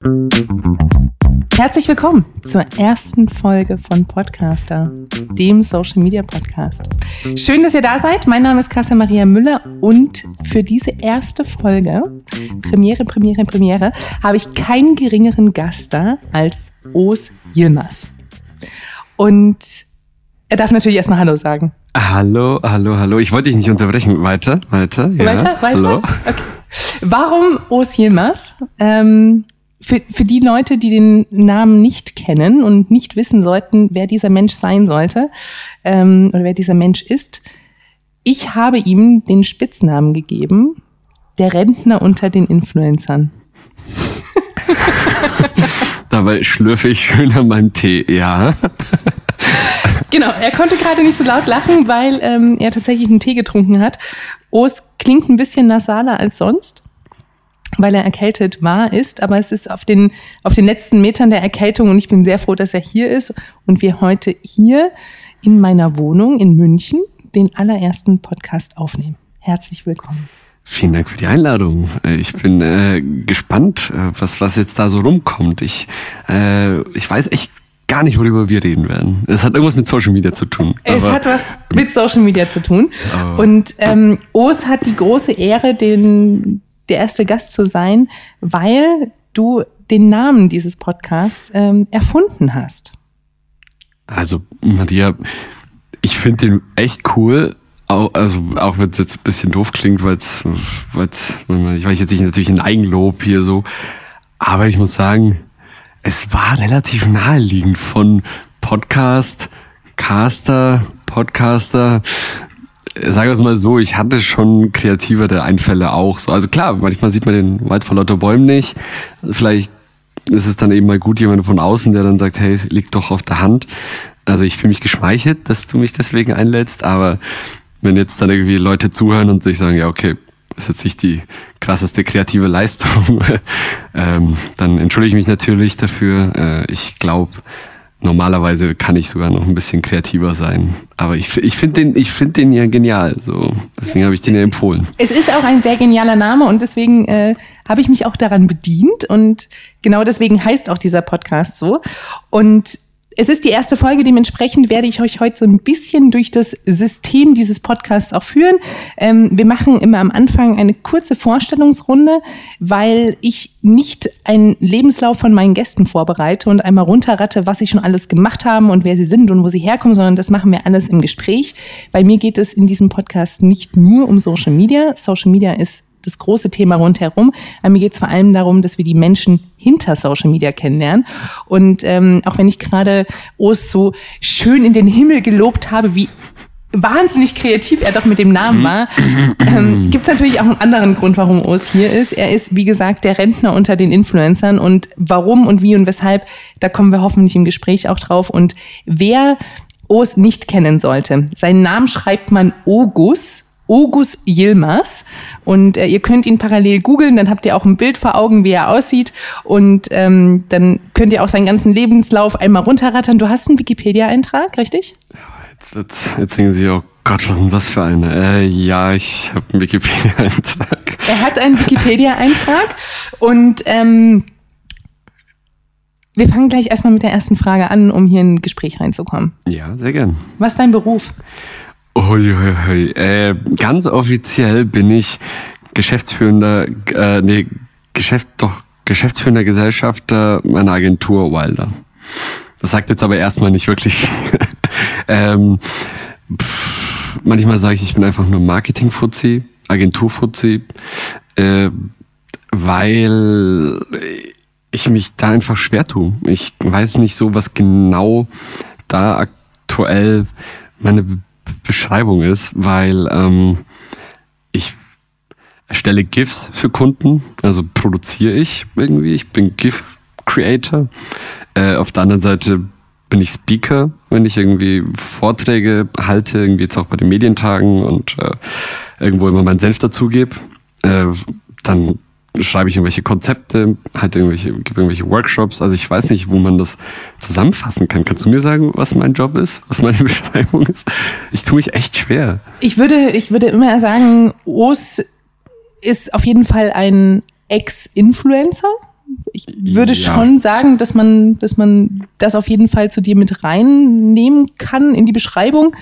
Herzlich willkommen zur ersten Folge von Podcaster, dem Social Media Podcast. Schön, dass ihr da seid. Mein Name ist Carsten Maria Müller und für diese erste Folge, Premiere, habe ich keinen geringeren Gast da als Oos Yilmaz. Und er darf natürlich erstmal Hallo sagen. Hallo. Ich wollte dich nicht unterbrechen. Weiter. Ja. Weiter? Hallo. Okay. Warum Oos Yilmaz? Für die Leute, die den Namen nicht kennen und nicht wissen sollten, wer dieser Mensch sein sollte oder wer dieser Mensch ist, ich habe ihm den Spitznamen gegeben, der Rentner unter den Influencern. Dabei schlürfe ich schön an meinem Tee, ja. Genau, er konnte gerade nicht so laut lachen, weil er tatsächlich einen Tee getrunken hat. Oos klingt ein bisschen nasaler als sonst, weil er erkältet ist, aber es ist auf den letzten Metern der Erkältung und ich bin sehr froh, dass er hier ist und wir heute hier in meiner Wohnung in München den allerersten Podcast aufnehmen. Herzlich willkommen. Vielen Dank für die Einladung. Ich bin gespannt, was jetzt da so rumkommt. Ich weiß echt gar nicht, worüber wir reden werden. Es hat irgendwas mit Social Media zu tun. Es hat was mit Social Media zu tun. Und Oos hat die große Ehre, der erste Gast zu sein, weil du den Namen dieses Podcasts erfunden hast. Also, Maria, ich finde den echt cool. Auch wenn es jetzt ein bisschen doof klingt, weil ich jetzt nicht natürlich ein Eigenlob hier so. Aber ich muss sagen, es war relativ naheliegend von Podcaster. Sagen wir es mal so, ich hatte schon kreativere Einfälle auch. So. Also klar, manchmal sieht man den Wald vor lauter Bäumen nicht. Vielleicht ist es dann eben mal gut, jemand von außen, der dann sagt, hey, liegt doch auf der Hand. Also ich fühle mich geschmeichelt, dass du mich deswegen einlädst. Aber wenn jetzt dann irgendwie Leute zuhören und sich sagen, ja okay, das ist jetzt nicht die krasseste kreative Leistung, dann entschuldige ich mich natürlich dafür. Ich glaube, normalerweise kann ich sogar noch ein bisschen kreativer sein. Aber ich finde den ja genial. So. Deswegen habe ich den ja empfohlen. Es ist auch ein sehr genialer Name und deswegen habe ich mich auch daran bedient. Und genau deswegen heißt auch dieser Podcast so. Und es ist die erste Folge, dementsprechend werde ich euch heute so ein bisschen durch das System dieses Podcasts auch führen. Wir machen immer am Anfang eine kurze Vorstellungsrunde, weil ich nicht einen Lebenslauf von meinen Gästen vorbereite und einmal runterratte, was sie schon alles gemacht haben und wer sie sind und wo sie herkommen, sondern das machen wir alles im Gespräch. Bei mir geht es in diesem Podcast nicht nur um Social Media. Social Media ist das große Thema rundherum. Aber mir geht es vor allem darum, dass wir die Menschen hinter Social Media kennenlernen. Und auch wenn ich gerade Oos so schön in den Himmel gelobt habe, wie wahnsinnig kreativ er doch mit dem Namen war, gibt es natürlich auch einen anderen Grund, warum Oos hier ist. Er ist, wie gesagt, der Rentner unter den Influencern. Und warum und wie und weshalb, da kommen wir hoffentlich im Gespräch auch drauf. Und wer Oos nicht kennen sollte, seinen Namen schreibt man Ogus Yilmaz und ihr könnt ihn parallel googeln, dann habt ihr auch ein Bild vor Augen, wie er aussieht und dann könnt ihr auch seinen ganzen Lebenslauf einmal runterrattern. Du hast einen Wikipedia-Eintrag, richtig? Jetzt denken Sie, oh Gott, was ist denn das für eine? Ja, ich habe einen Wikipedia-Eintrag. Er hat einen Wikipedia-Eintrag und wir fangen gleich erstmal mit der ersten Frage an, um hier in ein Gespräch reinzukommen. Ja, sehr gern. Was ist dein Beruf? Ganz offiziell bin ich geschäftsführender Gesellschafter meiner Agentur Wilder. Das sagt jetzt aber erstmal nicht wirklich. Manchmal sage ich bin einfach nur Marketing-Fuzzi, Agentur-Fuzzi, weil ich mich da einfach schwer tue. Ich weiß nicht so, was genau da aktuell meine Beschreibung ist, weil ich erstelle GIFs für Kunden, also produziere ich irgendwie. Ich bin GIF-Creator. Auf der anderen Seite bin ich Speaker, wenn ich irgendwie Vorträge halte, irgendwie jetzt auch bei den Medientagen und irgendwo immer meinen Senf dazugebe. Dann schreibe ich irgendwelche Konzepte, gebe irgendwelche Workshops. Also ich weiß nicht, wo man das zusammenfassen kann. Kannst du mir sagen, was mein Job ist, was meine Beschreibung ist? Ich tue mich echt schwer. Ich würde immer sagen, Oos ist auf jeden Fall ein Ex-Influencer. ich würde schon sagen, dass man das auf jeden Fall zu dir mit reinnehmen kann in die Beschreibung.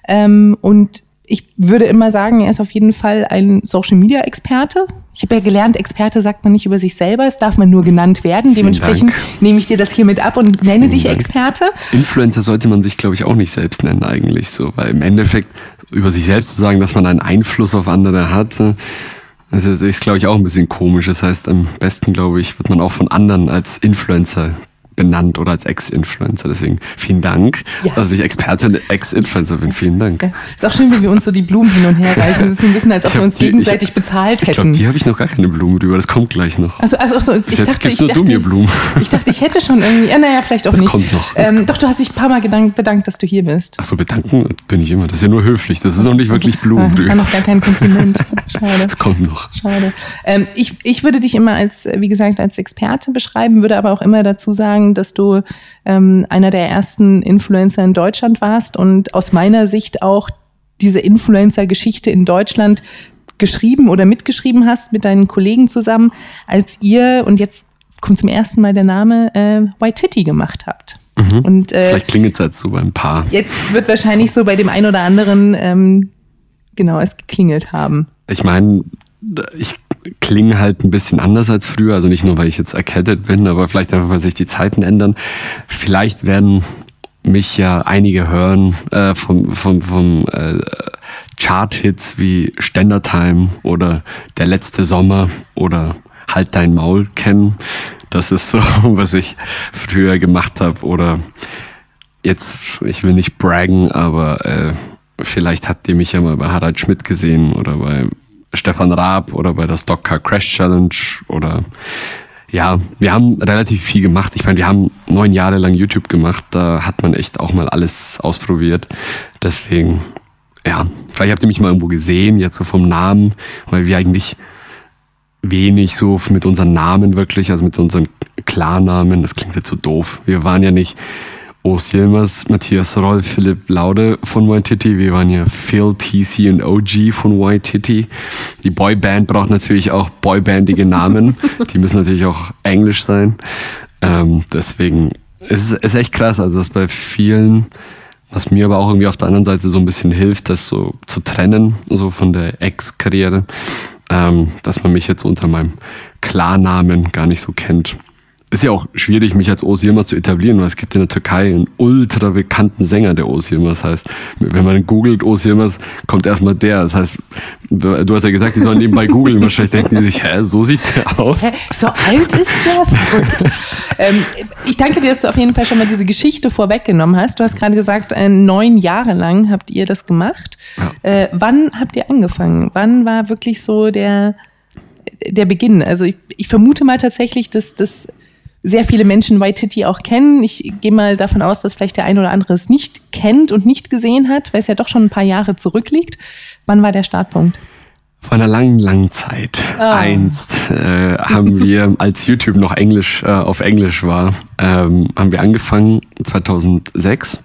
Und ich würde immer sagen, er ist auf jeden Fall ein Social-Media-Experte. Ich habe ja gelernt, Experte sagt man nicht über sich selber, es darf man nur genannt werden. Dementsprechend nehme ich dir das hiermit ab und nenne dich Experte. Influencer sollte man sich, glaube ich, auch nicht selbst nennen eigentlich so, weil im Endeffekt über sich selbst zu sagen, dass man einen Einfluss auf andere hat, das ist, glaube ich, auch ein bisschen komisch. Das heißt, am besten, glaube ich, wird man auch von anderen als Influencer benannt oder als Ex-Influencer. Deswegen vielen Dank, dass ich Experte und Ex-Influencer bin. Vielen Dank. Ja. Ist auch schön, wie wir uns so die Blumen hin und her reichen. Das ist ein bisschen, als ob wir uns gegenseitig bezahlt hätten. Ich glaube, die habe ich noch gar keine Blumen drüber. Das kommt gleich noch. Also ich dachte, du mir Blumen. Ich dachte, ich hätte schon irgendwie. Naja, vielleicht auch das nicht. Kommt noch. Doch, du hast dich ein paar Mal bedankt, dass du hier bist. Ach so, bedanken bin ich immer. Das ist ja nur höflich. Das ist noch nicht wirklich Blumen. Das war noch gar kein Kompliment. Schade. Das kommt noch. Schade. Ich würde dich immer als, wie gesagt, als Experte beschreiben, würde aber auch immer dazu sagen, dass du einer der ersten Influencer in Deutschland warst und aus meiner Sicht auch diese Influencer-Geschichte in Deutschland geschrieben oder mitgeschrieben hast mit deinen Kollegen zusammen, als ihr, und jetzt kommt zum ersten Mal der Name, Waititi gemacht habt. Mhm. Und, vielleicht klingelt es jetzt so beim Paar. Jetzt wird wahrscheinlich so bei dem einen oder anderen es geklingelt haben. Ich meine, ich klinge halt ein bisschen anders als früher, also nicht nur, weil ich jetzt erkältet bin, aber vielleicht einfach, weil sich die Zeiten ändern. Vielleicht werden mich ja einige hören vom Chart-Hits wie Ständertime oder Der letzte Sommer oder Halt dein Maul kennen. Das ist so, was ich früher gemacht habe. Oder jetzt, ich will nicht braggen, aber vielleicht habt ihr mich ja mal bei Harald Schmidt gesehen oder bei Stefan Raab oder bei der Stockcar Crash Challenge oder ja, wir haben relativ viel gemacht. Ich meine, wir haben 9 Jahre lang YouTube gemacht, da hat man echt auch mal alles ausprobiert. Deswegen, ja, vielleicht habt ihr mich mal irgendwo gesehen, jetzt so vom Namen, weil wir eigentlich wenig so mit unseren Namen wirklich, also mit unseren Klarnamen, das klingt jetzt so doof. Wir waren ja nicht Urs Yilmaz, Matthias Roll, Philipp Laude von Waititi. Wir waren ja Phil, TC und OG von Waititi. Die Boyband braucht natürlich auch boybandige Namen. Die müssen natürlich auch englisch sein. Deswegen ist es echt krass, also dass bei vielen, was mir aber auch irgendwie auf der anderen Seite so ein bisschen hilft, das so zu trennen, so von der Ex-Karriere, dass man mich jetzt unter meinem Klarnamen gar nicht so kennt. Ist ja auch schwierig, mich als Urs Yilmaz zu etablieren, weil es gibt in der Türkei einen ultra bekannten Sänger, der Urs Yilmaz heißt. Wenn man googelt Urs Yilmaz, kommt erstmal der. Das heißt, du hast ja gesagt, die sollen nebenbei googeln. Wahrscheinlich denken die sich, so sieht der aus. So alt ist der? Verrückt. Ich danke dir, dass du auf jeden Fall schon mal diese Geschichte vorweggenommen hast. Du hast gerade gesagt, 9 Jahre lang habt ihr das gemacht. Ja. Wann habt ihr angefangen? Wann war wirklich so der Beginn? Also ich vermute mal tatsächlich, dass das sehr viele Menschen Waititi auch kennen. Ich gehe mal davon aus, dass vielleicht der eine oder andere es nicht kennt und nicht gesehen hat, weil es ja doch schon ein paar Jahre zurückliegt. Wann war der Startpunkt? Vor einer langen, langen Zeit. Einst haben wir, als YouTube noch auf Englisch war, haben wir angefangen 2006.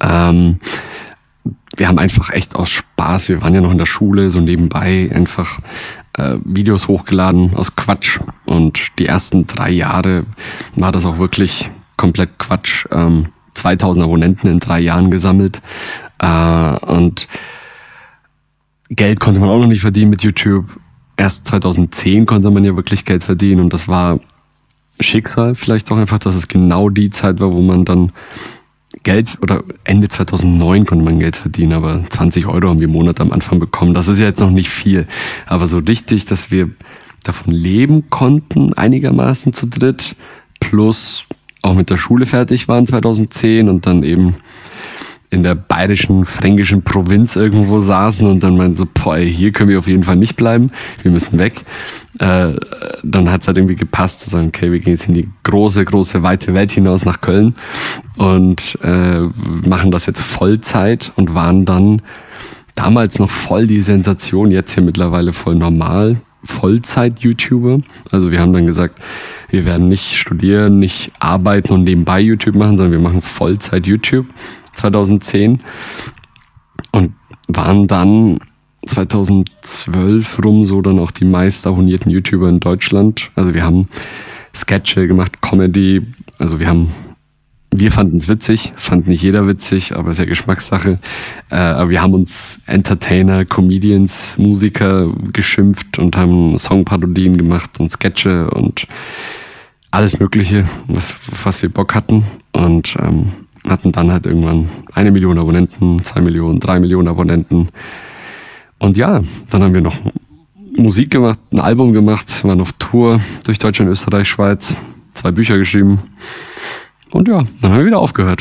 Wir haben einfach echt aus Spaß, wir waren ja noch in der Schule, so nebenbei einfach Videos hochgeladen aus Quatsch. Und die ersten 3 Jahre war das auch wirklich komplett Quatsch. 2000 Abonnenten in 3 Jahren gesammelt. Und Geld konnte man auch noch nicht verdienen mit YouTube. Erst 2010 konnte man ja wirklich Geld verdienen. Und das war Schicksal vielleicht auch einfach, dass es genau die Zeit war, wo man dann Geld, oder Ende 2009 konnte man Geld verdienen, aber 20 Euro haben wir im Monat am Anfang bekommen. Das ist ja jetzt noch nicht viel. Aber so richtig, dass wir davon leben konnten, einigermaßen zu dritt, plus auch mit der Schule fertig waren 2010 und dann eben in der bayerischen, fränkischen Provinz irgendwo saßen und dann meinten so, hier können wir auf jeden Fall nicht bleiben, wir müssen weg. Dann hat es halt irgendwie gepasst zu sagen, okay, wir gehen jetzt in die große, große, weite Welt hinaus nach Köln und machen das jetzt Vollzeit und waren dann damals noch voll die Sensation, jetzt hier mittlerweile voll normal, Vollzeit-YouTuber. Also wir haben dann gesagt, wir werden nicht studieren, nicht arbeiten und nebenbei YouTube machen, sondern wir machen Vollzeit-YouTube 2010 und waren dann 2012 rum so dann auch die meist abonnierten YouTuber in Deutschland. Also wir haben Sketche gemacht, Comedy. Also wir fanden es witzig, es fand nicht jeder witzig, aber ist ja Geschmackssache. Aber wir haben uns Entertainer, Comedians, Musiker geschimpft und haben Songparodien gemacht und Sketche und alles Mögliche, was wir Bock hatten. Und hatten dann halt irgendwann 1 Million Abonnenten, 2 Millionen, 3 Millionen Abonnenten. Und ja, dann haben wir noch Musik gemacht, ein Album gemacht, waren auf Tour durch Deutschland, Österreich, Schweiz, 2 Bücher geschrieben. Und ja, dann haben wir wieder aufgehört.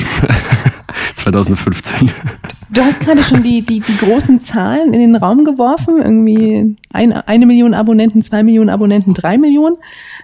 2015. Du hast gerade schon die großen Zahlen in den Raum geworfen. Irgendwie 1 Million Abonnenten, 2 Millionen Abonnenten, 3 Millionen.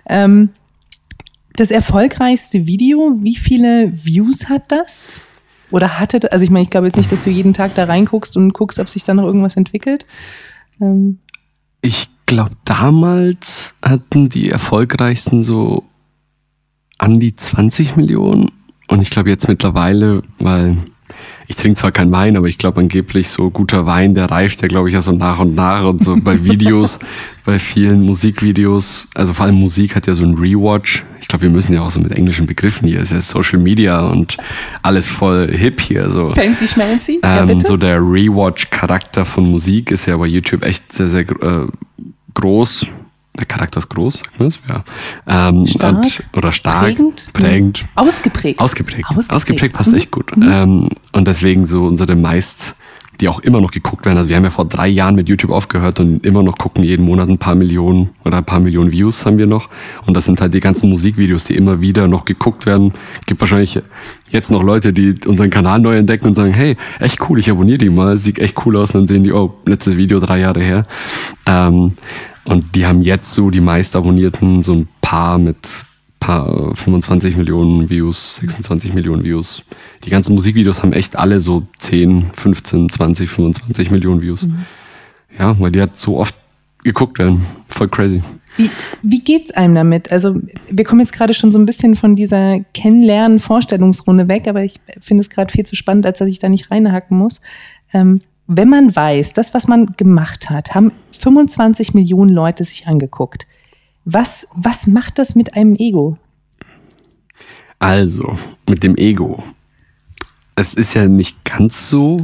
Das erfolgreichste Video, wie viele Views hat das? Oder hatte das? Also ich meine, ich glaube jetzt nicht, dass du jeden Tag da reinguckst und guckst, ob sich da noch irgendwas entwickelt. Ich glaube, damals hatten die erfolgreichsten so an die 20 Millionen. Und ich glaube jetzt mittlerweile, weil ich trinke zwar keinen Wein, aber ich glaube angeblich so guter Wein, der reift ja, glaube ich, ja so nach und nach. Und so bei Videos, bei vielen Musikvideos, also vor allem Musik hat ja so ein Rewatch. Ich glaube, wir müssen ja auch so mit englischen Begriffen hier, es ist ja Social Media und alles voll hip hier. So. Fancy schmancy? Ja, bitte? So der Rewatch-Charakter von Musik ist ja bei YouTube echt sehr, sehr groß. Der Charakter ist groß, sagt man das? Ja. Stark? Oder stark. Prägend? Ausgeprägt. Ausgeprägt passt echt gut. Und deswegen so unsere die auch immer noch geguckt werden. Also wir haben ja vor 3 Jahren mit YouTube aufgehört und immer noch gucken jeden Monat ein paar Millionen Views haben wir noch. Und das sind halt die ganzen Musikvideos, die immer wieder noch geguckt werden. Gibt wahrscheinlich jetzt noch Leute, die unseren Kanal neu entdecken und sagen, hey, echt cool, ich abonniere die mal, sieht echt cool aus. Und dann sehen die, oh, letztes Video 3 Jahre her. Und die haben jetzt so die meist abonnierten, so ein paar mit 25 Millionen Views, 26 Millionen Views. Die ganzen Musikvideos haben echt alle so 10, 15, 20, 25 Millionen Views. Ja, weil die halt so oft geguckt werden. Voll crazy. Wie geht's einem damit? Also wir kommen jetzt gerade schon so ein bisschen von dieser Kennenlernen-Vorstellungsrunde weg, aber ich finde es gerade viel zu spannend, als dass ich da nicht reinhacken muss. Wenn man weiß, das, was man gemacht hat, haben 25 Millionen Leute sich angeguckt. Was macht das mit einem Ego? Also, mit dem Ego. Es ist ja nicht ganz so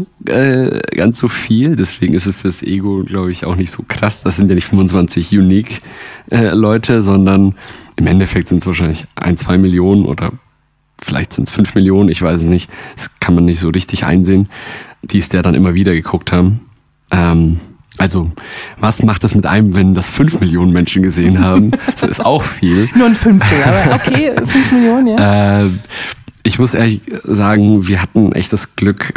viel, deswegen ist es fürs Ego, glaube ich, auch nicht so krass. Das sind ja nicht 25 unique Leute, sondern im Endeffekt sind es wahrscheinlich 1, 2 Millionen oder vielleicht sind es 5 Millionen, ich weiß es nicht. Das kann man nicht so richtig einsehen, die es ja dann immer wieder geguckt haben. Also, was macht das mit einem, wenn das 5 Millionen Menschen gesehen haben? Das ist auch viel. Nur ein Fünftel, aber okay, 5 Millionen, ja. Ich muss ehrlich sagen, wir hatten echt das Glück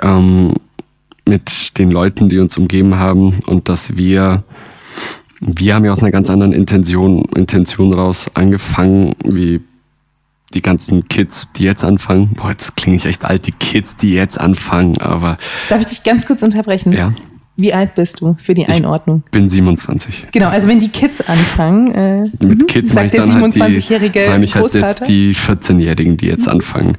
mit den Leuten, die uns umgeben haben und dass wir haben ja aus einer ganz anderen Intention raus angefangen, wie die ganzen Kids, die jetzt anfangen. Boah, jetzt klinge ich echt alt, die Kids, die jetzt anfangen, aber... Darf ich dich ganz kurz unterbrechen? Ja. Wie alt bist du für die Einordnung? Ich bin 27. Genau, also wenn die Kids anfangen, mit Kids sagt der 27-jährige halt Großvater. Jetzt die 14-Jährigen, die jetzt anfangen.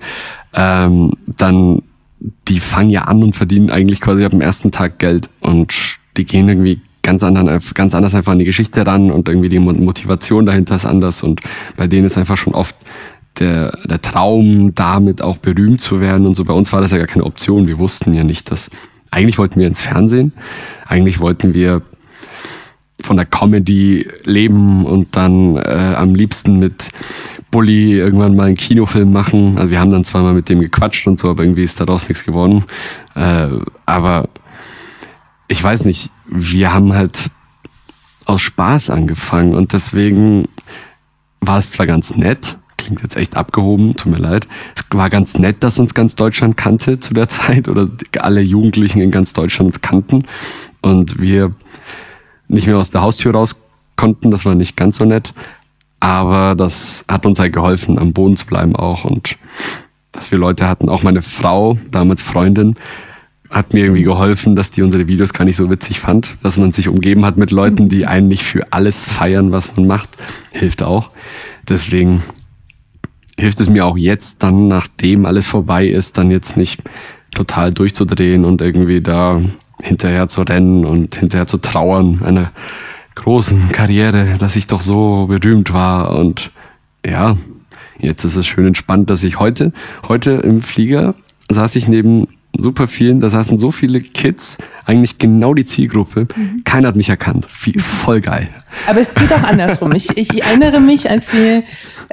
Dann, die fangen ja an und verdienen eigentlich quasi ab dem ersten Tag Geld und die gehen irgendwie ganz anders einfach an die Geschichte ran und irgendwie die Motivation dahinter ist anders und bei denen ist einfach schon oft der Traum, damit auch berühmt zu werden und so. Bei uns war das ja gar keine Option. Wir wussten ja nicht, dass... Eigentlich wollten wir ins Fernsehen. Eigentlich wollten wir von der Comedy leben und dann am liebsten mit Bulli irgendwann mal einen Kinofilm machen. Also wir haben dann zwar mal mit dem gequatscht und so, aber irgendwie ist daraus nichts geworden. Aber ich weiß nicht, wir haben halt aus Spaß angefangen und deswegen war es zwar ganz nett, klingt jetzt echt abgehoben, tut mir leid. Es war ganz nett, dass uns ganz Deutschland kannte zu der Zeit oder alle Jugendlichen in ganz Deutschland uns kannten und wir nicht mehr aus der Haustür raus konnten, das war nicht ganz so nett, aber das hat uns halt geholfen, am Boden zu bleiben auch und dass wir Leute hatten, auch meine Frau, damals Freundin, hat mir irgendwie geholfen, dass die unsere Videos gar nicht so witzig fand, dass man sich umgeben hat mit Leuten, die einen nicht für alles feiern, was man macht, hilft auch. Deswegen hilft es mir auch jetzt, dann nachdem alles vorbei ist, dann jetzt nicht total durchzudrehen und irgendwie da hinterher zu rennen und hinterher zu trauern, einer großen Karriere, dass ich doch so berühmt war und ja, jetzt ist es schön entspannt, dass ich heute im Flieger saß ich neben super vielen, da saßen so viele Kids, eigentlich genau die Zielgruppe. Keiner hat mich erkannt. Voll geil. Aber es geht auch andersrum. Ich erinnere mich, als wir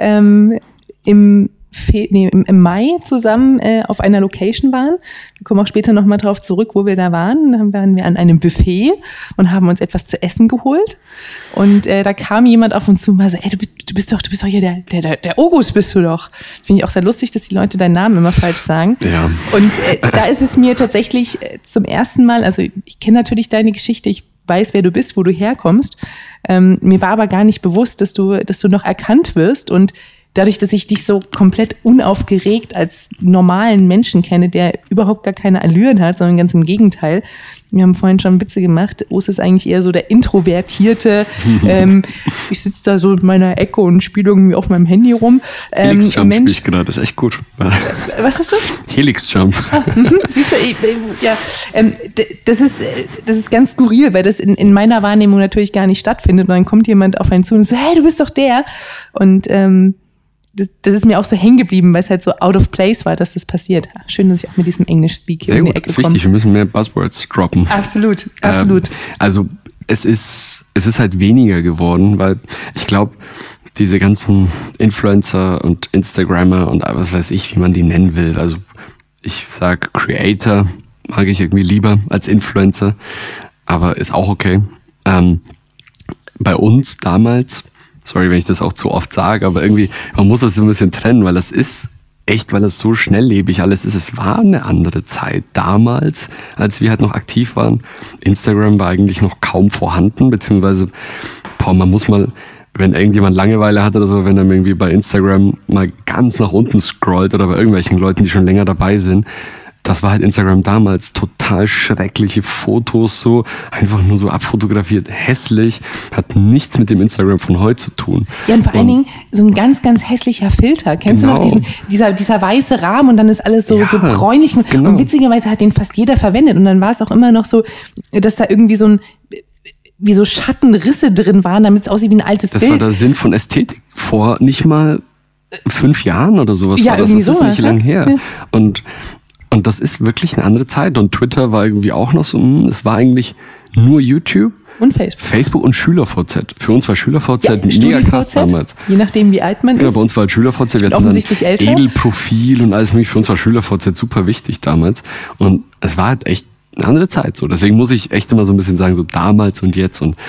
im Mai zusammen auf einer Location waren. Wir kommen auch später nochmal drauf zurück, wo wir da waren. Dann waren wir an einem Buffet und haben uns etwas zu essen geholt. Und da kam jemand auf uns zu und war so, ey, du bist doch hier der August bist du doch. Finde ich auch sehr lustig, dass die Leute deinen Namen immer falsch sagen. Ja. Und da ist es mir tatsächlich zum ersten Mal, also ich kenne natürlich deine Geschichte, ich weiß, wer du bist, wo du herkommst. Mir war aber gar nicht bewusst, dass du noch erkannt wirst, und dadurch, dass ich dich so komplett unaufgeregt als normalen Menschen kenne, der überhaupt gar keine Allüren hat, sondern ganz im Gegenteil. Wir haben vorhin schon Witze gemacht. Urs ist eigentlich eher so der Introvertierte. Ich sitze da so in meiner Ecke und spiele irgendwie auf meinem Handy rum. Helix Jump spiele ich gerade, das ist echt gut. Was hast du? Helix Jump. Siehst du, ja, das ist ganz skurril, weil das in meiner Wahrnehmung natürlich gar nicht stattfindet. Und dann kommt jemand auf einen zu und so, hey, du bist doch der. Und das ist mir auch so hängen geblieben, weil es halt so out of place war, dass das passiert. Schön, dass ich auch mit diesem Englisch-Speak hier in die Ecke komme. Sehr gut, ist wichtig, wir müssen mehr Buzzwords droppen. Absolut. Also es ist halt weniger geworden, weil ich glaube, diese ganzen Influencer und Instagrammer und was weiß ich, wie man die nennen will. Also ich sage Creator, mag ich irgendwie lieber als Influencer, aber ist auch okay. Bei uns damals, sorry, wenn ich das auch zu oft sage, aber irgendwie, man muss das so ein bisschen trennen, weil das ist echt, weil es so schnelllebig alles ist. Es war eine andere Zeit damals, als wir halt noch aktiv waren. Instagram war eigentlich noch kaum vorhanden, beziehungsweise, man muss mal, wenn irgendjemand Langeweile hat oder so, wenn er irgendwie bei Instagram mal ganz nach unten scrollt oder bei irgendwelchen Leuten, die schon länger dabei sind, das war halt Instagram damals, total schreckliche Fotos, so einfach nur so abfotografiert, hässlich, hat nichts mit dem Instagram von heute zu tun. Ja, und vor allen Dingen so ein ganz, ganz hässlicher Filter. Kennst du noch dieser weiße Rahmen und dann ist alles so bräunlich. Genau. Und witzigerweise hat den fast jeder verwendet. Und dann war es auch immer noch so, dass da irgendwie wie so Schattenrisse drin waren, damit es aussieht wie ein altes Bild. Das war der Sinn von Ästhetik vor nicht mal 5 Jahren oder sowas. Ja, das ist sowas, nicht lang her. Ja. Und das ist wirklich eine andere Zeit. Und Twitter war irgendwie auch noch so, es war eigentlich nur YouTube. Und Facebook. Facebook und SchülerVZ. Für uns war SchülerVZ mega krass damals. Je nachdem, wie alt man ist. Ja, bei uns war halt SchülerVZ. Wir hatten offensichtlich älter. Edelprofil und alles mögliche. Für uns war SchülerVZ super wichtig damals. Und es war halt echt eine andere Zeit. So. Deswegen muss ich echt immer so ein bisschen sagen, so damals und jetzt. Und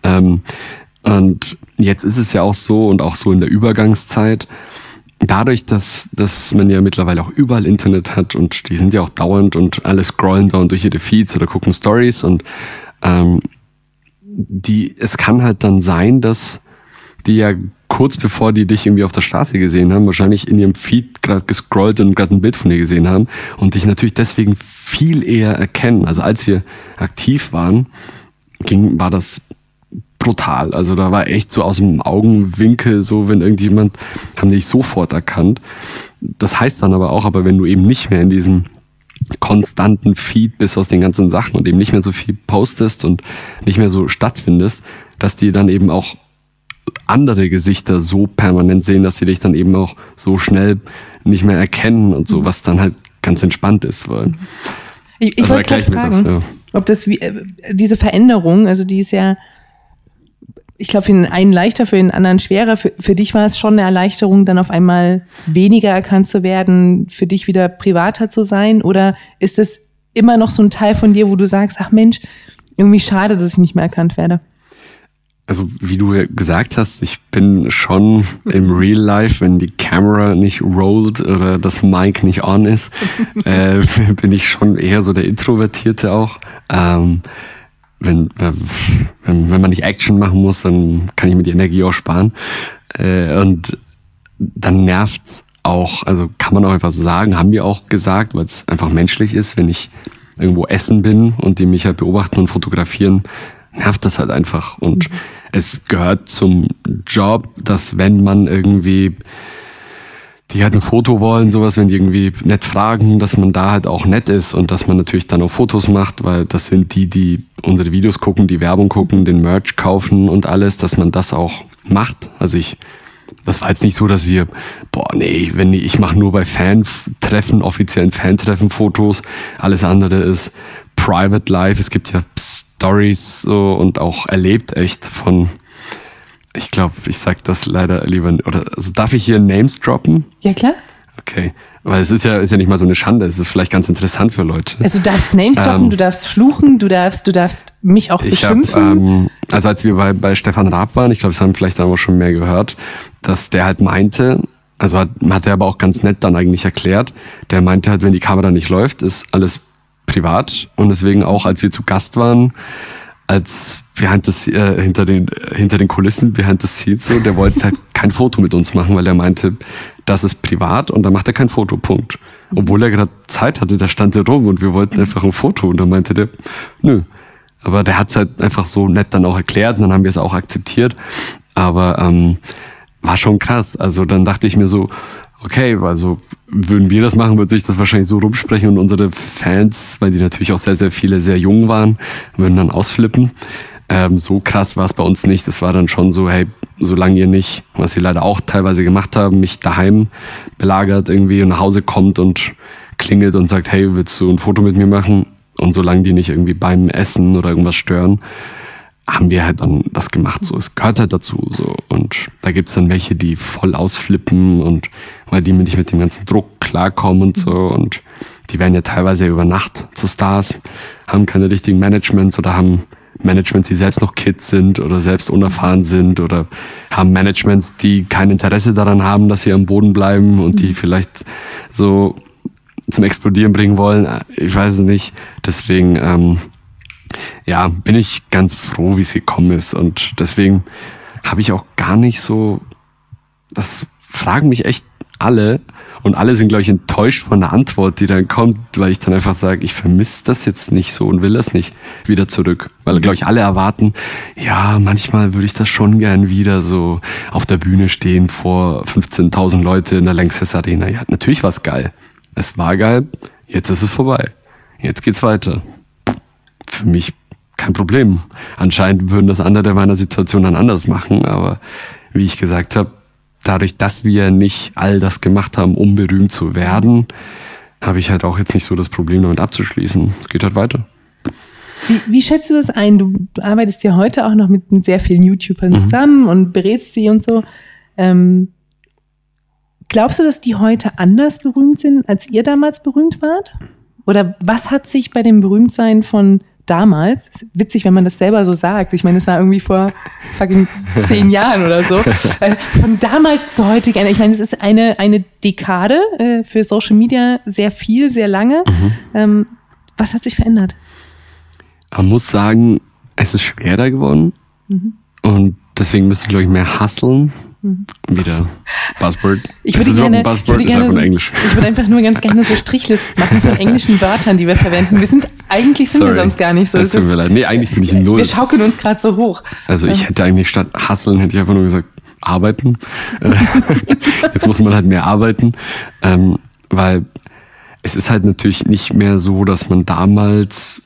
jetzt ist es ja auch so, und auch so in der Übergangszeit, dadurch, dass man ja mittlerweile auch überall Internet hat und die sind ja auch dauernd und alle scrollen dauernd durch ihre Feeds oder gucken Stories und es kann halt dann sein, dass die ja kurz bevor die dich irgendwie auf der Straße gesehen haben, wahrscheinlich in ihrem Feed gerade gescrollt und gerade ein Bild von dir gesehen haben und dich natürlich deswegen viel eher erkennen. Also als wir aktiv waren, war das brutal. Also da war echt so aus dem Augenwinkel so, wenn irgendjemand, haben die dich sofort erkannt. Das heißt dann aber wenn du eben nicht mehr in diesem konstanten Feed bist aus den ganzen Sachen und eben nicht mehr so viel postest und nicht mehr so stattfindest, dass die dann eben auch andere Gesichter so permanent sehen, dass sie dich dann eben auch so schnell nicht mehr erkennen und so, was dann halt ganz entspannt ist. Weil, ich wollte gerade fragen, ob das diese Veränderung, also die ist ja, ich glaube, für den einen leichter, für den anderen schwerer. Für dich war es schon eine Erleichterung, dann auf einmal weniger erkannt zu werden, für dich wieder privater zu sein? Oder ist es immer noch so ein Teil von dir, wo du sagst, ach Mensch, irgendwie schade, dass ich nicht mehr erkannt werde? Also wie du ja gesagt hast, ich bin schon im Real Life, wenn die Kamera nicht rollt oder das Mic nicht on ist, bin ich schon eher so der Introvertierte auch. Wenn man nicht Action machen muss, dann kann ich mir die Energie auch sparen. Und dann nervt's auch, also kann man auch einfach so sagen, haben wir auch gesagt, weil es einfach menschlich ist, wenn ich irgendwo essen bin und die mich halt beobachten und fotografieren, nervt das halt einfach. Und es gehört zum Job, dass wenn man irgendwie, die halt ein Foto wollen, sowas, wenn die irgendwie nett fragen, dass man da halt auch nett ist und dass man natürlich dann auch Fotos macht, weil das sind die unsere Videos gucken, die Werbung gucken, den Merch kaufen und alles, dass man das auch macht. Also ich das war jetzt nicht so, dass wir, ich mache nur bei Fantreffen, offiziellen Fantreffen Fotos. Alles andere ist Private Life. Es gibt ja Stories so und auch erlebt echt von, ich glaube, ich sag das leider lieber, oder also darf ich hier Names droppen? Ja, klar. Okay. Weil es ist ja nicht mal so eine Schande, es ist vielleicht ganz interessant für Leute. Also du darfst Names droppen, du darfst fluchen, du darfst mich auch beschimpfen. Also als wir bei Stefan Raab waren, ich glaube, das haben vielleicht auch schon mehr gehört, dass der halt meinte, also hat er aber auch ganz nett dann eigentlich erklärt, der meinte halt, wenn die Kamera nicht läuft, ist alles privat und deswegen auch, als wir zu Gast waren, als hinter den Kulissen, behind the scenes, so, der wollte halt kein Foto mit uns machen, weil er meinte, das ist privat und dann macht er kein Foto, Punkt. Obwohl er gerade Zeit hatte, da stand er rum und wir wollten einfach ein Foto und dann meinte der, nö. Aber der hat es halt einfach so nett dann auch erklärt und dann haben wir es auch akzeptiert. Aber war schon krass. Also dann dachte ich mir so, okay, also würden wir das machen, würde sich das wahrscheinlich so rumsprechen und unsere Fans, weil die natürlich auch sehr, sehr viele sehr jung waren, würden dann ausflippen. So krass war es bei uns nicht. Das war dann schon so, hey, solange ihr nicht, was sie leider auch teilweise gemacht haben, mich daheim belagert irgendwie und nach Hause kommt und klingelt und sagt, hey, willst du ein Foto mit mir machen? Und solange die nicht irgendwie beim Essen oder irgendwas stören, haben wir halt dann das gemacht. So, es gehört halt dazu. So. Und da gibt's dann welche, die voll ausflippen und weil die nicht mit dem ganzen Druck klarkommen und so. Und die werden ja teilweise über Nacht zu Stars, haben keine richtigen Managements oder haben Managements, die selbst noch Kids sind oder selbst unerfahren sind oder haben Managements, die kein Interesse daran haben, dass sie am Boden bleiben und die vielleicht so zum Explodieren bringen wollen. Ich weiß es nicht. Deswegen bin ich ganz froh, wie es gekommen ist. Und deswegen habe ich auch gar nicht so, das fragen mich echt alle und alle sind, glaube ich, enttäuscht von der Antwort, die dann kommt, weil ich dann einfach sage, ich vermisse das jetzt nicht so und will das nicht wieder zurück. Weil, glaube ich, alle erwarten, ja, manchmal würde ich das schon gern wieder so auf der Bühne stehen vor 15.000 Leute in der Lanxess Arena. Ja, natürlich war es geil. Es war geil, jetzt ist es vorbei. Jetzt geht's weiter. Für mich kein Problem. Anscheinend würden das andere in meiner Situation dann anders machen, aber wie ich gesagt habe, dadurch, dass wir nicht all das gemacht haben, um berühmt zu werden, habe ich halt auch jetzt nicht so das Problem, damit abzuschließen. Es geht halt weiter. Wie schätzt du das ein? Du arbeitest ja heute auch noch mit sehr vielen YouTubern zusammen und berätst sie und so. Glaubst du, dass die heute anders berühmt sind, als ihr damals berühmt wart? Oder was hat sich bei dem Berühmtsein von damals, ist witzig, wenn man das selber so sagt, ich meine, es war irgendwie vor fucking 10 Jahren oder so, von damals zu heute, ich meine, es ist eine Dekade für Social Media, sehr viel, sehr lange. Was hat sich verändert? Man muss sagen, es ist schwerer geworden und deswegen müsst ihr, glaube ich, mehr hustlen. Wieder Buzzword. Ich würde einfach nur ganz gerne so Strichlisten machen von englischen Wörtern, die wir verwenden. Wir sind sonst gar nicht so. Das tut mir leid. Nee, eigentlich bin ich in Null. Wir schaukeln uns gerade so hoch. Also ich hätte eigentlich statt hustlen, hätte ich einfach nur gesagt, arbeiten. Jetzt muss man halt mehr arbeiten, weil es ist halt natürlich nicht mehr so, dass man damals,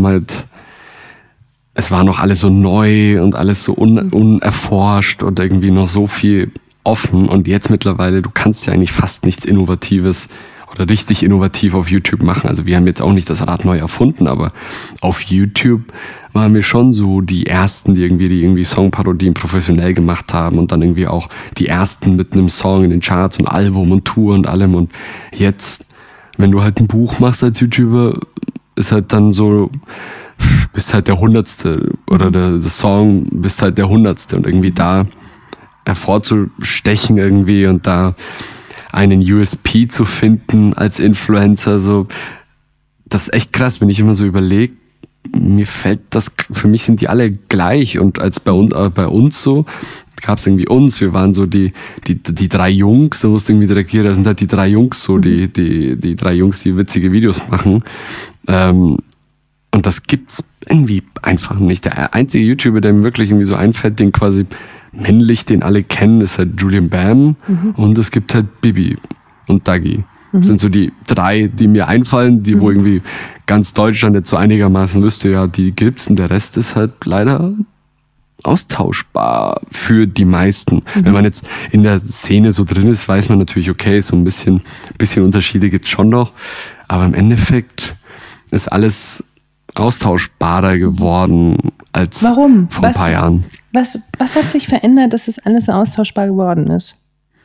es war noch alles so neu und alles so unerforscht und irgendwie noch so viel offen. Und jetzt mittlerweile, du kannst ja eigentlich fast nichts Innovatives oder richtig innovativ auf YouTube machen. Also wir haben jetzt auch nicht das Rad neu erfunden, aber auf YouTube waren wir schon so die Ersten, die irgendwie Songparodien professionell gemacht haben und dann irgendwie auch die Ersten mit einem Song in den Charts und Album und Tour und allem. Und jetzt, wenn du halt ein Buch machst als YouTuber, ist halt dann so, bist halt der 100. oder der Song bist halt der 100. und irgendwie da hervorzustechen irgendwie und da einen USP zu finden als Influencer, so, das ist echt krass, wenn ich immer so überlege, für mich sind die alle gleich und als bei uns so, gab es irgendwie wir waren so die 3 Jungs, da wusste irgendwie direkt jeder, das sind halt die 3 Jungs so, die 3 Jungs, die witzige Videos machen, und das gibt's irgendwie einfach nicht. Der einzige YouTuber, der mir wirklich irgendwie so einfällt, den quasi männlich, den alle kennen, ist halt Julian Bam. Und es gibt halt Bibi und Dagi. Das sind so die 3, die mir einfallen, wo irgendwie ganz Deutschland jetzt so einigermaßen wüsste, ja, die gibt's und der Rest ist halt leider austauschbar für die meisten. Wenn man jetzt in der Szene so drin ist, weiß man natürlich, okay, so ein bisschen Unterschiede gibt's schon noch. Aber im Endeffekt ist alles austauschbarer geworden als vor ein paar Jahren. Was hat sich verändert, dass es alles austauschbar geworden ist?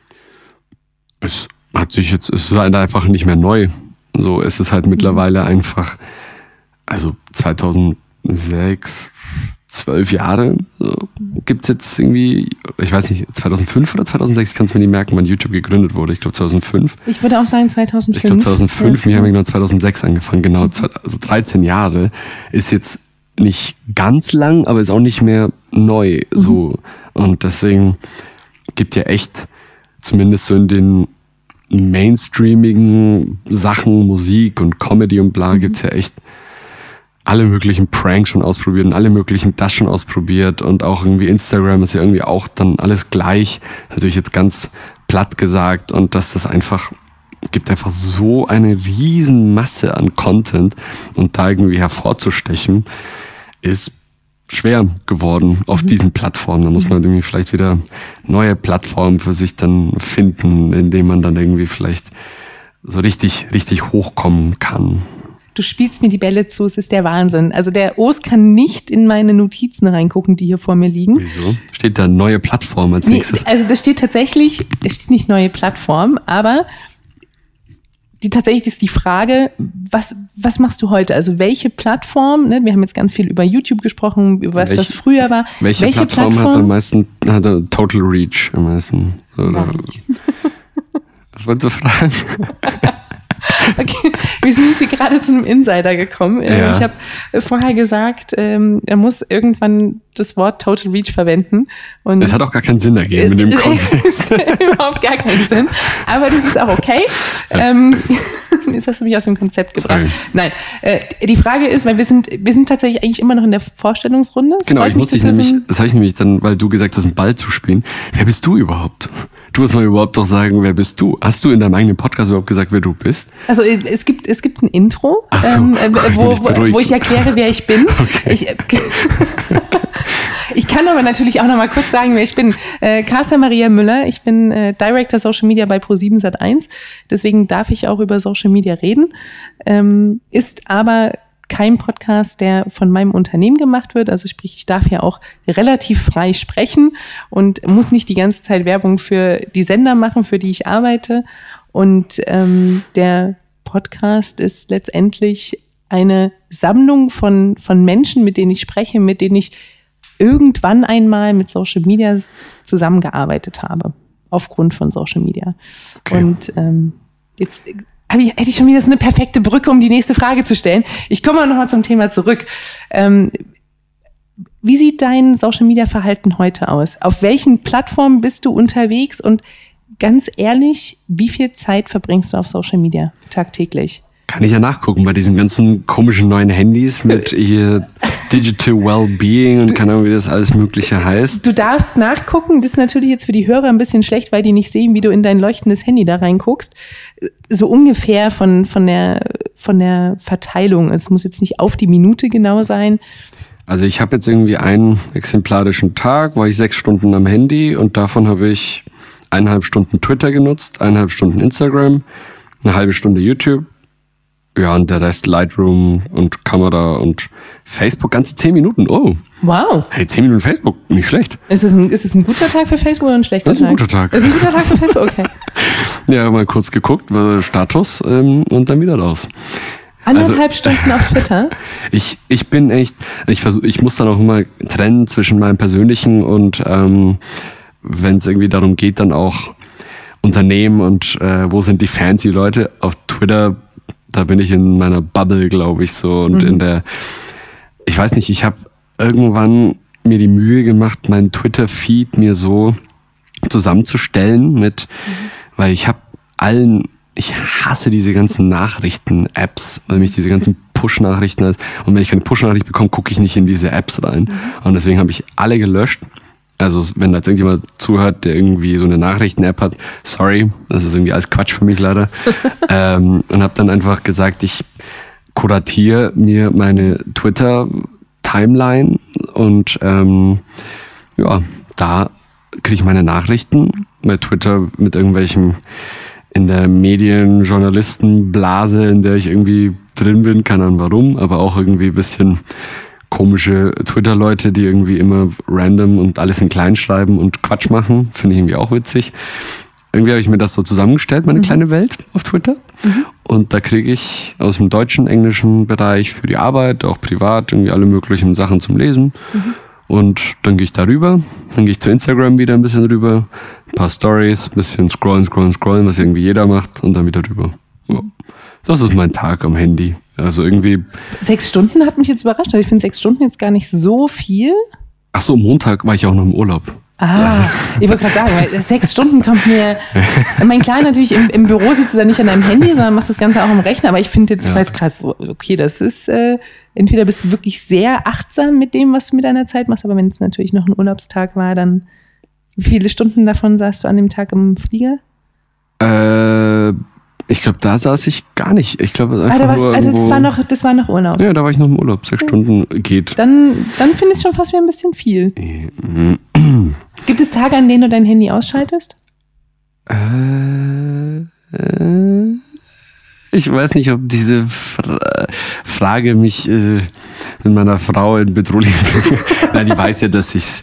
Es ist halt einfach nicht mehr neu. So, es ist halt mittlerweile einfach, also 2006, 12 Jahre, so, gibt's jetzt irgendwie, ich weiß nicht, 2005 oder 2006, ich kann es mir nicht merken, wann YouTube gegründet wurde. Ich glaube 2005. Ich würde auch sagen 2005. Ich glaube 2005, wir haben genau 2006 angefangen, genau, also 13 Jahre ist jetzt nicht ganz lang, aber ist auch nicht mehr neu, so. Und deswegen gibt ja echt, zumindest so in den mainstreamigen Sachen, Musik und Comedy und bla, gibt's ja echt alle möglichen Pranks schon ausprobiert und alle möglichen das schon ausprobiert und auch irgendwie Instagram ist ja irgendwie auch dann alles gleich, natürlich jetzt ganz platt gesagt und dass das einfach, gibt einfach so eine riesen Masse an Content und da irgendwie hervorzustechen, ist schwer geworden auf diesen Plattformen. Da muss man irgendwie vielleicht wieder neue Plattformen für sich dann finden, indem man dann irgendwie vielleicht so richtig hochkommen kann. Du spielst mir die Bälle zu, es ist der Wahnsinn. Also der O's kann nicht in meine Notizen reingucken, die hier vor mir liegen. Wieso? Steht da neue Plattform als nächstes? Also da steht tatsächlich, es steht nicht neue Plattform, aber tatsächlich ist die Frage, was machst du heute? Also welche Plattform, ne? Wir haben jetzt ganz viel über YouTube gesprochen, über was früher war. Welche Plattform hat am meisten, hat Total Reach am meisten? Oder? Was wolltest du fragen? Okay, wir sind hier gerade zu einem Insider gekommen. Ja. Ich habe vorher gesagt, er muss irgendwann das Wort Total Reach verwenden. Und das hat auch gar keinen Sinn ergeben in dem Kontext. Überhaupt gar keinen Sinn. Aber das ist auch okay. Ja. Jetzt hast du mich aus dem Konzept gebracht. Sorry. Nein, die Frage ist, weil wir sind tatsächlich eigentlich immer noch in der Vorstellungsrunde. Genau, das habe ich nämlich dann, weil du gesagt hast, einen Ball zu spielen. Wer bist du überhaupt? Du musst mal überhaupt doch sagen, wer bist du? Hast du in deinem eigenen Podcast überhaupt gesagt, wer du bist? Also es gibt ein Intro, so, wo ich erkläre, wer ich bin. Okay. Ich kann aber natürlich auch noch mal kurz sagen, wer ich bin. Carsten Maria Müller, ich bin Director Social Media bei Pro7 Sat.1. Deswegen darf ich auch über Social Media reden. Ist aber kein Podcast, der von meinem Unternehmen gemacht wird. Also sprich, ich darf ja auch relativ frei sprechen und muss nicht die ganze Zeit Werbung für die Sender machen, für die ich arbeite. Und der Podcast ist letztendlich eine Sammlung von Menschen, mit denen ich spreche, mit denen ich irgendwann einmal mit Social Media zusammengearbeitet habe. Aufgrund von Social Media. Okay. Und jetzt hätte ich schon wieder so eine perfekte Brücke, um die nächste Frage zu stellen. Ich komme noch mal zum Thema zurück. Wie sieht dein Social-Media-Verhalten heute aus? Auf welchen Plattformen bist du unterwegs? Und ganz ehrlich, wie viel Zeit verbringst du auf Social Media tagtäglich? Kann ich ja nachgucken bei diesen ganzen komischen neuen Handys mit hier Digital Wellbeing und keine Ahnung, wie das alles Mögliche heißt. Du darfst nachgucken. Das ist natürlich jetzt für die Hörer ein bisschen schlecht, weil die nicht sehen, wie du in dein leuchtendes Handy da reinguckst. So ungefähr von der Verteilung. Es muss jetzt nicht auf die Minute genau sein. Also ich habe jetzt irgendwie einen exemplarischen Tag, war ich 6 Stunden am Handy und davon habe ich 1,5 Stunden Twitter genutzt, 1,5 Stunden Instagram, eine halbe Stunde YouTube. Ja, und der Rest Lightroom und Kamera und Facebook, ganze 10 Minuten. Oh. Wow. Hey, 10 Minuten Facebook, nicht schlecht. Ist es ein guter Tag für Facebook oder ein schlechter Tag? Das ist ein guter Tag. Ist ein guter Tag für Facebook, okay. Ja, mal kurz geguckt, Status und dann wieder raus. 1,5 Stunden auf Twitter? Ich bin echt, ich muss dann auch immer trennen zwischen meinem persönlichen und wenn es irgendwie darum geht, dann auch Unternehmen und wo sind die fancy Leute auf Twitter. Da bin ich in meiner Bubble, glaube ich, so. Und ich weiß nicht, ich habe irgendwann mir die Mühe gemacht, meinen Twitter-Feed mir so zusammenzustellen weil ich hasse diese ganzen Nachrichten-Apps, weil mich diese ganzen Push-Nachrichten, und wenn ich keine Push-Nachricht bekomme, gucke ich nicht in diese Apps rein. Und deswegen habe ich alle gelöscht. Also wenn da jetzt irgendjemand zuhört, der irgendwie so eine Nachrichten-App hat, sorry, das ist irgendwie alles Quatsch für mich leider. Und habe dann einfach gesagt, ich kuratiere mir meine Twitter-Timeline und ja, da kriege ich meine Nachrichten bei Twitter mit irgendwelchen in der Medien-Journalisten-Blase, in der ich irgendwie drin bin, keine Ahnung warum, aber auch irgendwie ein bisschen komische Twitter-Leute, die irgendwie immer random und alles in klein schreiben und Quatsch machen, finde ich irgendwie auch witzig. Irgendwie habe ich mir das so zusammengestellt, meine kleine Welt auf Twitter. Und da kriege ich aus dem deutschen, englischen Bereich für die Arbeit, auch privat, irgendwie alle möglichen Sachen zum Lesen. Und dann gehe ich da rüber, dann gehe ich zu Instagram wieder ein bisschen rüber, ein paar Stories, ein bisschen scrollen, was irgendwie jeder macht und dann wieder rüber. Ja. Das ist mein Tag am Handy. Also irgendwie... 6 Stunden hat mich jetzt überrascht. Ich finde 6 Stunden jetzt gar nicht so viel. Ach so, Montag war ich auch noch im Urlaub. Ich wollte gerade sagen, weil 6 Stunden kommt mir... Mein Kleiner natürlich im Büro sitzt du dann nicht an deinem Handy, sondern machst das Ganze auch am Rechner. Aber ich finde jetzt, weil es gerade so, okay, das ist... entweder bist du wirklich sehr achtsam mit dem, was du mit deiner Zeit machst, aber wenn es natürlich noch ein Urlaubstag war, dann wie viele Stunden davon saßt du an dem Tag im Flieger? Ich glaube, da saß ich gar nicht. Ich glaube, einfach das war noch Urlaub. Ja, da war ich noch im Urlaub. 6 Stunden geht. Dann finde ich es schon fast wieder ein bisschen viel. Gibt es Tage, an denen du dein Handy ausschaltest? Ich weiß nicht, ob diese Frage mich mit meiner Frau in Bedrohung bringt. Nein, die weiß ja, dass ich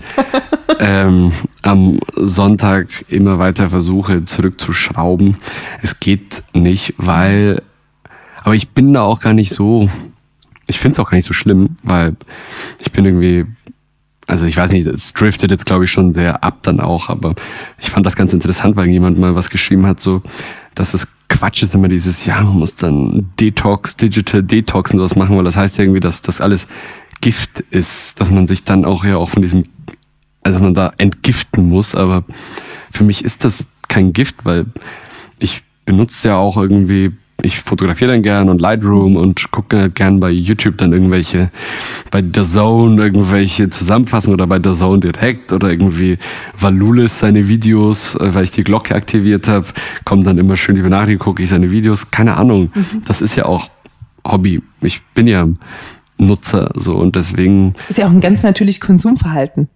am Sonntag immer weiter versuche zurückzuschrauben. Es geht nicht, aber ich bin da auch gar nicht so, ich finde es auch gar nicht so schlimm, weil ich bin irgendwie, also ich weiß nicht, es driftet jetzt glaube ich schon sehr ab dann auch, aber ich fand das ganz interessant, weil jemand mal was geschrieben hat, so, dass es Quatsch ist immer dieses, ja, man muss dann Digital Detox und sowas machen, weil das heißt ja irgendwie, dass das alles Gift ist, dass man sich dann auch von diesem, also man da entgiften muss, aber für mich ist das kein Gift, weil ich benutze ja auch irgendwie, ich fotografiere dann gern und Lightroom und gucke halt gern bei YouTube dann bei DAZN irgendwelche Zusammenfassungen oder bei DAZN direkt oder irgendwie Valulis seine Videos, weil ich die Glocke aktiviert habe, kommen dann immer schön die Benachrichtigungen, gucke ich seine Videos, keine Ahnung, das ist ja auch Hobby, ich bin ja Nutzer, so, und deswegen... Ist ja auch ein ganz natürliches Konsumverhalten.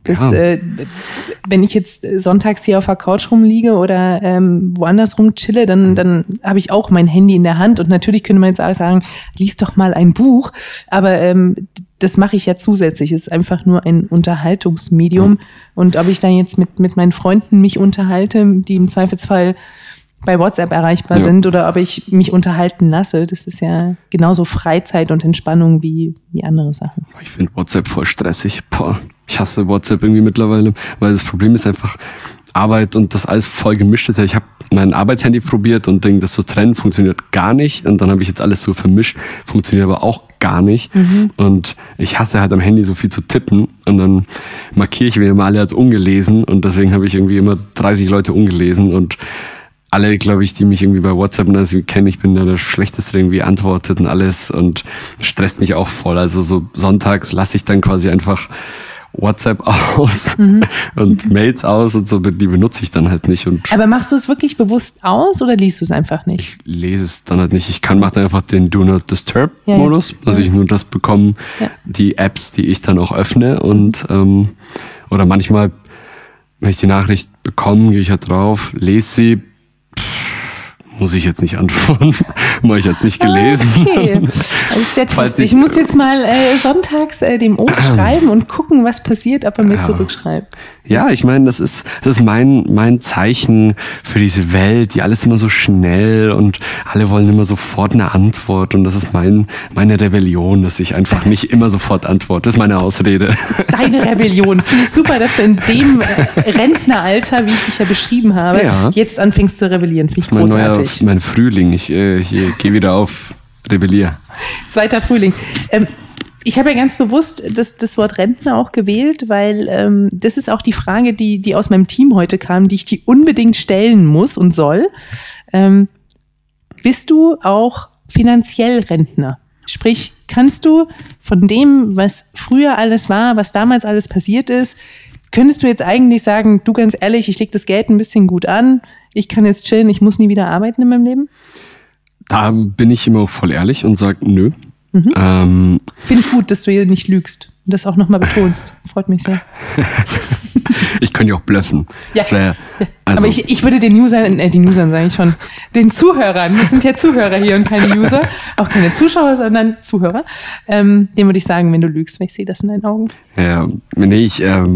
Wenn ich jetzt sonntags hier auf der Couch rumliege oder woanders rumchille, dann habe ich auch mein Handy in der Hand und natürlich könnte man jetzt auch sagen, lies doch mal ein Buch, aber das mache ich ja zusätzlich. Es ist einfach nur ein Unterhaltungsmedium und ob ich dann jetzt mit meinen Freunden mich unterhalte, die im Zweifelsfall bei WhatsApp erreichbar sind oder ob ich mich unterhalten lasse. Das ist ja genauso Freizeit und Entspannung wie andere Sachen. Ich finde WhatsApp voll stressig. Ich hasse WhatsApp irgendwie mittlerweile, weil das Problem ist einfach Arbeit und das alles voll gemischt ist. Ich habe mein Arbeitshandy probiert und denke, das so trennen funktioniert gar nicht. Und dann habe ich jetzt alles so vermischt, funktioniert aber auch gar nicht. Und ich hasse halt am Handy so viel zu tippen und dann markiere ich mir immer alle als ungelesen und deswegen habe ich irgendwie immer 30 Leute ungelesen und alle, glaube ich, die mich irgendwie bei WhatsApp kennen, ich bin da der Schlechteste, der irgendwie antwortet und alles und stresst mich auch voll. Also so sonntags lasse ich dann quasi einfach WhatsApp aus und Mails aus und so, die benutze ich dann halt nicht. Aber machst du es wirklich bewusst aus oder liest du es einfach nicht? Ich lese es dann halt nicht. Ich mache dann einfach den Do Not Disturb Modus, dass ich nur das bekomme, die Apps, die ich dann auch öffne und oder manchmal, wenn ich die Nachricht bekomme, gehe ich halt drauf, lese sie, muss ich jetzt nicht antworten. Habe ich jetzt nicht gelesen. Okay, das ist der Test. Ich muss jetzt mal sonntags dem O schreiben und gucken, was passiert, ob er mir zurückschreibt. Ja, ich meine, das ist mein Zeichen für diese Welt, die alles immer so schnell und alle wollen immer sofort eine Antwort und das ist meine Rebellion, dass ich einfach nicht immer sofort antworte. Das ist meine Ausrede. Deine Rebellion. Das finde ich super, dass du in dem Rentneralter, wie ich dich ja beschrieben habe, jetzt anfängst zu rebellieren. Finde ich großartig. Mein Frühling. Ich gehe wieder auf Rebellier. 2. Frühling. Ich habe ja ganz bewusst das Wort Rentner auch gewählt, weil das ist auch die Frage, die aus meinem Team heute kam, die ich dir unbedingt stellen muss und soll. Bist du auch finanziell Rentner? Sprich, kannst du von dem, was früher alles war, was damals alles passiert ist, könntest du jetzt eigentlich sagen, du ganz ehrlich, ich lege das Geld ein bisschen gut an, ich kann jetzt chillen, ich muss nie wieder arbeiten in meinem Leben? Da bin ich immer voll ehrlich und sage, nö. Finde ich gut, dass du hier nicht lügst. und das auch nochmal betonst. Freut mich sehr. Ich könnte ja auch bluffen. Ja, also, aber ich würde den Usern sage ich schon, den Zuhörern, wir sind ja Zuhörer hier und keine User, auch keine Zuschauer, sondern Zuhörer, dem würde ich sagen, wenn du lügst, weil ich sehe das in deinen Augen. Ja, nee,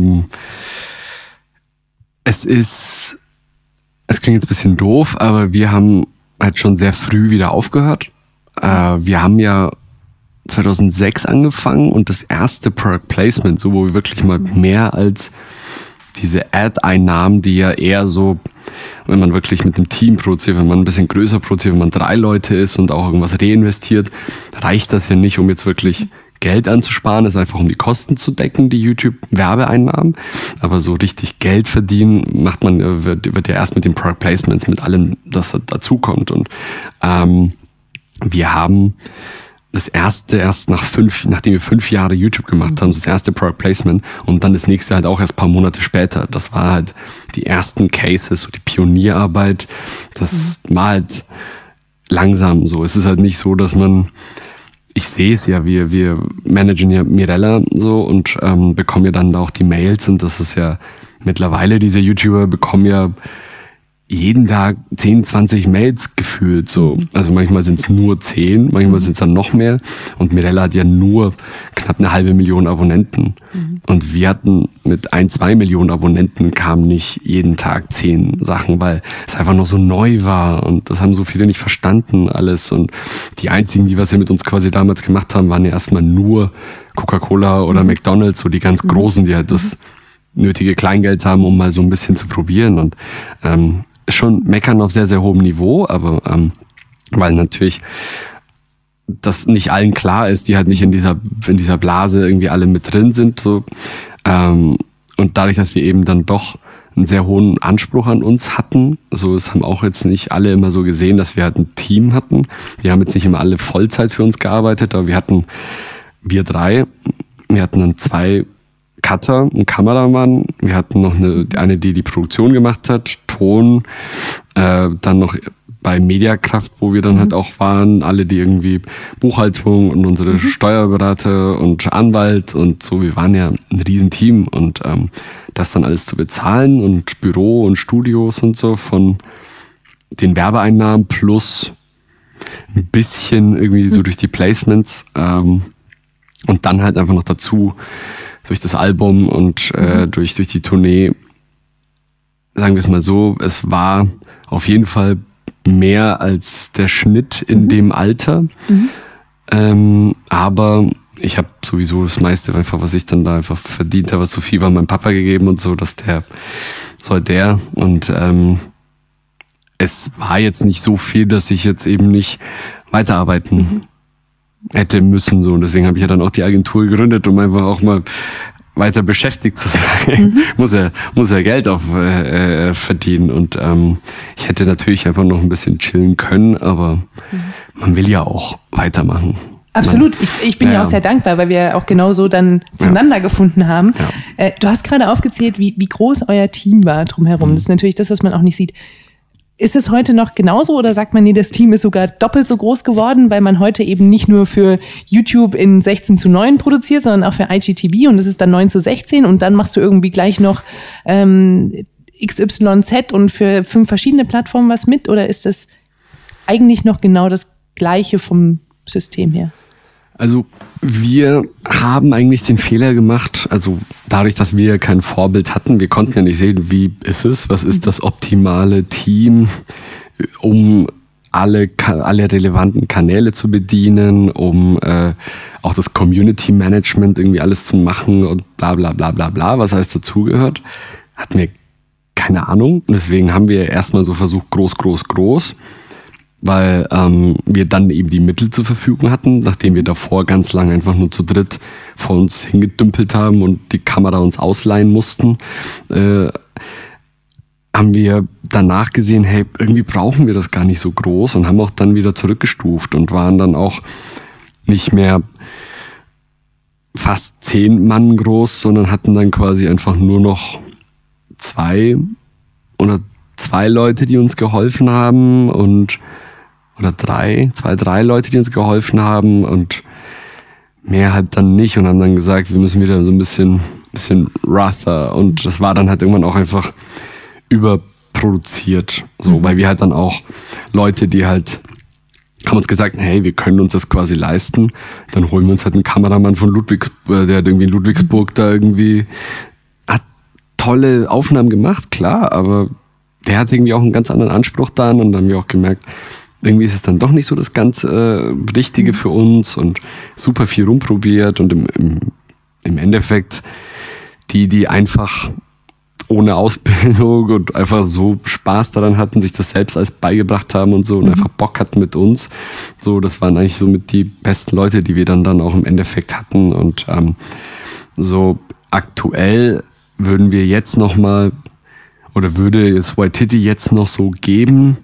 es klingt jetzt ein bisschen doof, aber wir haben halt schon sehr früh wieder aufgehört. Wir haben ja 2006 angefangen und das erste Product Placement, so wo wir wirklich mal mehr als diese Ad-Einnahmen, die ja eher so, wenn man wirklich mit dem Team produziert, wenn man ein bisschen größer produziert, wenn man 3 Leute ist und auch irgendwas reinvestiert, reicht das ja nicht, um jetzt wirklich Geld anzusparen, ist einfach um die Kosten zu decken, die YouTube-Werbeeinnahmen. Aber so richtig Geld verdienen wird ja erst mit den Product Placements, mit allem, das dazukommt. Und wir haben das erste erst nachdem wir 5 Jahre YouTube gemacht haben, das erste Product Placement und dann das nächste halt auch erst ein paar Monate später. Das war halt die ersten Cases, so die Pionierarbeit. Das war halt langsam so. Es ist halt nicht so, dass ich sehe es ja, wir managen ja Mirella so und bekommen ja dann auch die Mails und das ist ja mittlerweile, diese YouTuber bekommen ja jeden Tag 10, 20 Mails gefühlt so. Also manchmal sind es nur 10, manchmal sind es dann noch mehr. Und Mirella hat ja nur knapp 500.000 Abonnenten. Und wir hatten mit 1, 2 Millionen Abonnenten kamen nicht jeden Tag 10 Sachen, weil es einfach noch so neu war. Und das haben so viele nicht verstanden alles. Und die einzigen, die was ja mit uns quasi damals gemacht haben, waren ja erstmal nur Coca-Cola oder McDonald's, so die ganz Großen, die halt das nötige Kleingeld haben, um mal so ein bisschen zu probieren. Und schon meckern auf sehr, sehr hohem Niveau, aber weil natürlich das nicht allen klar ist, die halt nicht in dieser Blase irgendwie alle mit drin sind. So. Und dadurch, dass wir eben dann doch einen sehr hohen Anspruch an uns hatten, so es haben auch jetzt nicht alle immer so gesehen, dass wir halt ein Team hatten. Wir haben jetzt nicht immer alle Vollzeit für uns gearbeitet, aber wir 3, wir hatten dann 2 Cutter, ein Kameramann, wir hatten noch eine, die Produktion gemacht hat, Ton, dann noch bei Mediakraft, wo wir dann halt auch waren, alle, die irgendwie Buchhaltung und unsere Steuerberater und Anwalt und so, wir waren ja ein Riesenteam und das dann alles zu bezahlen und Büro und Studios und so von den Werbeeinnahmen plus ein bisschen irgendwie so durch die Placements und dann halt einfach noch dazu durch das Album und durch die Tournee, sagen wir es mal so, es war auf jeden Fall mehr als der Schnitt in dem Alter. Aber ich habe sowieso das meiste einfach, was ich dann da einfach verdient habe, was zu viel war, meinem Papa gegeben und so, dass und es war jetzt nicht so viel, dass ich jetzt eben nicht weiterarbeiten hätte müssen. So. Und deswegen habe ich ja dann auch die Agentur gegründet, um einfach auch mal weiter beschäftigt zu sein. Muss ja Geld verdienen. Und ich hätte natürlich einfach noch ein bisschen chillen können, aber man will ja auch weitermachen. Absolut. Ich bin ja auch sehr dankbar, weil wir auch genau so dann zueinander gefunden haben. Ja. Du hast gerade aufgezählt, wie groß euer Team war drumherum. Das ist natürlich das, was man auch nicht sieht. Ist es heute noch genauso oder sagt man, nee, das Team ist sogar doppelt so groß geworden, weil man heute eben nicht nur für YouTube in 16:9 produziert, sondern auch für IGTV und das ist dann 9:16 und dann machst du irgendwie gleich noch XYZ und für 5 verschiedene Plattformen was mit oder ist das eigentlich noch genau das Gleiche vom System her? Also wir haben eigentlich den Fehler gemacht, also dadurch, dass wir kein Vorbild hatten, wir konnten ja nicht sehen, wie ist es, was ist das optimale Team, um alle relevanten Kanäle zu bedienen, um auch das Community Management irgendwie alles zu machen und bla bla bla bla bla, was alles dazugehört, hatten wir keine Ahnung und deswegen haben wir erstmal so versucht, groß, weil wir dann eben die Mittel zur Verfügung hatten, nachdem wir davor ganz lange einfach nur zu dritt vor uns hingedümpelt haben und die Kamera uns ausleihen mussten, haben wir danach gesehen, hey, irgendwie brauchen wir das gar nicht so groß und haben auch dann wieder zurückgestuft und waren dann auch nicht mehr fast 10 Mann groß, sondern hatten dann quasi einfach nur noch 2 Leute, die uns geholfen haben oder 3 Leute, die uns geholfen haben und mehr halt dann nicht und haben dann gesagt, wir müssen wieder so ein bisschen rougher und das war dann halt irgendwann auch einfach überproduziert, so, weil wir halt dann auch Leute, die halt haben uns gesagt, hey, wir können uns das quasi leisten, dann holen wir uns halt einen Kameramann von Ludwigsburg, der hat irgendwie in Ludwigsburg da irgendwie, hat tolle Aufnahmen gemacht, klar, aber der hat irgendwie auch einen ganz anderen Anspruch dann und dann haben wir auch gemerkt, irgendwie ist es dann doch nicht so das ganz Richtige für uns und super viel rumprobiert und im Endeffekt die einfach ohne Ausbildung und einfach so Spaß daran hatten, sich das selbst alles beigebracht haben und so und einfach Bock hatten mit uns. So, das waren eigentlich so mit die besten Leute, die wir dann auch im Endeffekt hatten und so aktuell würden wir jetzt nochmal oder würde es Waititi jetzt noch so geben,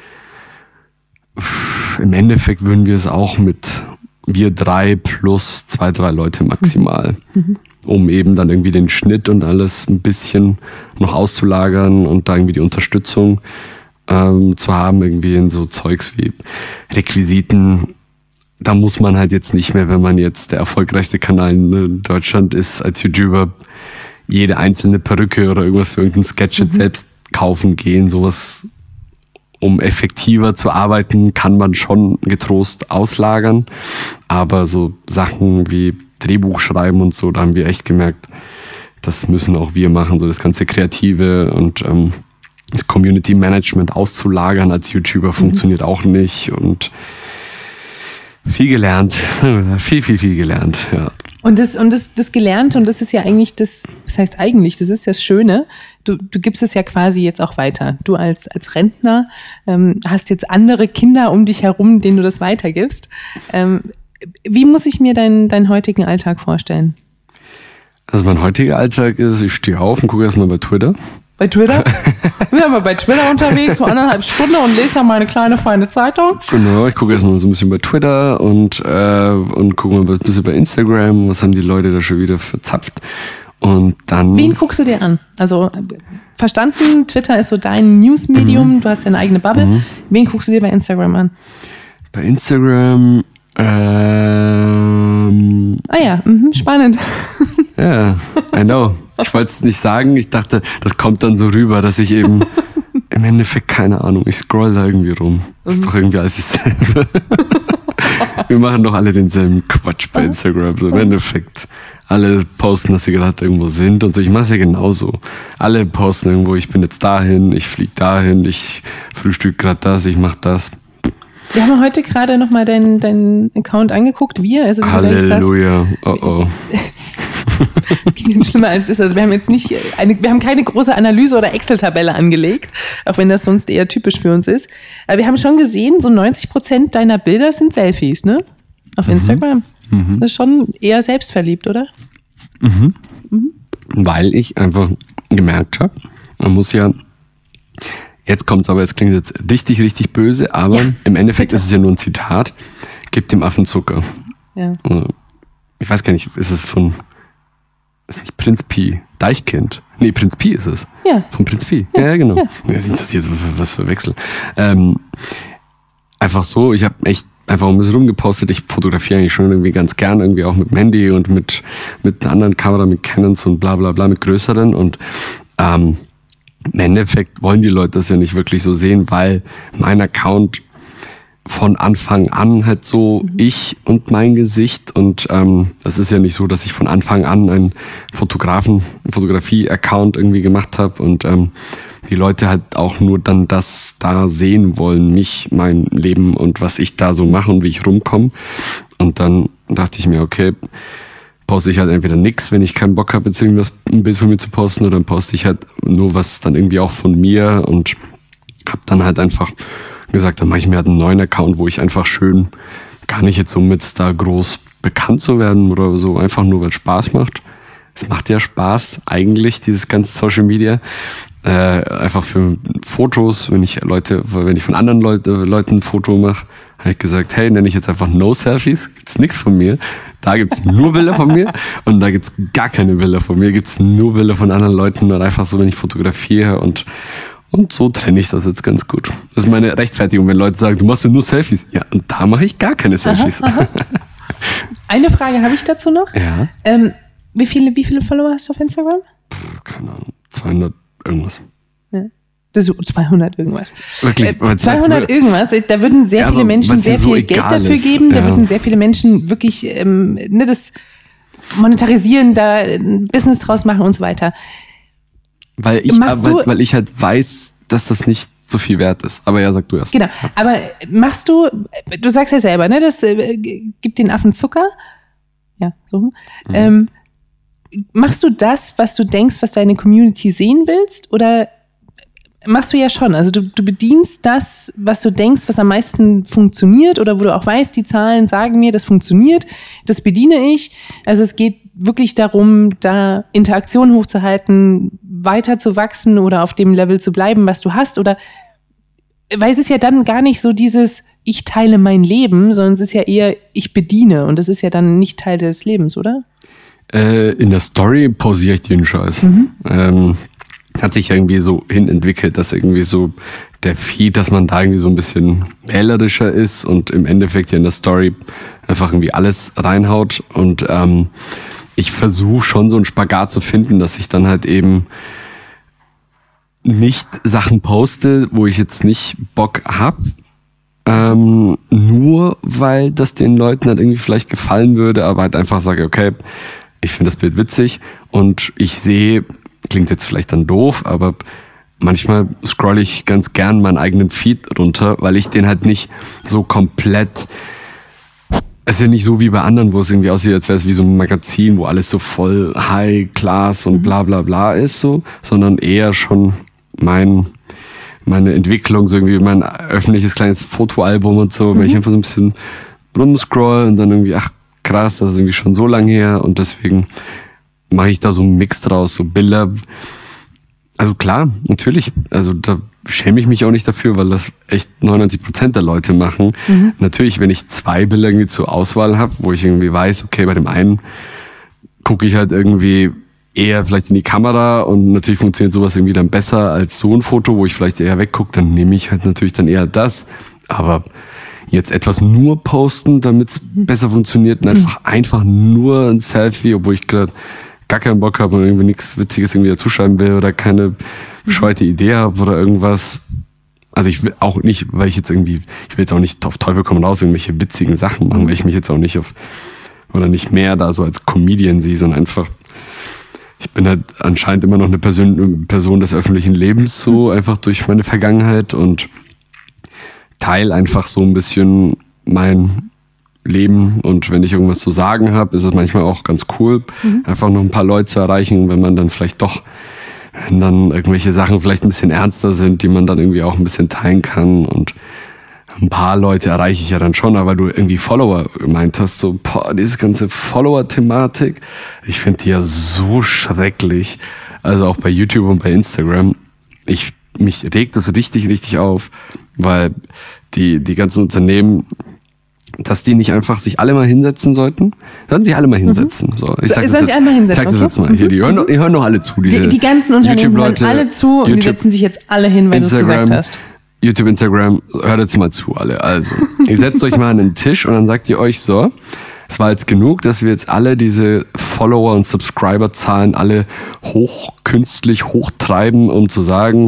im Endeffekt würden wir es auch mit wir 3 plus 2, 3 Leute maximal, um eben dann irgendwie den Schnitt und alles ein bisschen noch auszulagern und da irgendwie die Unterstützung zu haben, irgendwie in so Zeugs wie Requisiten. Da muss man halt jetzt nicht mehr, wenn man jetzt der erfolgreichste Kanal in Deutschland ist als YouTuber, jede einzelne Perücke oder irgendwas für irgendeinen Sketch jetzt selbst kaufen gehen, sowas. Um effektiver zu arbeiten, kann man schon getrost auslagern. Aber so Sachen wie Drehbuch schreiben und so, da haben wir echt gemerkt, das müssen auch wir machen. So das ganze Kreative und das Community Management auszulagern als YouTuber funktioniert auch nicht. Und viel gelernt. Viel gelernt, ja. Und das Gelernte, und das ist ja eigentlich das heißt eigentlich, das ist ja das Schöne, du gibst es ja quasi jetzt auch weiter. Du als Rentner hast jetzt andere Kinder um dich herum, denen du das weitergibst. Wie muss ich mir deinen heutigen Alltag vorstellen? Also mein heutiger Alltag ist, ich stehe auf und gucke erstmal bei Twitter. Bei Twitter? Ich bin aber bei Twitter unterwegs, so 1,5 Stunden und lese ja meine kleine feine Zeitung. Genau, ich gucke erstmal so ein bisschen bei Twitter und gucke mal ein bisschen bei Instagram, was haben die Leute da schon wieder verzapft. Und dann. Wen guckst du dir an? Also verstanden, Twitter ist so dein Newsmedium, du hast ja eine eigene Bubble. Wen guckst du dir bei Instagram an? Bei Instagram, spannend. Ja, I know. Ich wollte es nicht sagen, ich dachte, das kommt dann so rüber, dass ich eben im Endeffekt, keine Ahnung, ich scroll da irgendwie rum. Das ist doch irgendwie alles dasselbe. Wir machen doch alle denselben Quatsch bei Instagram. So im Endeffekt, alle posten, dass sie gerade irgendwo sind und so. Ich mache es ja genauso. Alle posten irgendwo, ich bin jetzt dahin, ich fliege dahin, ich frühstück gerade das, ich mache das. Wir haben heute gerade nochmal deinen Account angeguckt. Halleluja. Oh. Das ging dann schlimmer als es ist. Also wir haben jetzt wir haben keine große Analyse oder Excel-Tabelle angelegt, auch wenn das sonst eher typisch für uns ist. Aber wir haben schon gesehen, so 90% deiner Bilder sind Selfies, ne? Auf Instagram. Das ist schon eher selbstverliebt, oder? Weil ich einfach gemerkt habe, man muss ja, jetzt kommt's aber, jetzt klingt es jetzt richtig, richtig böse, aber ja, im Endeffekt bitte. Ist es ja nur ein Zitat, gib dem Affen Zucker. Ja. Also, ich weiß gar nicht, ist nicht Prinz Pi, Deichkind? Nee, Prinz Pi ist es. Ja. Von Prinz Pi. Ja, genau. Ja. Ist das hier so was für Wechsel? Einfach so, ich habe echt einfach ein bisschen rumgepostet. Ich fotografiere eigentlich schon irgendwie ganz gern, irgendwie auch mit dem Handy und mit einer anderen Kamera, mit Canons und bla bla bla, mit größeren. Und im Endeffekt wollen die Leute das ja nicht wirklich so sehen, weil mein Account von Anfang an halt so ich und mein Gesicht und das ist ja nicht so, dass ich von Anfang an einen Fotografie-Account irgendwie gemacht habe und die Leute halt auch nur dann das da sehen wollen, mich, mein Leben und was ich da so mache und wie ich rumkomme. Und dann dachte ich mir, okay, poste ich halt entweder nix, wenn ich keinen Bock habe, jetzt irgendwas ein Bild von mir zu posten, oder dann poste ich halt nur was dann irgendwie auch von mir und habe dann halt einfach gesagt, dann mache ich mir halt einen neuen Account, wo ich einfach schön, gar nicht jetzt so mit da groß bekannt zu werden oder so, einfach nur, weil es Spaß macht. Es macht ja Spaß eigentlich, dieses ganze Social Media. Einfach für Fotos, wenn ich von anderen Leuten ein Foto mache, habe ich gesagt, hey, nenne ich jetzt einfach No Selfies, gibt's nichts von mir. Da gibt's nur Bilder von mir und da gibt's gar keine Bilder von mir, gibt's nur Bilder von anderen Leuten und einfach so, wenn ich fotografiere und so trenne ich das jetzt ganz gut. Das ist meine Rechtfertigung, wenn Leute sagen, du machst ja nur Selfies. Ja, und da mache ich gar keine Selfies. Aha. Eine Frage habe ich dazu noch. Ja. Wie viele Follower hast du auf Instagram? Keine Ahnung, 200 irgendwas. Ja. Das ist 200 irgendwas. Wirklich? 200 irgendwas. Da würden sehr viele Menschen sehr viel Geld dafür geben. Da würden sehr viele Menschen wirklich das monetarisieren, da ein Business draus machen und so weiter. Weil ich halt weiß, dass das nicht so viel wert ist. Aber ja, sag du erst. Genau. Aber du sagst ja selber, ne, das gibt den Affen Zucker. Ja, so. Machst du das, was du denkst, was deine Community sehen willst? Oder machst du ja schon. Also du bedienst das, was du denkst, was am meisten funktioniert oder wo du auch weißt, die Zahlen sagen mir, das funktioniert, das bediene ich. Also es geht wirklich darum, da Interaktion hochzuhalten, weiter zu wachsen oder auf dem Level zu bleiben, was du hast. Oder weil es ist ja dann gar nicht so dieses, ich teile mein Leben, sondern es ist ja eher, ich bediene. Und das ist ja dann nicht Teil des Lebens, oder? In der Story pausiere ich den Scheiß. Hat sich irgendwie so hin entwickelt, dass irgendwie so der Feed, dass man da irgendwie so ein bisschen wählerischer ist und im Endeffekt ja in der Story einfach irgendwie alles reinhaut. Und ich versuche schon so einen Spagat zu finden, dass ich dann halt eben nicht Sachen poste, wo ich jetzt nicht Bock hab, nur weil das den Leuten halt irgendwie vielleicht gefallen würde, aber halt einfach sage, okay, ich finde das Bild witzig und ich sehe, klingt jetzt vielleicht dann doof, aber manchmal scrolle ich ganz gern meinen eigenen Feed runter, weil ich den halt nicht so komplett, es ist ja nicht so wie bei anderen, wo es irgendwie aussieht, als wäre es wie so ein Magazin, wo alles so voll High Class und bla bla bla ist, so, sondern eher schon meine Entwicklung, so irgendwie mein öffentliches kleines Fotoalbum und so, weil ich einfach so ein bisschen rumscroll und dann irgendwie, ach krass, das ist irgendwie schon so lange her und deswegen mache ich da so einen Mix draus, so Bilder. Also klar, natürlich, also da schäme ich mich auch nicht dafür, weil das echt 99% der Leute machen. Natürlich, wenn ich 2 Bilder irgendwie zur Auswahl habe, wo ich irgendwie weiß, okay, bei dem einen gucke ich halt irgendwie eher vielleicht in die Kamera und natürlich funktioniert sowas irgendwie dann besser als so ein Foto, wo ich vielleicht eher weggucke, dann nehme ich halt natürlich dann eher das. Aber jetzt etwas nur posten, damit es besser funktioniert und einfach nur ein Selfie, obwohl ich gerade gar keinen Bock habe und irgendwie nichts Witziges irgendwie dazuschreiben will oder keine bescheuerte Idee habe oder irgendwas. Also ich will auch nicht, weil ich will jetzt auch nicht auf Teufel komm raus irgendwelche witzigen Sachen machen, weil ich mich jetzt auch nicht oder nicht mehr da so als Comedian sehe, sondern einfach, ich bin halt anscheinend immer noch eine Person des öffentlichen Lebens, so einfach durch meine Vergangenheit und teile einfach so ein bisschen mein Leben und wenn ich irgendwas zu sagen habe, ist es manchmal auch ganz cool, einfach noch ein paar Leute zu erreichen, wenn man dann vielleicht doch, wenn dann irgendwelche Sachen vielleicht ein bisschen ernster sind, die man dann irgendwie auch ein bisschen teilen kann und ein paar Leute erreiche ich ja dann schon, aber du irgendwie Follower gemeint hast, so, diese ganze Follower-Thematik, ich finde die ja so schrecklich, also auch bei YouTube und bei Instagram, mich regt das richtig, richtig auf, weil die ganzen Unternehmen, dass die nicht einfach sich alle mal hinsetzen sollten. Sollten sich alle mal hinsetzen. So, ich sag das jetzt mal. Hier, die hören doch alle zu. Die ganzen Unternehmen hören alle zu und die setzen sich jetzt alle hin, weil du es gesagt hast. YouTube, Instagram, hört jetzt mal zu alle. Also, ihr setzt euch mal an den Tisch und dann sagt ihr euch so, es war jetzt genug, dass wir jetzt alle diese Follower- und Subscriber-Zahlen alle künstlich hochtreiben, um zu sagen,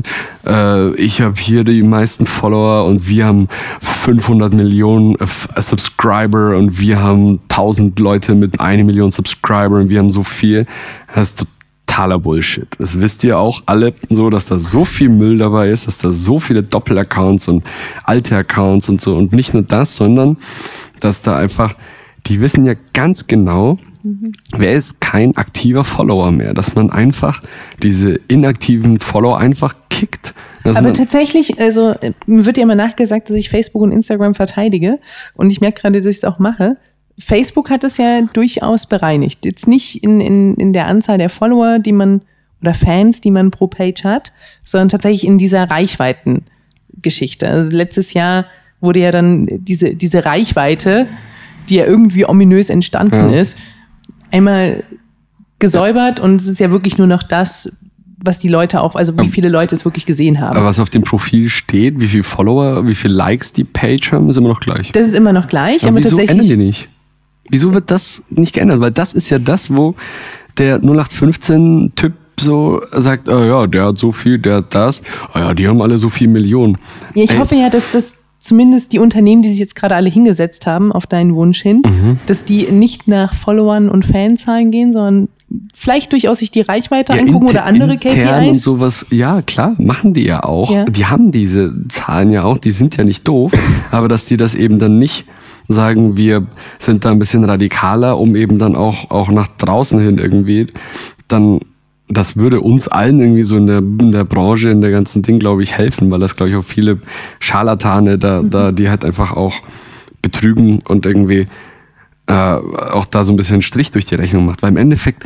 ich habe hier die meisten Follower und wir haben 500 Millionen Subscriber und wir haben 1000 Leute mit 1 Million Subscriber und wir haben so viel. Das ist totaler Bullshit. Das wisst ihr auch alle so, dass da so viel Müll dabei ist, dass da so viele Doppelaccounts und alte Accounts und so und nicht nur das, sondern dass da einfach, die wissen ja ganz genau, wer ist kein aktiver Follower mehr, dass man einfach diese inaktiven Follower einfach kickt. Aber tatsächlich, also mir wird ja immer nachgesagt, dass ich Facebook und Instagram verteidige und ich merke gerade, dass ich es auch mache. Facebook hat es ja durchaus bereinigt. Jetzt nicht in der Anzahl der Follower, die man oder Fans, die man pro Page hat, sondern tatsächlich in dieser Reichweitengeschichte. Also letztes Jahr wurde ja dann diese Reichweite, die ja irgendwie ominös entstanden ist, einmal gesäubert und es ist ja wirklich nur noch das, was die Leute auch, also wie viele Leute es wirklich gesehen haben. Aber was auf dem Profil steht, wie viele Follower, wie viele Likes die Page haben, ist immer noch gleich. Das ist immer noch gleich, aber wieso tatsächlich. Ändern die nicht? Wieso wird das nicht geändert? Weil das ist ja das, wo der 0815-Typ so sagt, ja, der hat so viel, der hat das. Ja, die haben alle so viel Millionen. Ja, ich hoffe ja, dass das zumindest die Unternehmen, die sich jetzt gerade alle hingesetzt haben, auf deinen Wunsch hin, dass die nicht nach Followern und Fanzahlen gehen, sondern vielleicht durchaus sich die Reichweite angucken oder andere KPIs. Und sowas, ja klar, machen die ja auch. Ja. Die haben diese Zahlen ja auch, die sind ja nicht doof, aber dass die das eben dann nicht sagen, wir sind da ein bisschen radikaler, um eben dann auch nach draußen hin irgendwie, dann das würde uns allen irgendwie so in der Branche, in der ganzen Ding, glaube ich, helfen, weil das, glaube ich, auch viele Scharlatane da die halt einfach auch betrügen und irgendwie auch da so ein bisschen Strich durch die Rechnung macht. Weil im Endeffekt,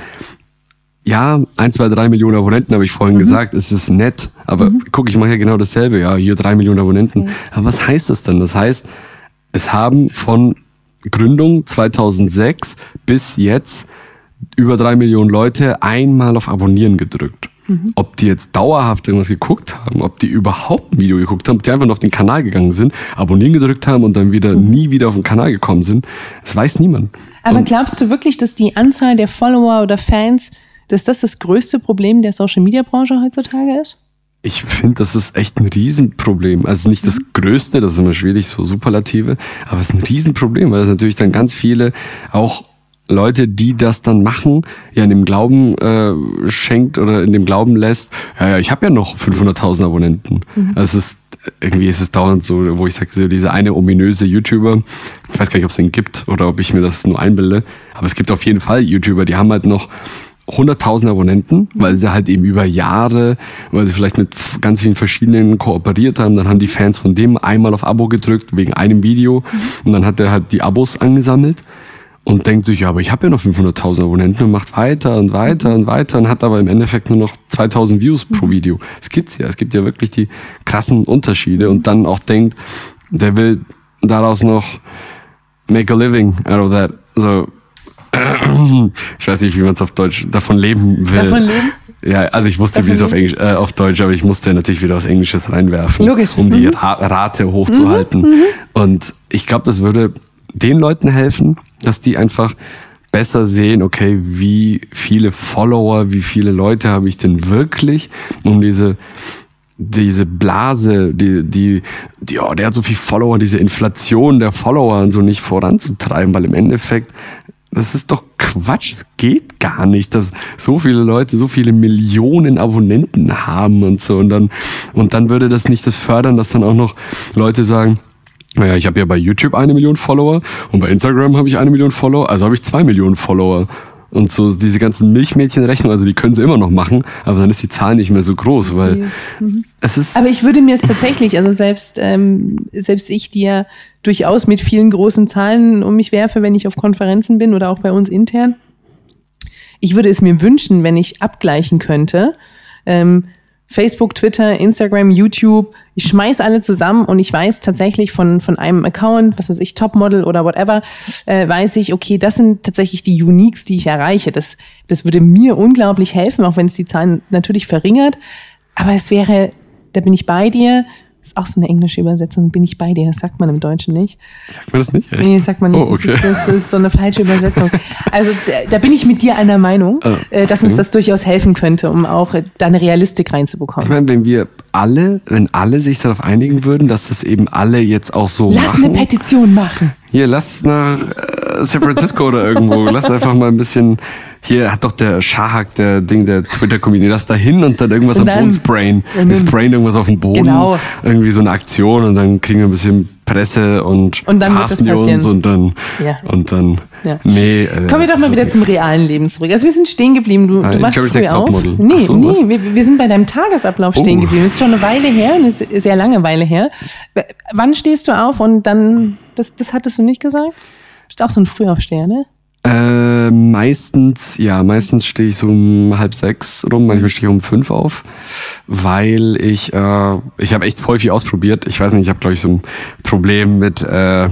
ja, 1, 2, 3 Millionen Abonnenten, habe ich vorhin gesagt, es ist nett, aber guck, ich mache ja genau dasselbe, ja, hier 3 Millionen Abonnenten. Aber was heißt das denn? Das heißt, es haben von Gründung 2006 bis jetzt über 3 Millionen Leute einmal auf Abonnieren gedrückt. Ob die jetzt dauerhaft irgendwas geguckt haben, ob die überhaupt ein Video geguckt haben, ob die einfach nur auf den Kanal gegangen sind, Abonnieren gedrückt haben und dann wieder nie wieder auf den Kanal gekommen sind, das weiß niemand. Aber glaubst du wirklich, dass die Anzahl der Follower oder Fans, dass das größte Problem der Social-Media-Branche heutzutage ist? Ich finde, das ist echt ein Riesenproblem. Also nicht das Größte, das ist immer schwierig, so Superlative, aber es ist ein Riesenproblem, weil das natürlich dann ganz viele auch Leute, die das dann machen, ja in dem Glauben schenkt oder in dem Glauben lässt, ja, ich habe ja noch 500.000 Abonnenten. Also irgendwie ist es dauernd so, wo ich sage, so diese eine ominöse YouTuber, ich weiß gar nicht, ob es den gibt oder ob ich mir das nur einbilde, aber es gibt auf jeden Fall YouTuber, die haben halt noch 100.000 Abonnenten, weil sie halt eben über Jahre, weil sie vielleicht mit ganz vielen verschiedenen kooperiert haben, dann haben die Fans von dem einmal auf Abo gedrückt, wegen einem Video, und dann hat er halt die Abos angesammelt und denkt sich, ja, aber ich habe ja noch 500.000 Abonnenten und macht weiter und weiter und weiter und hat aber im Endeffekt nur noch 2.000 Views pro Video. Es gibt's ja. Es gibt ja wirklich die krassen Unterschiede und dann auch denkt, der will daraus noch make a living out of that. So, ich weiß nicht, wie man es auf Deutsch davon leben will. Davon leben? Ja, also ich wusste, wie es auf Deutsch, aber ich musste natürlich wieder was Englisches reinwerfen, logisch, um die Rate hochzuhalten. Und ich glaube, das würde den Leuten helfen, dass die einfach besser sehen, okay, wie viele Follower, wie viele Leute habe ich denn wirklich, um diese Blase, der hat so viel Follower, diese Inflation der Follower und so nicht voranzutreiben, weil im Endeffekt, das ist doch Quatsch, es geht gar nicht, dass so viele Leute so viele Millionen Abonnenten haben und so und dann würde das nicht das fördern, dass dann auch noch Leute sagen, naja, ich habe ja bei YouTube 1 Million Follower und bei Instagram habe ich 1 Million Follower, also habe ich 2 Millionen Follower. Und so diese ganzen Milchmädchenrechnungen, also die können sie immer noch machen, aber dann ist die Zahl nicht mehr so groß, weil es ist... Aber ich würde mir es tatsächlich, also selbst ich, die ja durchaus mit vielen großen Zahlen um mich werfe, wenn ich auf Konferenzen bin oder auch bei uns intern, ich würde es mir wünschen, wenn ich abgleichen könnte, Facebook, Twitter, Instagram, YouTube, ich schmeiß alle zusammen und ich weiß tatsächlich von einem Account, was weiß ich, Topmodel oder whatever, weiß ich, okay, das sind tatsächlich die Uniques, die ich erreiche. Das würde mir unglaublich helfen, auch wenn es die Zahlen natürlich verringert. Aber es wäre, da bin ich bei dir, ist auch so eine englische Übersetzung, bin ich bei dir, das sagt man im Deutschen nicht. Sagt man das nicht? Echt? Nee, das sagt man nicht. Oh, okay. Das ist so eine falsche Übersetzung. Also da bin ich mit dir einer Meinung, dass uns das durchaus helfen könnte, um auch da eine Realistik reinzubekommen. Ich meine, wenn alle sich darauf einigen würden, dass das eben alle jetzt auch so Lass eine Petition machen. Hier, lass nach San Francisco oder irgendwo, lass einfach mal ein bisschen... Hier hat doch der Shahak, der Twitter-Community, das da hin und dann irgendwas am Boden sprayen. Wir sprayen irgendwas auf den Boden. Genau. Irgendwie so eine Aktion und dann kriegen wir ein bisschen Presse und dann wird das passieren. Und dann. Ja. Nee. Kommen wir doch mal wieder zum realen Leben zurück. Also wir sind stehen geblieben. Du wachst früh auf. Nee, wir sind bei deinem Tagesablauf stehen geblieben. Das ist schon eine Weile her, eine sehr lange Weile her. Wann stehst du auf und dann, das hattest du nicht gesagt? Du bist auch so ein Frühaufsteher, ne? Meistens stehe ich so um 5:30 rum, manchmal stehe ich um 5 auf, weil ich habe echt voll viel ausprobiert. Ich weiß nicht, ich habe glaube ich so ein Problem mit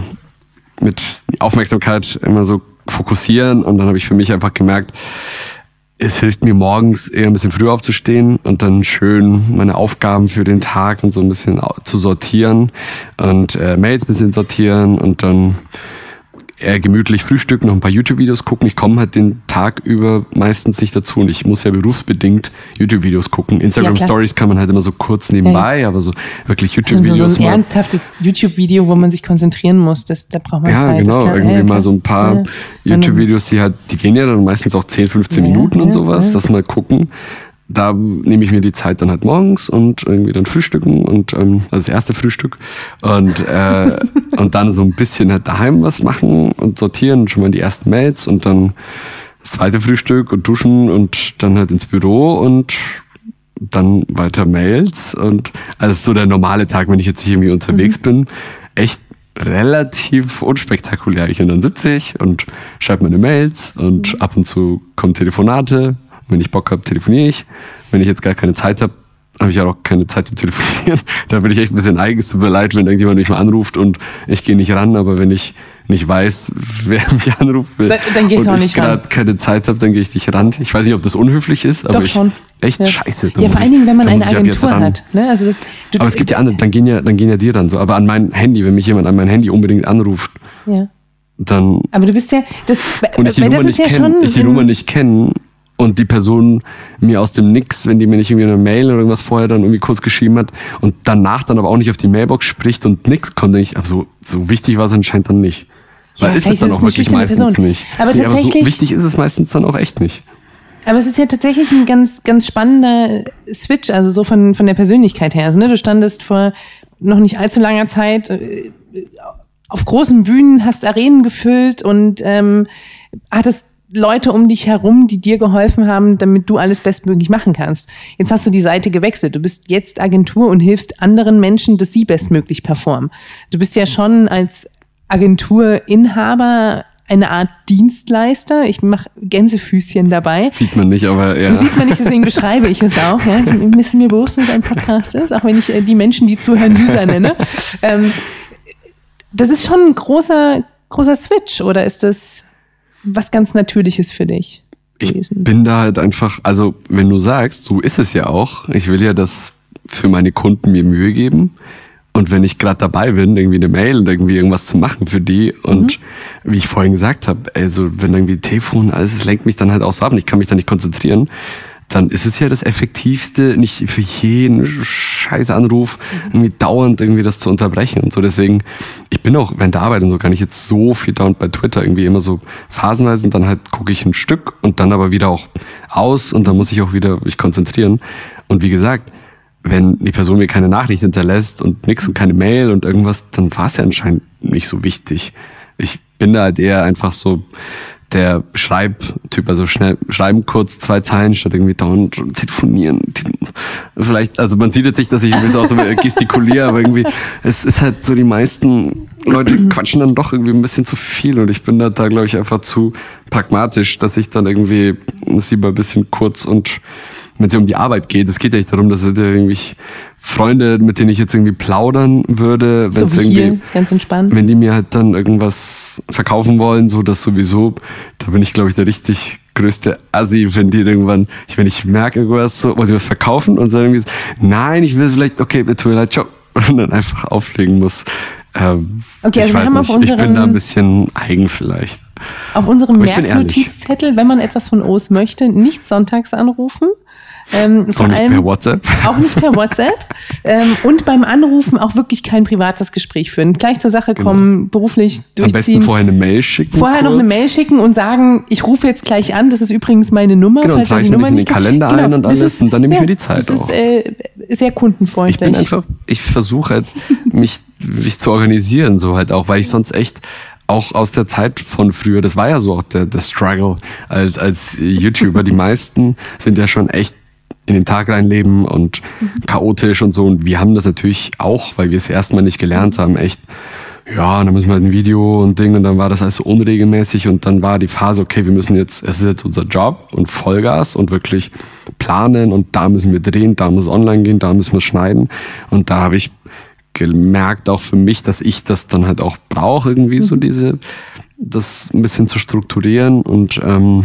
Aufmerksamkeit immer so fokussieren und dann habe ich für mich einfach gemerkt, es hilft mir morgens eher ein bisschen früher aufzustehen und dann schön meine Aufgaben für den Tag und so ein bisschen zu sortieren und Mails ein bisschen sortieren und dann eher gemütlich frühstücken, noch ein paar YouTube-Videos gucken. Ich komme halt den Tag über meistens nicht dazu und ich muss ja berufsbedingt YouTube-Videos gucken. Instagram-Stories kann man halt immer so kurz nebenbei, aber so wirklich YouTube-Videos. So ein ernsthaftes YouTube-Video, wo man sich konzentrieren muss, da braucht man Zeit. Ja, genau, irgendwie mal so ein paar YouTube-Videos, die gehen ja dann meistens auch 10, 15 Minuten und sowas, das mal gucken. Da nehme ich mir die Zeit dann halt morgens und irgendwie dann frühstücken und also das erste Frühstück und dann so ein bisschen halt daheim was machen und sortieren und schon mal die ersten Mails und dann das zweite Frühstück und duschen und dann halt ins Büro und dann weiter Mails und also so der normale Tag, wenn ich jetzt nicht irgendwie unterwegs bin, echt relativ unspektakulär. Und dann sitze ich und schreibe meine Mails und ab und zu kommen Telefonate. Wenn ich Bock habe, telefoniere ich. Wenn ich jetzt gar keine Zeit habe, habe ich auch keine Zeit zum Telefonieren. Da bin ich echt ein bisschen eigen. Es tut mir leid, wenn irgendjemand mich mal anruft und ich gehe nicht ran. Aber wenn ich nicht weiß, wer mich anruft dann gehst du auch nicht ran. Und ich gerade keine Zeit habe, dann gehe ich nicht ran. Ich weiß nicht, ob das unhöflich ist, aber doch schon. Echt scheiße. Ja, vor allen Dingen, wenn man eine Agentur hat. Ne? Also aber es gibt ja andere, dann gehen ja dir dann so. Aber an mein Handy, wenn mich jemand an mein Handy unbedingt anruft, dann... Aber du bist ja... Und ich die Nummer nicht kenne, und die Person mir aus dem Nix, wenn die mir nicht irgendwie eine Mail oder irgendwas vorher dann irgendwie kurz geschrieben hat und danach dann aber auch nicht auf die Mailbox spricht und nix konnte ich, aber so wichtig war es anscheinend dann nicht. Weil ist es dann auch wirklich meistens nicht. Aber tatsächlich, aber so wichtig ist es meistens dann auch echt nicht. Aber es ist ja tatsächlich ein ganz, ganz spannender Switch, also so von der Persönlichkeit her. Also, ne, du standest vor noch nicht allzu langer Zeit auf großen Bühnen, hast Arenen gefüllt und hattest Leute um dich herum, die dir geholfen haben, damit du alles bestmöglich machen kannst. Jetzt hast du die Seite gewechselt. Du bist jetzt Agentur und hilfst anderen Menschen, dass sie bestmöglich performen. Du bist ja schon als Agenturinhaber eine Art Dienstleister. Ich mache Gänsefüßchen dabei. Sieht man nicht, aber ja. Sieht man nicht, deswegen beschreibe ich es auch. Ja. Ist mir bewusst, dass es ein Podcast ist, auch wenn ich die Menschen, die zuhören, User nenne. Das ist schon ein großer Switch, oder ist das was ganz Natürliches für dich gewesen? Ich bin da halt einfach, also wenn du sagst, so ist es ja auch. Ich will ja das für meine Kunden mir Mühe geben. Und wenn ich gerade dabei bin, irgendwie eine Mail und irgendwie irgendwas zu machen für die und wie ich vorhin gesagt habe, also wenn irgendwie Telefon, alles, es lenkt mich dann halt auch so ab und ich kann mich da nicht konzentrieren, dann ist es ja das Effektivste, nicht für jeden scheiß Anruf irgendwie dauernd irgendwie das zu unterbrechen und so. Deswegen, ich bin auch während der Arbeit und so gar nicht jetzt so viel dauernd bei Twitter, irgendwie immer so phasenweise und dann halt gucke ich ein Stück und dann aber wieder auch aus und dann muss ich auch wieder mich konzentrieren. Und wie gesagt, wenn die Person mir keine Nachricht hinterlässt und nix und keine Mail und irgendwas, dann war es ja anscheinend nicht so wichtig. Ich bin da halt eher einfach so der Schreibtyp, also schnell schreiben kurz 2 Zeilen statt irgendwie dauernd telefonieren. Vielleicht, also man sieht jetzt nicht, dass ich ein bisschen auch so gestikuliere, aber irgendwie, es ist halt so, die meisten Leute quatschen dann doch irgendwie ein bisschen zu viel und ich bin da glaube ich, einfach zu pragmatisch, dass ich dann irgendwie das lieber ein bisschen kurz und wenn es um die Arbeit geht, es geht ja nicht darum, dass es irgendwie Freunde, mit denen ich jetzt irgendwie plaudern würde, wenn so wie irgendwie hier, ganz entspannt. Wenn die mir halt dann irgendwas verkaufen wollen, so das sowieso, da bin ich glaube ich der richtig größte Assi, wenn ich merke irgendwas so, wollen die was verkaufen und dann irgendwie so, nein, ich will vielleicht, okay, tut mir leid, ciao, und dann einfach auflegen muss. Okay, also wir haben auf ich bin da ein bisschen eigen vielleicht. Auf unserem Merknotizzettel, wenn man etwas von O's möchte, nicht sonntags anrufen. Auch nicht per WhatsApp. Auch nicht per WhatsApp. Und beim Anrufen auch wirklich kein privates Gespräch führen. Gleich zur Sache kommen, beruflich durchziehen. Am besten vorher eine Mail schicken. Noch eine Mail schicken und sagen, ich rufe jetzt gleich an, das ist übrigens meine Nummer. Genau, und trage ich nämlich in den Kalender ein und alles und dann nehme ich mir die Zeit auch. Das ist sehr kundenfreundlich. Ich versuche halt, mich zu organisieren, so halt auch, weil ich sonst echt auch aus der Zeit von früher, das war ja so auch der Struggle als YouTuber. Die meisten sind ja schon echt in den Tag reinleben und chaotisch und so. Und wir haben das natürlich auch, weil wir es erstmal nicht gelernt haben, echt, ja, dann müssen wir halt ein Video und Ding und dann war das alles so unregelmäßig und dann war die Phase, okay, es ist jetzt unser Job und Vollgas und wirklich planen und da müssen wir drehen, da muss online gehen, da müssen wir schneiden und da habe ich gemerkt auch für mich, dass ich das dann halt auch brauche, irgendwie so das ein bisschen zu strukturieren und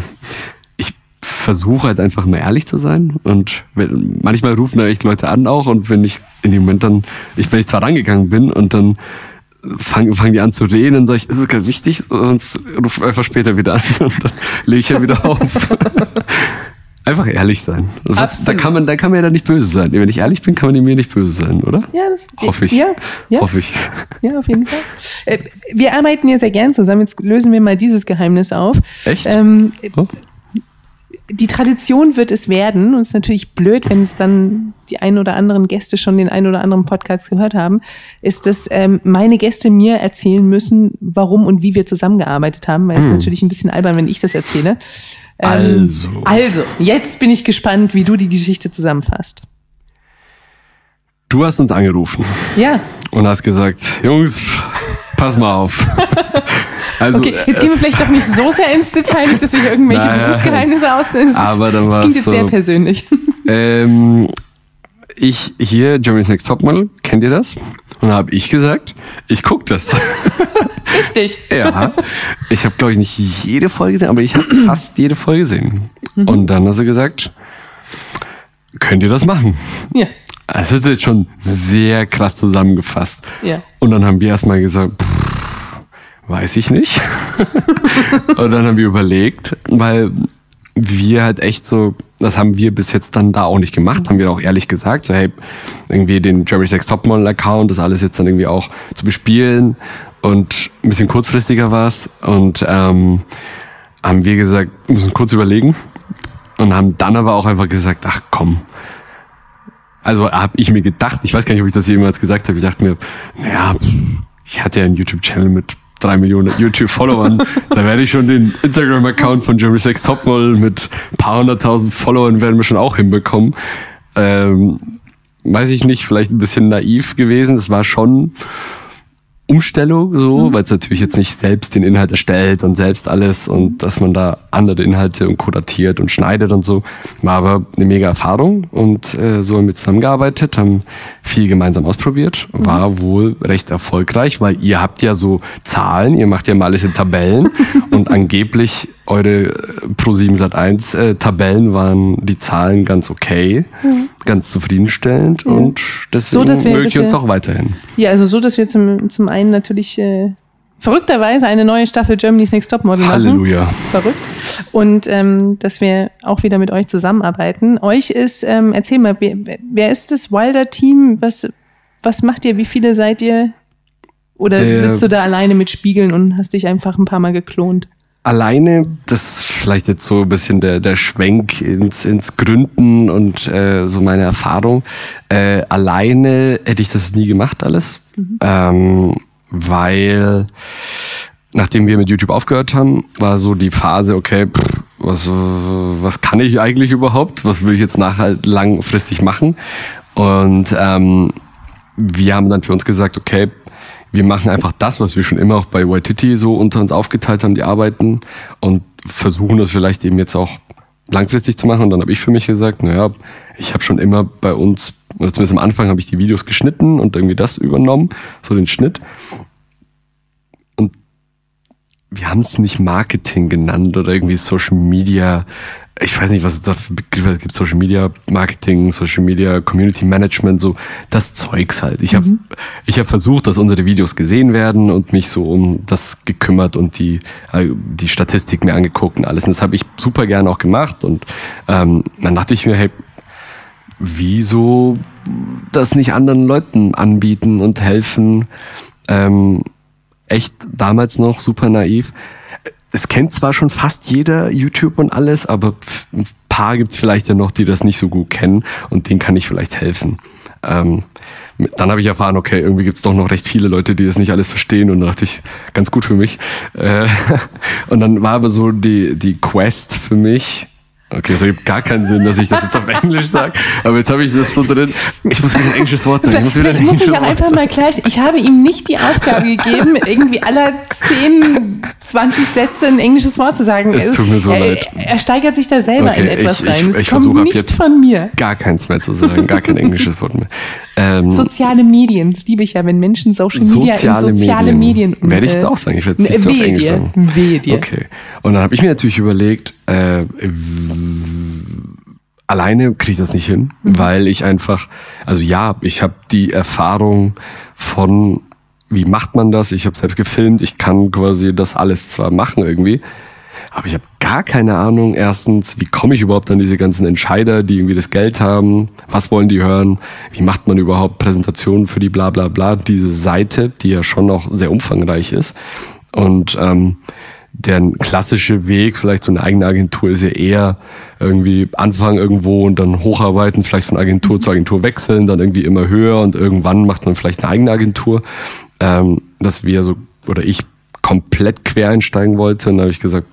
ich versuche halt einfach mal ehrlich zu sein und manchmal rufen da echt Leute an auch und wenn ich in dem Moment wenn ich zwar rangegangen bin und dann fangen die an zu reden und sage ich, ist es gerade wichtig? Sonst ruf einfach später wieder an und dann lege ich ja wieder auf. Einfach ehrlich sein. Da kann man ja dann nicht böse sein. Wenn ich ehrlich bin, kann man mir nicht böse sein, oder? Ja, hoffe ich. Ja. Hoffe ich. Ja, auf jeden Fall. Wir arbeiten ja sehr gern zusammen. Jetzt lösen wir mal dieses Geheimnis auf. Echt? Die Tradition wird es werden. Und es ist natürlich blöd, wenn es dann die ein oder anderen Gäste schon den ein oder anderen Podcast gehört haben, ist, dass meine Gäste mir erzählen müssen, warum und wie wir zusammengearbeitet haben. Weil es ist natürlich ein bisschen albern, wenn ich das erzähle. Also, jetzt bin ich gespannt, wie du die Geschichte zusammenfasst. Du hast uns angerufen. Ja. Und hast gesagt, Jungs, pass mal auf. Also, okay, jetzt gehen wir vielleicht doch nicht so sehr ins Detail, nicht, dass wir hier irgendwelche Berufsgeheimnisse auslösen. Aber dann das klingt jetzt sehr persönlich. Germany's Next Topmodel, kennt ihr das? Und da habe ich gesagt, ich gucke das. Richtig. Ja, ich habe, glaube ich, nicht jede Folge gesehen, aber ich habe fast jede Folge gesehen. Und dann hast du gesagt, könnt ihr das machen? Ja. Das ist jetzt schon sehr krass zusammengefasst. Ja. Und dann haben wir erstmal gesagt, weiß ich nicht. Und dann haben wir überlegt, weil wir halt echt so, das haben wir bis jetzt dann da auch nicht gemacht, haben wir auch ehrlich gesagt, so hey, irgendwie den Germany's Next Topmodel Account, das alles jetzt dann irgendwie auch zu bespielen und ein bisschen kurzfristiger war es und haben wir gesagt, wir müssen kurz überlegen und haben dann aber auch einfach gesagt, ach komm. Also habe ich mir gedacht, ich weiß gar nicht, ob ich das jemals gesagt habe, ich dachte mir, naja, ich hatte ja einen YouTube-Channel mit 3 Millionen YouTube-Followern, da werde ich schon den Instagram-Account von Germany's Next Topmodel mit ein paar 100.000 Followern werden wir schon auch hinbekommen. Weiß ich nicht, vielleicht ein bisschen naiv gewesen, es war schon Umstellung so, weil es natürlich jetzt nicht selbst den Inhalt erstellt und selbst alles und dass man da andere Inhalte und kuratiert und schneidet und so. War aber eine mega Erfahrung und so haben wir zusammengearbeitet, haben viel gemeinsam ausprobiert, war wohl recht erfolgreich, weil ihr habt ja so Zahlen, ihr macht ja mal alles in Tabellen und angeblich eure Pro7 Sat.1 Tabellen waren die Zahlen ganz okay, ganz zufriedenstellend und deswegen mögen wir uns auch weiterhin. Ja, also so, dass wir zum einen natürlich verrückterweise eine neue Staffel Germany's Next Topmodel machen. Halleluja. Verrückt. Und dass wir auch wieder mit euch zusammenarbeiten. Euch ist, erzähl mal, wer ist das Wilder Team? Was macht ihr? Wie viele seid ihr? Oder sitzt du da alleine mit Spiegeln und hast dich einfach ein paar Mal geklont? Alleine, das ist vielleicht jetzt so ein bisschen der Schwenk ins Gründen und so meine Erfahrung. Alleine hätte ich das nie gemacht alles, weil nachdem wir mit YouTube aufgehört haben, war so die Phase, okay, was kann ich eigentlich überhaupt? Was will ich jetzt langfristig machen? Und wir haben dann für uns gesagt, okay, wir machen einfach das, was wir schon immer auch bei Waititi so unter uns aufgeteilt haben, die Arbeiten und versuchen das vielleicht eben jetzt auch langfristig zu machen. Und dann habe ich für mich gesagt, naja, ich habe schon immer bei uns, oder zumindest am Anfang habe ich die Videos geschnitten und irgendwie das übernommen, so den Schnitt. Und wir haben es nicht Marketing genannt oder irgendwie Social Media. Ich weiß nicht, was es da für Begriffe gibt, Social Media Marketing, Social Media Community Management, so das Zeugs halt. Ich hab versucht, dass unsere Videos gesehen werden und mich so um das gekümmert und die Statistik mir angeguckt und alles. Und das habe ich super gerne auch gemacht und dann dachte ich mir, hey, wieso das nicht anderen Leuten anbieten und helfen? Echt damals noch super naiv. Es kennt zwar schon fast jeder YouTube und alles, aber ein paar gibt's vielleicht ja noch, die das nicht so gut kennen und denen kann ich vielleicht helfen. Dann habe ich erfahren, okay, irgendwie gibt's doch noch recht viele Leute, die das nicht alles verstehen und da dachte ich, ganz gut für mich. Und dann war aber so die Quest für mich. Okay, das ergibt gar keinen Sinn, dass ich das jetzt auf Englisch sage, aber jetzt habe ich das so drin. Ich muss wieder ein englisches Wort sagen. Ich muss mich auch einfach mal klar, ich habe ihm nicht die Aufgabe gegeben, irgendwie aller 10, 20 Sätze ein englisches Wort zu sagen. Es tut mir so leid. Er steigert sich da selber in etwas rein. Ich kommt nicht jetzt von mir. Gar keins mehr zu sagen, gar kein englisches Wort mehr. Soziale Medien, das liebe ich ja, wenn Menschen Social Media in soziale Medien. Werde ich jetzt auch sagen, ich werde es nicht auf Englisch sagen. Wehe dir. Okay. Und dann habe ich mir natürlich überlegt, alleine kriege ich das nicht hin, weil ich einfach, also ja, ich habe die Erfahrung von wie macht man das? Ich habe selbst gefilmt, ich kann quasi das alles zwar machen irgendwie, aber ich habe gar keine Ahnung, erstens, wie komme ich überhaupt an diese ganzen Entscheider, die irgendwie das Geld haben, was wollen die hören, wie macht man überhaupt Präsentationen für die bla bla bla, diese Seite, die ja schon noch sehr umfangreich ist. Und der klassische Weg, vielleicht so eine eigene Agentur, ist ja eher irgendwie anfangen irgendwo und dann hocharbeiten, vielleicht von Agentur zu Agentur wechseln, dann irgendwie immer höher und irgendwann macht man vielleicht eine eigene Agentur. Dass wir so, oder ich komplett quer einsteigen wollte und da habe ich gesagt,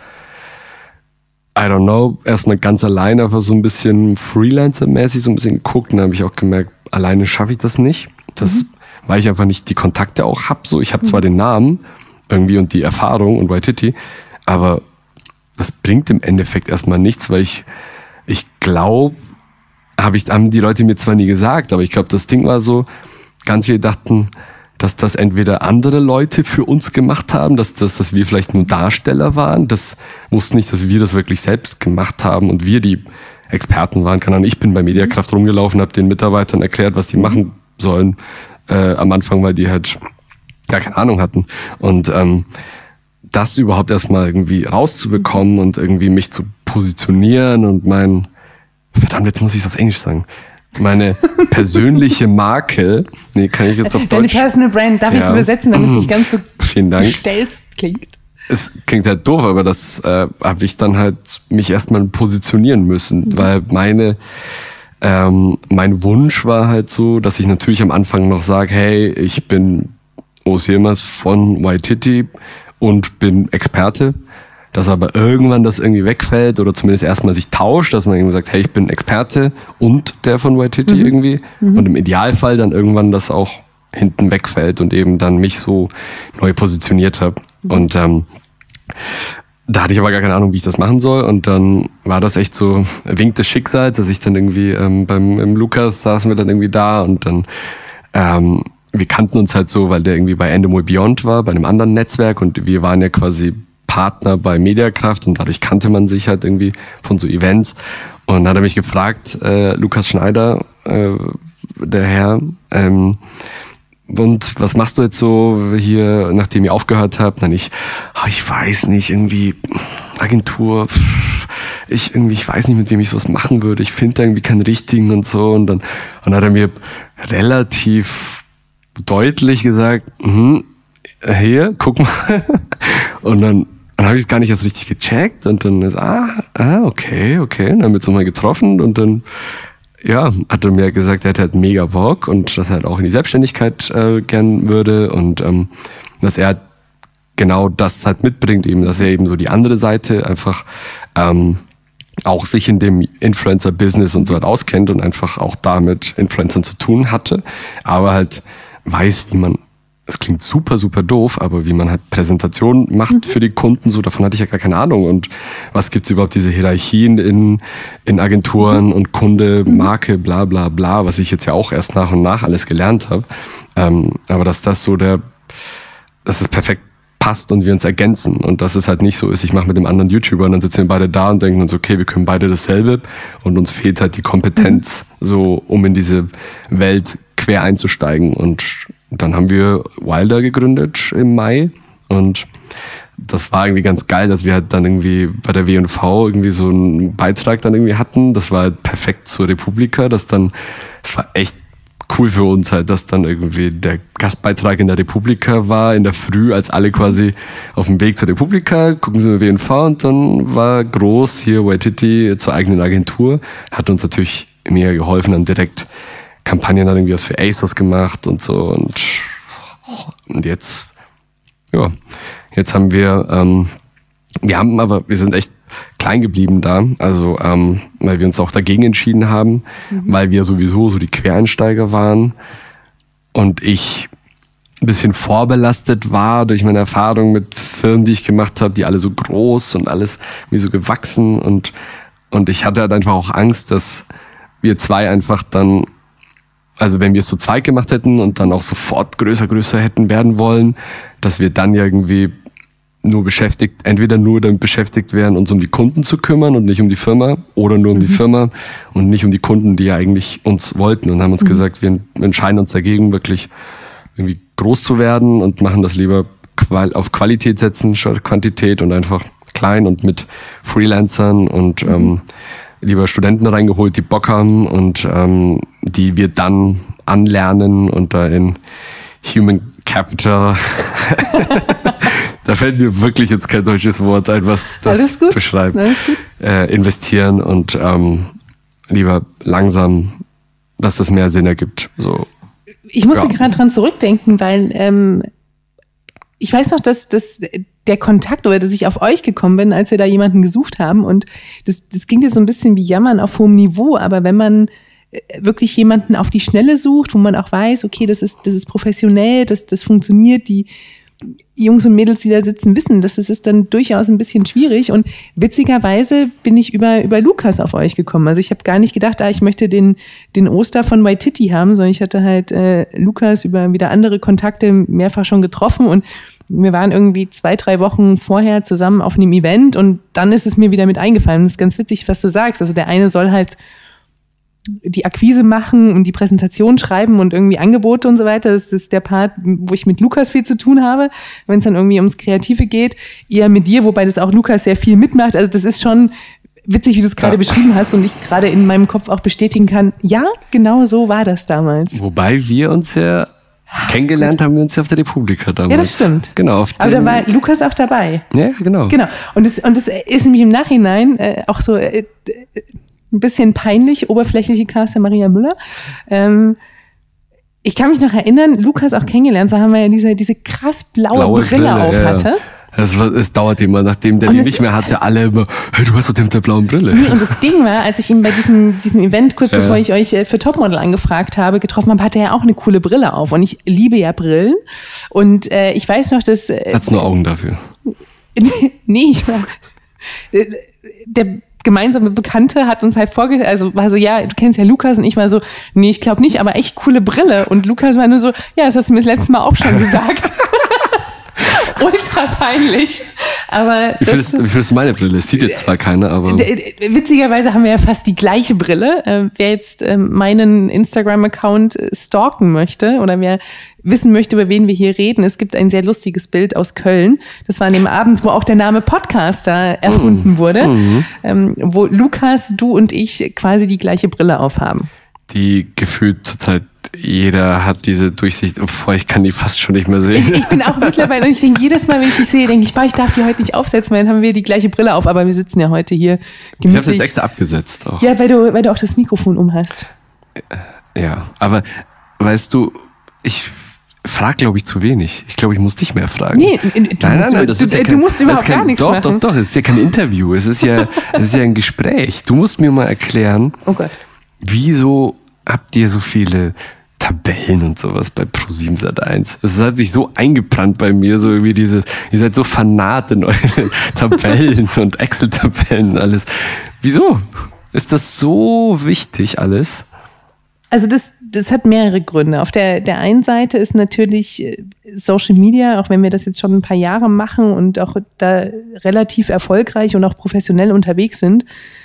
I don't know, erstmal ganz alleine einfach so ein bisschen Freelancer-mäßig so ein bisschen geguckt und dann habe ich auch gemerkt, alleine schaffe ich das nicht. Weil ich einfach nicht die Kontakte auch habe. So, ich habe zwar den Namen irgendwie und die Erfahrung und Waititi, aber das bringt im Endeffekt erstmal nichts, weil ich glaube, haben die Leute mir zwar nie gesagt, aber ich glaube, das Ding war so, ganz viele dachten, dass das entweder andere Leute für uns gemacht haben, dass wir vielleicht nur Darsteller waren, das wussten nicht, dass wir das wirklich selbst gemacht haben und wir die Experten waren. Keine Ahnung, ich bin bei Mediakraft rumgelaufen, habe den Mitarbeitern erklärt, was die machen sollen am Anfang, weil die halt gar keine Ahnung hatten. Und das überhaupt erstmal irgendwie rauszubekommen und irgendwie mich zu positionieren und verdammt, jetzt muss ich es auf Englisch sagen, meine persönliche Marke, kann ich jetzt auf Deutsch. Deine Personal Brand, darf ich es übersetzen, damit es nicht ganz so gestelzt klingt? Es klingt halt doof, aber das habe ich dann halt mich erstmal positionieren müssen, weil mein Wunsch war halt so, dass ich natürlich am Anfang noch sage, hey, ich bin Urs Yilmaz von Waititi und bin Experte, dass aber irgendwann das irgendwie wegfällt oder zumindest erstmal sich tauscht, dass man irgendwie sagt, hey, ich bin Experte und der von Waititi irgendwie und im Idealfall dann irgendwann das auch hinten wegfällt und eben dann mich so neu positioniert habe. Und da hatte ich aber gar keine Ahnung, wie ich das machen soll und dann war das echt so ein Wink des Schicksals, dass ich dann irgendwie beim Lukas saßen wir dann irgendwie da und dann wir kannten uns halt so, weil der irgendwie bei Endemol Beyond war, bei einem anderen Netzwerk und wir waren ja quasi Partner bei Mediakraft und dadurch kannte man sich halt irgendwie von so Events. Und dann hat er mich gefragt, Lukas Schneider, der Herr, und was machst du jetzt so hier, nachdem ihr aufgehört habt? Dann ich weiß nicht, irgendwie Agentur, ich weiß nicht, mit wem ich sowas machen würde. Ich finde da irgendwie keinen richtigen und so. Und dann hat er mir relativ deutlich gesagt, hier, guck mal. Und dann habe ich es gar nicht erst richtig gecheckt und dann ist, okay. Und dann haben wir uns nochmal getroffen und dann, hat er mir gesagt, er hätte halt mega Bock und dass er halt auch in die Selbstständigkeit gern würde und dass er genau das halt mitbringt, eben, dass er eben so die andere Seite einfach auch sich in dem Influencer-Business und so halt auskennt und einfach auch da mit Influencern zu tun hatte, aber halt weiß, wie man, es klingt super, super doof, aber wie man halt Präsentationen macht für die Kunden, so davon hatte ich ja gar keine Ahnung. Und was gibt's überhaupt diese Hierarchien in Agenturen und Kunde, Marke, bla bla bla, was ich jetzt ja auch erst nach und nach alles gelernt habe. Aber dass das es perfekt passt und wir uns ergänzen. Und dass es halt nicht so ist, ich mache mit dem anderen YouTuber und dann sitzen wir beide da und denken uns, okay, wir können beide dasselbe und uns fehlt halt die Kompetenz, so um in diese Welt quer einzusteigen. Und dann haben wir Wilder gegründet im Mai und das war irgendwie ganz geil, dass wir halt dann irgendwie bei der W&V irgendwie so einen Beitrag dann irgendwie hatten. Das war halt perfekt zur Republika, das war echt cool für uns halt, dass dann irgendwie der Gastbeitrag in der Republika war, in der Früh, als alle quasi auf dem Weg zur Republika, gucken sie mal W&V und dann war groß hier Waititi zur eigenen Agentur, hat uns natürlich mega geholfen, dann direkt Kampagnen dann irgendwie was für ASOS gemacht und so und jetzt haben wir wir sind echt klein geblieben da, also weil wir uns auch dagegen entschieden haben, weil wir sowieso so die Quereinsteiger waren und ich ein bisschen vorbelastet war durch meine Erfahrung mit Firmen, die ich gemacht habe, die alle so groß und alles wie so gewachsen und ich hatte halt einfach auch Angst, dass wir zwei einfach dann, also wenn wir es zu zweit gemacht hätten und dann auch sofort größer hätten werden wollen, dass wir dann irgendwie entweder nur damit beschäftigt wären, uns um die Kunden zu kümmern und nicht um die Firma oder nur um die Firma und nicht um die Kunden, die ja eigentlich uns wollten und haben uns gesagt, wir entscheiden uns dagegen, wirklich irgendwie groß zu werden und machen das lieber auf Qualität setzen statt Quantität und einfach klein und mit Freelancern und lieber Studenten reingeholt, die Bock haben und die wir dann anlernen und da in Human Capital da fällt mir wirklich jetzt kein deutsches Wort ein, was das beschreibt. Investieren und lieber langsam, dass das mehr Sinn ergibt. So. Ich musste gerade dran zurückdenken, weil ich weiß noch, dass der Kontakt oder dass ich auf euch gekommen bin, als wir da jemanden gesucht haben und das ging dir so ein bisschen wie Jammern auf hohem Niveau, aber wenn man wirklich jemanden auf die Schnelle sucht, wo man auch weiß, okay, das ist professionell, das funktioniert, die Jungs und Mädels, die da sitzen, wissen, das ist dann durchaus ein bisschen schwierig und witzigerweise bin ich über Lukas auf euch gekommen. Also ich habe gar nicht gedacht, ich möchte den Oster von Waititi haben, sondern ich hatte halt Lukas über wieder andere Kontakte mehrfach schon getroffen und wir waren irgendwie 2-3 Wochen vorher zusammen auf einem Event und dann ist es mir wieder mit eingefallen. Das ist ganz witzig, was du sagst. Also der eine soll halt die Akquise machen und die Präsentation schreiben und irgendwie Angebote und so weiter. Das ist der Part, wo ich mit Lukas viel zu tun habe. Wenn es dann irgendwie ums Kreative geht, eher mit dir, wobei das auch Lukas sehr viel mitmacht. Also das ist schon witzig, wie du es gerade beschrieben hast und ich gerade in meinem Kopf auch bestätigen kann, ja, genau so war das damals. Wobei wir uns ja kennengelernt haben wir uns ja auf der Republika damals. Ja, das stimmt. Genau. Aber da war Lukas auch dabei. Ja, genau. Genau. Und das ist nämlich im Nachhinein auch so ein bisschen peinlich, oberflächliche Caster Maria Müller. Ich kann mich noch erinnern, Lukas auch kennengelernt, so haben wir ja diese krass blaue Brille auf hatte. Es dauerte immer, nachdem der die nicht mehr hatte, alle immer, hey, du warst doch der mit der blauen Brille. Nee, und das Ding war, als ich ihn bei diesem Event, kurz bevor ich euch für Topmodel angefragt habe, getroffen habe, hatte er auch eine coole Brille auf. Und ich liebe ja Brillen. Und ich weiß noch, dass... Hat's nur Augen dafür? Nee, ich war... Der gemeinsame Bekannte hat uns halt war so, ja, du kennst ja Lukas und ich war so, nee, ich glaube nicht, aber echt coole Brille. Und Lukas war nur so, ja, das hast du mir das letzte Mal auch schon gesagt. Ultra peinlich. Aber wie findest du meine Brille? Es sieht jetzt zwar keiner, aber... Witzigerweise haben wir ja fast die gleiche Brille. Wer jetzt meinen Instagram-Account stalken möchte oder wer wissen möchte, über wen wir hier reden, es gibt ein sehr lustiges Bild aus Köln. Das war an dem Abend, wo auch der Name Podcaster erfunden wurde, wo Lukas, du und ich quasi die gleiche Brille aufhaben. Die gefühlt zurzeit jeder hat diese Durchsicht. Ich kann die fast schon nicht mehr sehen. Ich bin auch mittlerweile, und ich denke jedes Mal, wenn ich dich sehe, denke ich, ich darf die heute nicht aufsetzen, weil dann haben wir die gleiche Brille auf, aber wir sitzen ja heute hier gemütlich. Ich habe es jetzt extra abgesetzt auch. Ja, weil du auch das Mikrofon hast. Ja, aber weißt du, ich frage, glaube ich, zu wenig. Ich glaube, ich muss dich mehr fragen. Nee, nein, du musst überhaupt gar nichts machen. Doch, es ist ja kein Interview, es ist ja ein Gespräch. Du musst mir mal erklären, wieso habt ihr so viele Tabellen und sowas bei Pro7 Sat.1. Es hat sich so eingebrannt bei mir, so wie ihr seid so Fanat in euren Tabellen und Excel-Tabellen und alles. Wieso? Ist das so wichtig alles? Also das hat mehrere Gründe. Auf der einen Seite ist natürlich Social Media, auch wenn wir das jetzt schon ein paar Jahre machen und auch da relativ erfolgreich und auch professionell unterwegs sind,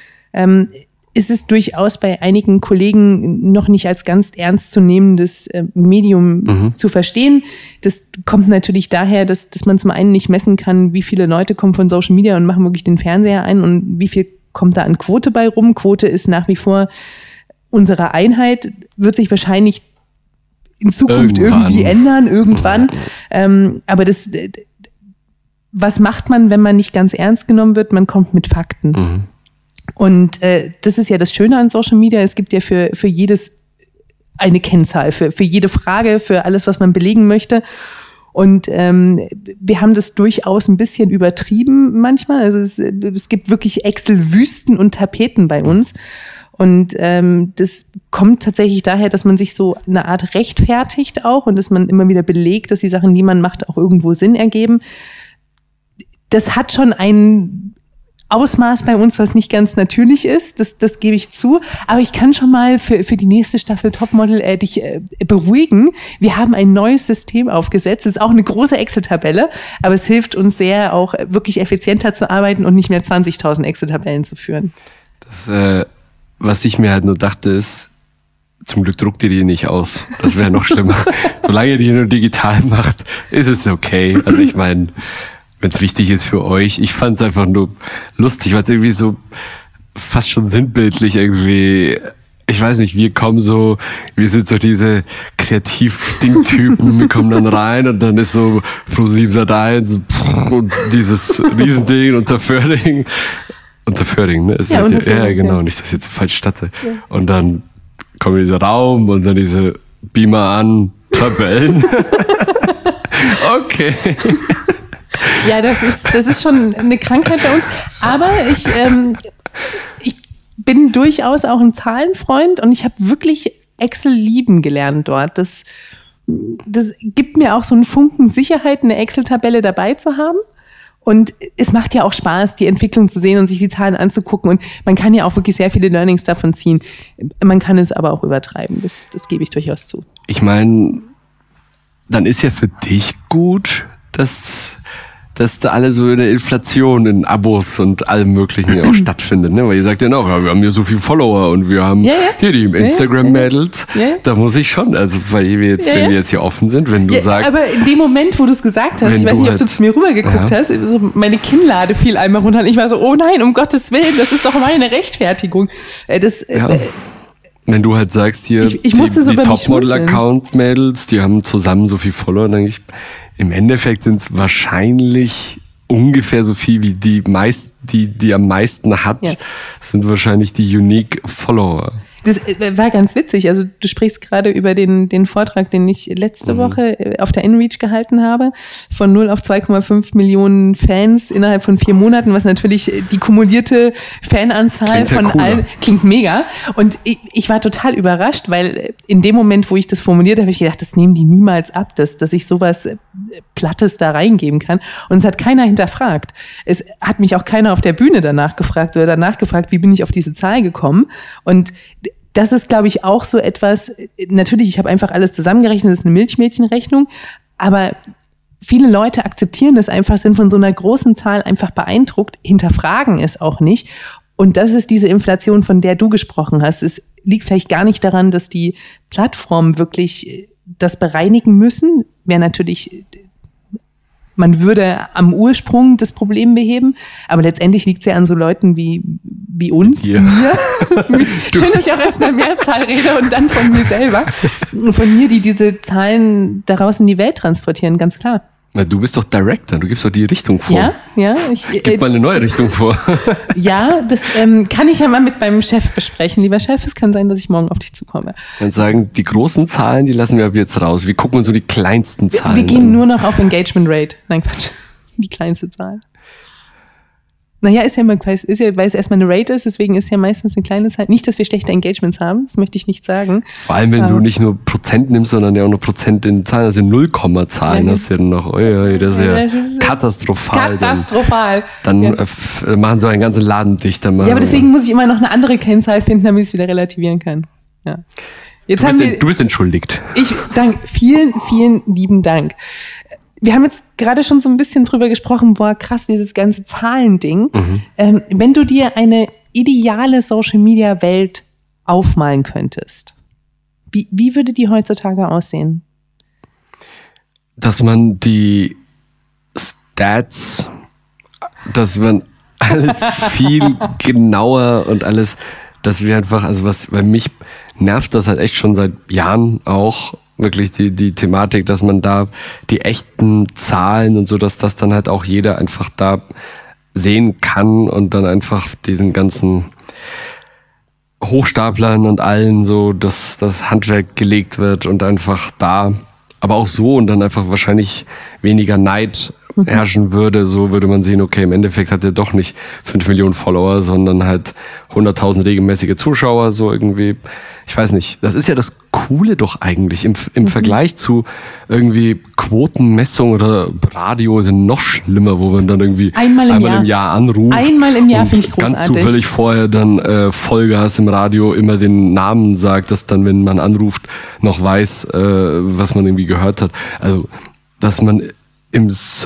ist es durchaus bei einigen Kollegen noch nicht als ganz ernstzunehmendes Medium zu verstehen. Das kommt natürlich daher, dass man zum einen nicht messen kann, wie viele Leute kommen von Social Media und machen wirklich den Fernseher ein und wie viel kommt da an Quote bei rum. Quote ist nach wie vor unsere Einheit, wird sich wahrscheinlich in Zukunft irgendwie ändern, irgendwann. Aber was macht man, wenn man nicht ganz ernst genommen wird? Man kommt mit Fakten. Und das ist ja das Schöne an Social Media. Es gibt ja für jedes eine Kennzahl, für jede Frage, für alles, was man belegen möchte. Und wir haben das durchaus ein bisschen übertrieben manchmal. Also es gibt wirklich Excel-Wüsten und Tapeten bei uns. Und das kommt tatsächlich daher, dass man sich so eine Art rechtfertigt auch und dass man immer wieder belegt, dass die Sachen, die man macht, auch irgendwo Sinn ergeben. Das hat schon ein Ausmaß bei uns, was nicht ganz natürlich ist, das gebe ich zu. Aber ich kann schon mal für die nächste Staffel Topmodel dich beruhigen. Wir haben ein neues System aufgesetzt. Es ist auch eine große Excel-Tabelle, aber es hilft uns sehr, auch wirklich effizienter zu arbeiten und nicht mehr 20.000 Excel-Tabellen zu führen. Was ich mir halt nur dachte ist, Zum Glück druckt ihr die nicht aus. Das wäre noch schlimmer. Solange ihr die nur digital macht, ist es okay. Also ich meine, wenn es wichtig ist für euch. Ich fand es einfach nur lustig, weil es irgendwie so fast schon sinnbildlich irgendwie, ich weiß nicht, wir sind so diese Kreativ-Ding-Typen, wir kommen dann rein und dann ist so Pro7 Sat.1 und dieses Riesending unter Föhring, ne? Ja, ja, genau, nicht, dass ich jetzt falsch statte. Ja. Und dann kommt dieser Raum und dann diese Beamer an, Tabellen. Okay. Ja, das ist schon eine Krankheit bei uns. Aber ich bin durchaus auch ein Zahlenfreund und ich habe wirklich Excel lieben gelernt dort. Das gibt mir auch so einen Funken Sicherheit, eine Excel-Tabelle dabei zu haben. Und es macht ja auch Spaß, die Entwicklung zu sehen und sich die Zahlen anzugucken. Und man kann ja auch wirklich sehr viele Learnings davon ziehen. Man kann es aber auch übertreiben. Das gebe ich durchaus zu. Ich meine, dann ist ja für dich gut, dass da alle so eine Inflation in Abos und allem Möglichen auch stattfindet, ne? Weil ihr sagt ja noch, wir haben hier so viele Follower und wir haben hier die Instagram-Mädels. Da muss ich schon, also weil wir jetzt, wenn wir jetzt hier offen sind, wenn du sagst. Aber in dem Moment, wo du es gesagt hast, ich weiß nicht, ob du zu mir rübergeguckt hast, so meine Kinnlade fiel einmal runter und ich war so, oh nein, um Gottes Willen, das ist doch meine Rechtfertigung. Wenn du halt sagst hier, ich musste so die Topmodel-Account-Mädels, die haben zusammen so viel Follower, dann denke ich, im Endeffekt sind es wahrscheinlich ungefähr so viel wie die am meisten hat, sind wahrscheinlich die Unique Follower. Das war ganz witzig. Also du sprichst gerade über den Vortrag, den ich letzte Woche auf der InReach gehalten habe, von 0 auf 2,5 Millionen Fans innerhalb von 4 Monaten, was natürlich die kumulierte Fananzahl von allen klingt mega. Und ich war total überrascht, weil in dem Moment, wo ich das formuliert habe, habe ich gedacht, das nehmen die niemals ab, dass ich sowas Plattes da reingeben kann. Und es hat keiner hinterfragt. Es hat mich auch keiner auf der Bühne danach gefragt, wie bin ich auf diese Zahl gekommen. Und das ist, glaube ich, auch so etwas, natürlich, ich habe einfach alles zusammengerechnet, das ist eine Milchmädchenrechnung, aber viele Leute akzeptieren das einfach, sind von so einer großen Zahl einfach beeindruckt, hinterfragen es auch nicht. Und das ist diese Inflation, von der du gesprochen hast. Es liegt vielleicht gar nicht daran, dass die Plattformen wirklich das bereinigen müssen. Wäre natürlich, man würde am Ursprung das Problem beheben, aber letztendlich liegt es ja an so Leuten wie uns, mir. Schön, dass ich auch erst in der Mehrzahl rede und dann von mir selber. Von mir, die diese Zahlen daraus in die Welt transportieren, ganz klar. Na, du bist doch Director, du gibst doch die Richtung vor. Ja. Gib mal eine neue Richtung vor. Ja, das kann ich ja mal mit meinem Chef besprechen. Lieber Chef, es kann sein, dass ich morgen auf dich zukomme. Dann sagen, die großen Zahlen, die lassen wir ab jetzt raus. Wir gucken uns so die kleinsten Zahlen an. Wir gehen nur noch auf Engagement Rate. Nein, Quatsch. Die kleinste Zahl. Naja, weil es erstmal eine Rate ist, deswegen ist ja meistens eine kleine Zahl. Nicht, dass wir schlechte Engagements haben, das möchte ich nicht sagen. Vor allem, wenn du nicht nur Prozent nimmst, sondern ja auch noch Prozent in Zahlen, also Nullkommazahlen, das ist ja noch, das ist ja katastrophal. Katastrophal. Dann machen so einen ganzen Laden dicht. Ja, aber deswegen muss ich immer noch eine andere Kennzahl finden, damit ich es wieder relativieren kann. Ja. Du bist entschuldigt. Vielen, vielen lieben Dank. Wir haben jetzt gerade schon so ein bisschen drüber gesprochen, boah, krass, dieses ganze Zahlending. Wenn du dir eine ideale Social-Media-Welt aufmalen könntest, wie würde die heutzutage aussehen? Dass man die Stats, dass man alles viel genauer und alles, dass wir einfach, also bei mich nervt das halt echt schon seit Jahren auch, wirklich die Thematik, dass man da die echten Zahlen und so, dass das dann halt auch jeder einfach da sehen kann und dann einfach diesen ganzen Hochstaplern und allen so, dass das Handwerk gelegt wird und einfach da, aber auch so und dann einfach wahrscheinlich weniger Neid herrschen würde, so würde man sehen, okay, im Endeffekt hat er doch nicht 5 Millionen Follower, sondern halt 100.000 regelmäßige Zuschauer, so irgendwie, ich weiß nicht, das ist ja das Coole doch eigentlich im Vergleich zu irgendwie Quotenmessung oder Radio sind noch schlimmer, wo man dann irgendwie einmal im Jahr anruft. Einmal im Jahr finde ich großartig. Ganz zufällig vorher dann Vollgas im Radio immer den Namen sagt, dass dann, wenn man anruft, noch weiß, was man irgendwie gehört hat. Also, dass man in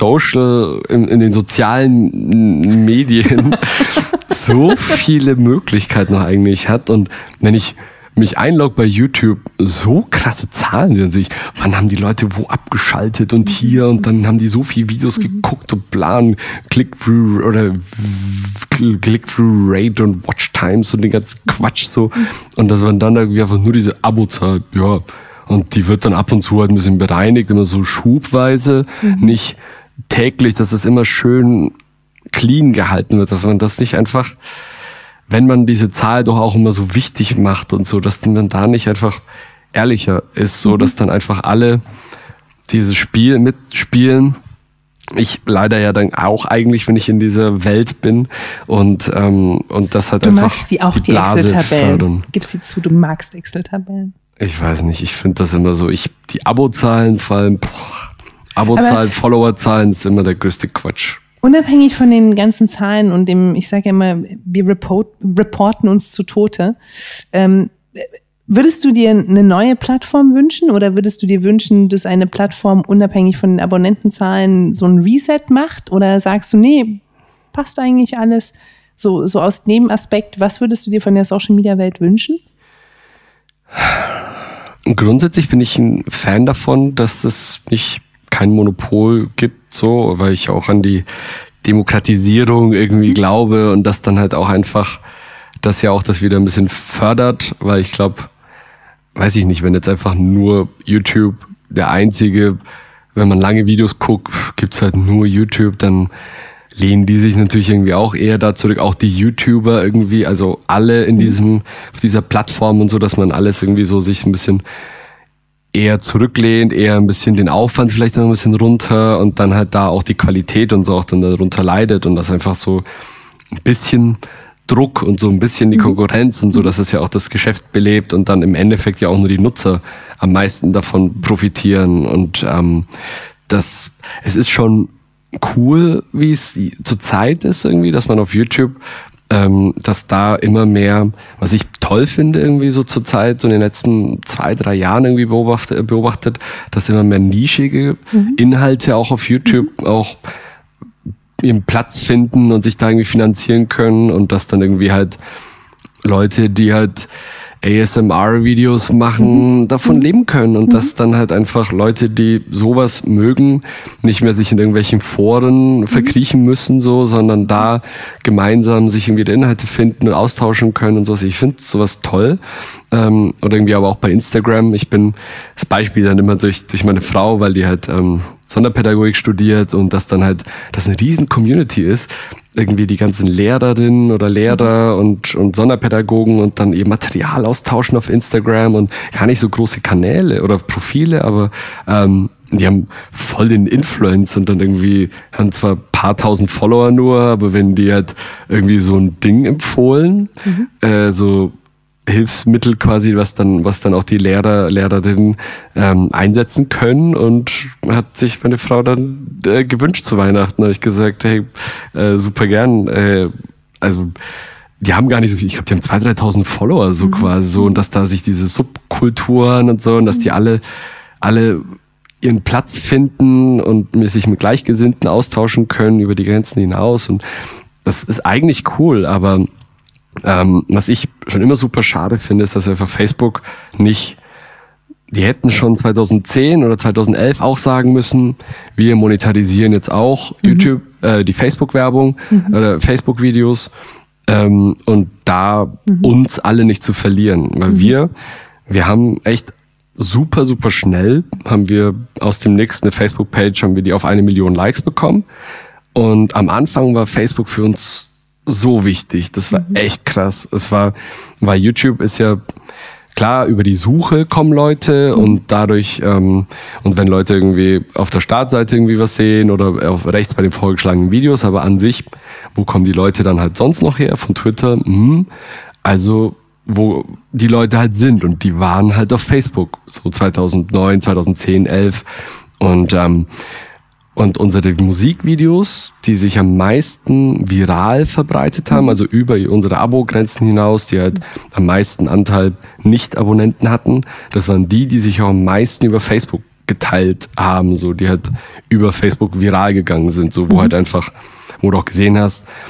den sozialen Medien so viele Möglichkeiten noch eigentlich hat. Und wenn ich mich einlogge bei YouTube, so krasse Zahlen sehen sich. Wann haben die Leute wo abgeschaltet und hier und dann haben die so viele Videos geguckt und plan, Click-Through oder Click-Through-Rate und Watch-Times und den ganzen Quatsch so. Und das waren dann irgendwie einfach nur diese Abo-Zahl, ja. Und die wird dann ab und zu halt ein bisschen bereinigt, immer so schubweise, nicht täglich, dass es immer schön clean gehalten wird, dass man das nicht einfach, wenn man diese Zahl doch auch immer so wichtig macht und so, dass man da nicht einfach ehrlicher ist, so dass dann einfach alle dieses Spiel mitspielen. Ich leider ja dann auch eigentlich, wenn ich in dieser Welt bin und das halt du einfach magst die auch, die Blase Excel-Tabellen. fördern. Gib sie zu, du magst Excel-Tabellen. Ich weiß nicht, ich finde das immer so, die Abo-Zahlen vor allem, Abo-Zahlen, Follower-Zahlen ist immer der größte Quatsch. Unabhängig von den ganzen Zahlen und dem, ich sage ja immer, wir reporten uns zu Tode, würdest du dir eine neue Plattform wünschen oder würdest du dir wünschen, dass eine Plattform unabhängig von den Abonnentenzahlen so ein Reset macht? Oder sagst du, nee, passt eigentlich alles? So aus Nebenaspekt, was würdest du dir von der Social-Media-Welt wünschen? Grundsätzlich bin ich ein Fan davon, dass es nicht kein Monopol gibt, so, weil ich auch an die Demokratisierung irgendwie glaube und das dann halt auch einfach, das ja auch das wieder ein bisschen fördert, weil ich glaube, weiß ich nicht, wenn jetzt einfach nur YouTube der einzige, wenn man lange Videos guckt, gibt's halt nur YouTube, dann lehnen die sich natürlich irgendwie auch eher da zurück, auch die YouTuber irgendwie, also alle in auf dieser Plattform und so, dass man alles irgendwie so sich ein bisschen eher zurücklehnt, eher ein bisschen den Aufwand vielleicht noch ein bisschen runter und dann halt da auch die Qualität und so auch dann darunter leidet und das einfach so ein bisschen Druck und so ein bisschen die Konkurrenz und so, dass es ja auch das Geschäft belebt und dann im Endeffekt ja auch nur die Nutzer am meisten davon profitieren und es ist schon cool, wie es zur Zeit ist irgendwie, dass man auf YouTube dass da immer mehr, was ich toll finde irgendwie so zur Zeit, so in den letzten 2-3 Jahren irgendwie beobachtet, dass immer mehr nischige Inhalte auch auf YouTube auch ihren Platz finden und sich da irgendwie finanzieren können und dass dann irgendwie halt Leute, die halt ASMR-Videos machen, davon leben können und dass dann halt einfach Leute, die sowas mögen, nicht mehr sich in irgendwelchen Foren verkriechen müssen, so, sondern da gemeinsam sich irgendwie die Inhalte finden und austauschen können und sowas. Ich finde sowas toll. Oder irgendwie aber auch bei Instagram. Ich bin das Beispiel dann immer durch meine Frau, weil die halt Sonderpädagogik studiert und das dann halt, das eine riesen Community ist, irgendwie die ganzen Lehrerinnen oder Lehrer und Sonderpädagogen und dann ihr Material austauschen auf Instagram und gar nicht so große Kanäle oder Profile, aber die haben voll den Influence und dann irgendwie haben zwar ein paar tausend Follower nur, aber wenn die halt irgendwie so ein Ding empfohlen, so Hilfsmittel quasi, was dann auch die Lehrerinnen einsetzen können und hat sich meine Frau dann gewünscht zu Weihnachten. Da habe ich gesagt, hey, super gern. Also die haben gar nicht so viel, ich glaube, die haben 2.000, 3.000 Follower so quasi so und dass da sich diese Subkulturen und so und dass die alle ihren Platz finden und sich mit Gleichgesinnten austauschen können über die Grenzen hinaus und das ist eigentlich cool, aber was ich schon immer super schade finde, ist, dass einfach Facebook nicht, die hätten schon 2010 oder 2011 auch sagen müssen, wir monetarisieren jetzt auch YouTube, die Facebook-Werbung oder Facebook-Videos und da uns alle nicht zu verlieren, weil wir haben echt super, super schnell, haben wir aus dem nächsten Facebook-Page, haben wir die auf 1 Million Likes bekommen und am Anfang war Facebook für uns so wichtig. Das war echt krass. Weil YouTube ist ja klar, über die Suche kommen Leute und dadurch, und wenn Leute irgendwie auf der Startseite irgendwie was sehen oder auf rechts bei den vorgeschlagenen Videos, aber an sich, wo kommen die Leute dann halt sonst noch her? Von Twitter? Also, wo die Leute halt sind und die waren halt auf Facebook. So 2009, 2010, 11 und unsere Musikvideos, die sich am meisten viral verbreitet haben, also über unsere Abo-Grenzen hinaus, die halt am meisten Anteil Nicht-Abonnenten hatten, das waren die sich auch am meisten über Facebook geteilt haben, so die halt über Facebook viral gegangen sind, so wo halt einfach, wo du auch gesehen hast,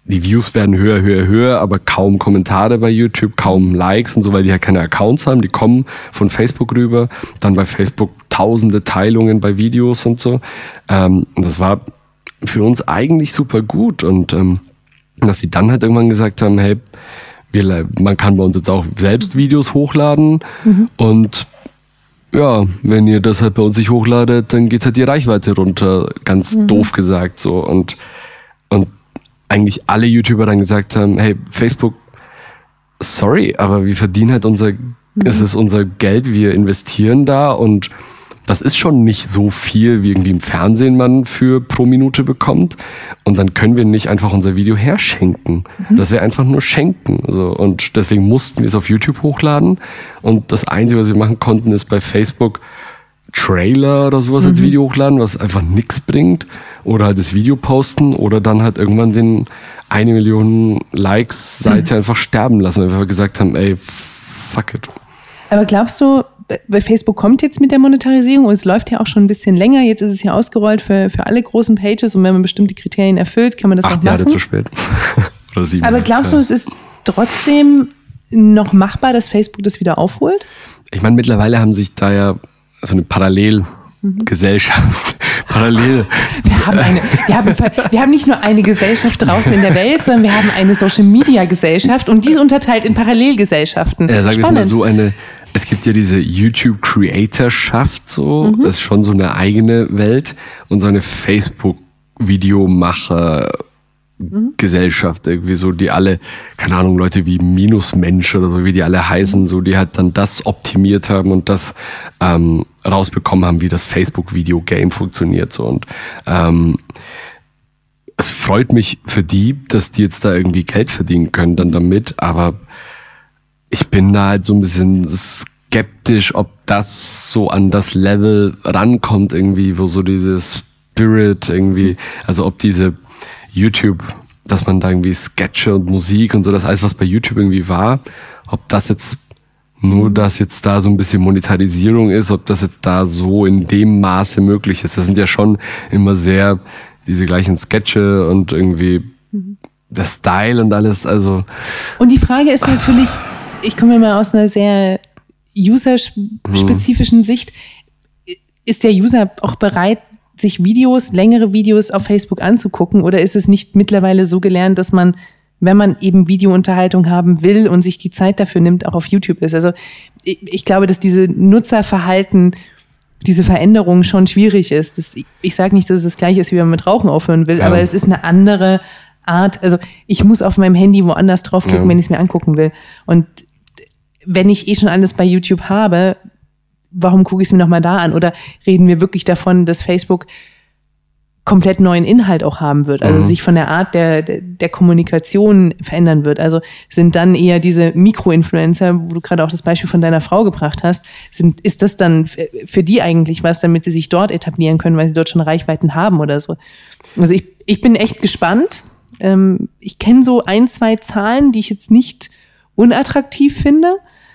die Views werden höher, aber kaum Kommentare bei YouTube, kaum Likes und so, weil die halt keine Accounts haben, die kommen von Facebook rüber, dann bei Facebook tausende Teilungen bei Videos und so. Und das war für uns eigentlich super gut und dass sie dann halt irgendwann gesagt haben, hey, man kann bei uns jetzt auch selbst Videos hochladen und ja, wenn ihr das halt bei uns nicht hochladet, dann geht halt die Reichweite runter, ganz doof gesagt so und eigentlich alle YouTuber dann gesagt haben, hey, Facebook, sorry, aber wir verdienen halt es ist unser Geld, wir investieren da und das ist schon nicht so viel, wie irgendwie im Fernsehen man für pro Minute bekommt und dann können wir nicht einfach unser Video herschenken. Das wäre einfach nur schenken. So. Und deswegen mussten wir es auf YouTube hochladen und das Einzige, was wir machen konnten, ist bei Facebook Trailer oder sowas als Video hochladen, was einfach nichts bringt oder halt das Video posten oder dann halt irgendwann den 1 Million Likes Seite einfach sterben lassen, weil wir gesagt haben, ey, fuck it. Aber glaubst du, bei Facebook kommt jetzt mit der Monetarisierung und es läuft ja auch schon ein bisschen länger, jetzt ist es ja ausgerollt für alle großen Pages und wenn man bestimmte Kriterien erfüllt, kann man das auch machen. 8 Jahre zu spät. Oder 7 Aber glaubst du, es ist trotzdem noch machbar, dass Facebook das wieder aufholt? Ich meine, mittlerweile haben sich da ja so eine Parallelgesellschaft. Parallel. Wir haben nicht nur eine Gesellschaft draußen in der Welt, sondern wir haben eine Social-Media-Gesellschaft und die ist unterteilt in Parallelgesellschaften. Sag ich mal so es gibt ja diese YouTube-Creatorschaft so, das ist schon so eine eigene Welt und so eine Facebook-Videomacher Gesellschaft irgendwie so, die alle, keine Ahnung, Leute wie Minusmensch oder so, wie die alle heißen, so, die halt dann das optimiert haben und das rausbekommen haben, wie das Facebook-Video-Game funktioniert so und es freut mich für die, dass die jetzt da irgendwie Geld verdienen können dann damit, aber ich bin da halt so ein bisschen skeptisch, ob das so an das Level rankommt irgendwie, wo so dieses Spirit irgendwie, also ob diese YouTube, dass man da irgendwie Sketche und Musik und so, das alles, was bei YouTube irgendwie war, ob das jetzt nur, dass jetzt da so ein bisschen Monetarisierung ist, ob das jetzt da so in dem Maße möglich ist. Das sind ja schon immer sehr diese gleichen Sketche und irgendwie der Style und alles, also. Und die Frage ist natürlich, ich komme ja mal aus einer sehr userspezifischen Sicht, ist der User auch bereit, sich längere Videos auf Facebook anzugucken oder ist es nicht mittlerweile so gelernt, dass man, wenn man eben Videounterhaltung haben will und sich die Zeit dafür nimmt, auch auf YouTube ist? Also ich glaube, dass diese Nutzerverhalten, diese Veränderung schon schwierig ist. Ich sage nicht, dass es das Gleiche ist, wie wenn man mit Rauchen aufhören will, aber es ist eine andere Art. Also ich muss auf meinem Handy woanders draufklicken, wenn ich es mir angucken will. Und wenn ich schon alles bei YouTube habe, warum gucke ich es mir nochmal da an? Oder reden wir wirklich davon, dass Facebook komplett neuen Inhalt auch haben wird, also sich von der Art der Kommunikation verändern wird? Also sind dann eher diese Mikroinfluencer, wo du gerade auch das Beispiel von deiner Frau gebracht hast, ist das dann für die eigentlich was, damit sie sich dort etablieren können, weil sie dort schon Reichweiten haben oder so? Also ich bin echt gespannt. Ich kenne so 1, 2 Zahlen, die ich jetzt nicht unattraktiv finde,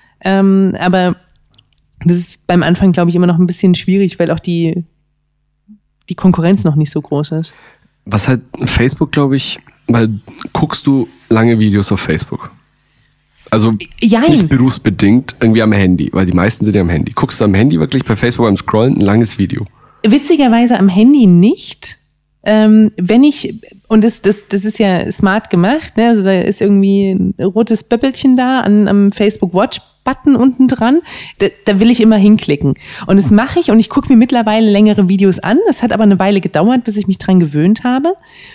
aber das ist beim Anfang, glaube ich, immer noch ein bisschen schwierig, weil auch die Konkurrenz noch nicht so groß ist. Was halt Facebook, glaube ich, weil guckst du lange Videos auf Facebook? Also nicht berufsbedingt, irgendwie am Handy, weil die meisten sind ja am Handy. Guckst du am Handy wirklich bei Facebook beim Scrollen ein langes Video? Witzigerweise am Handy nicht. Wenn ich, und das ist ja smart gemacht, ne? Also da ist irgendwie ein rotes Böppelchen da am Facebook Watch Button unten dran, da will ich immer hinklicken. Und das mache ich und ich gucke mir mittlerweile längere Videos an. Das hat aber eine Weile gedauert, bis ich mich dran gewöhnt habe.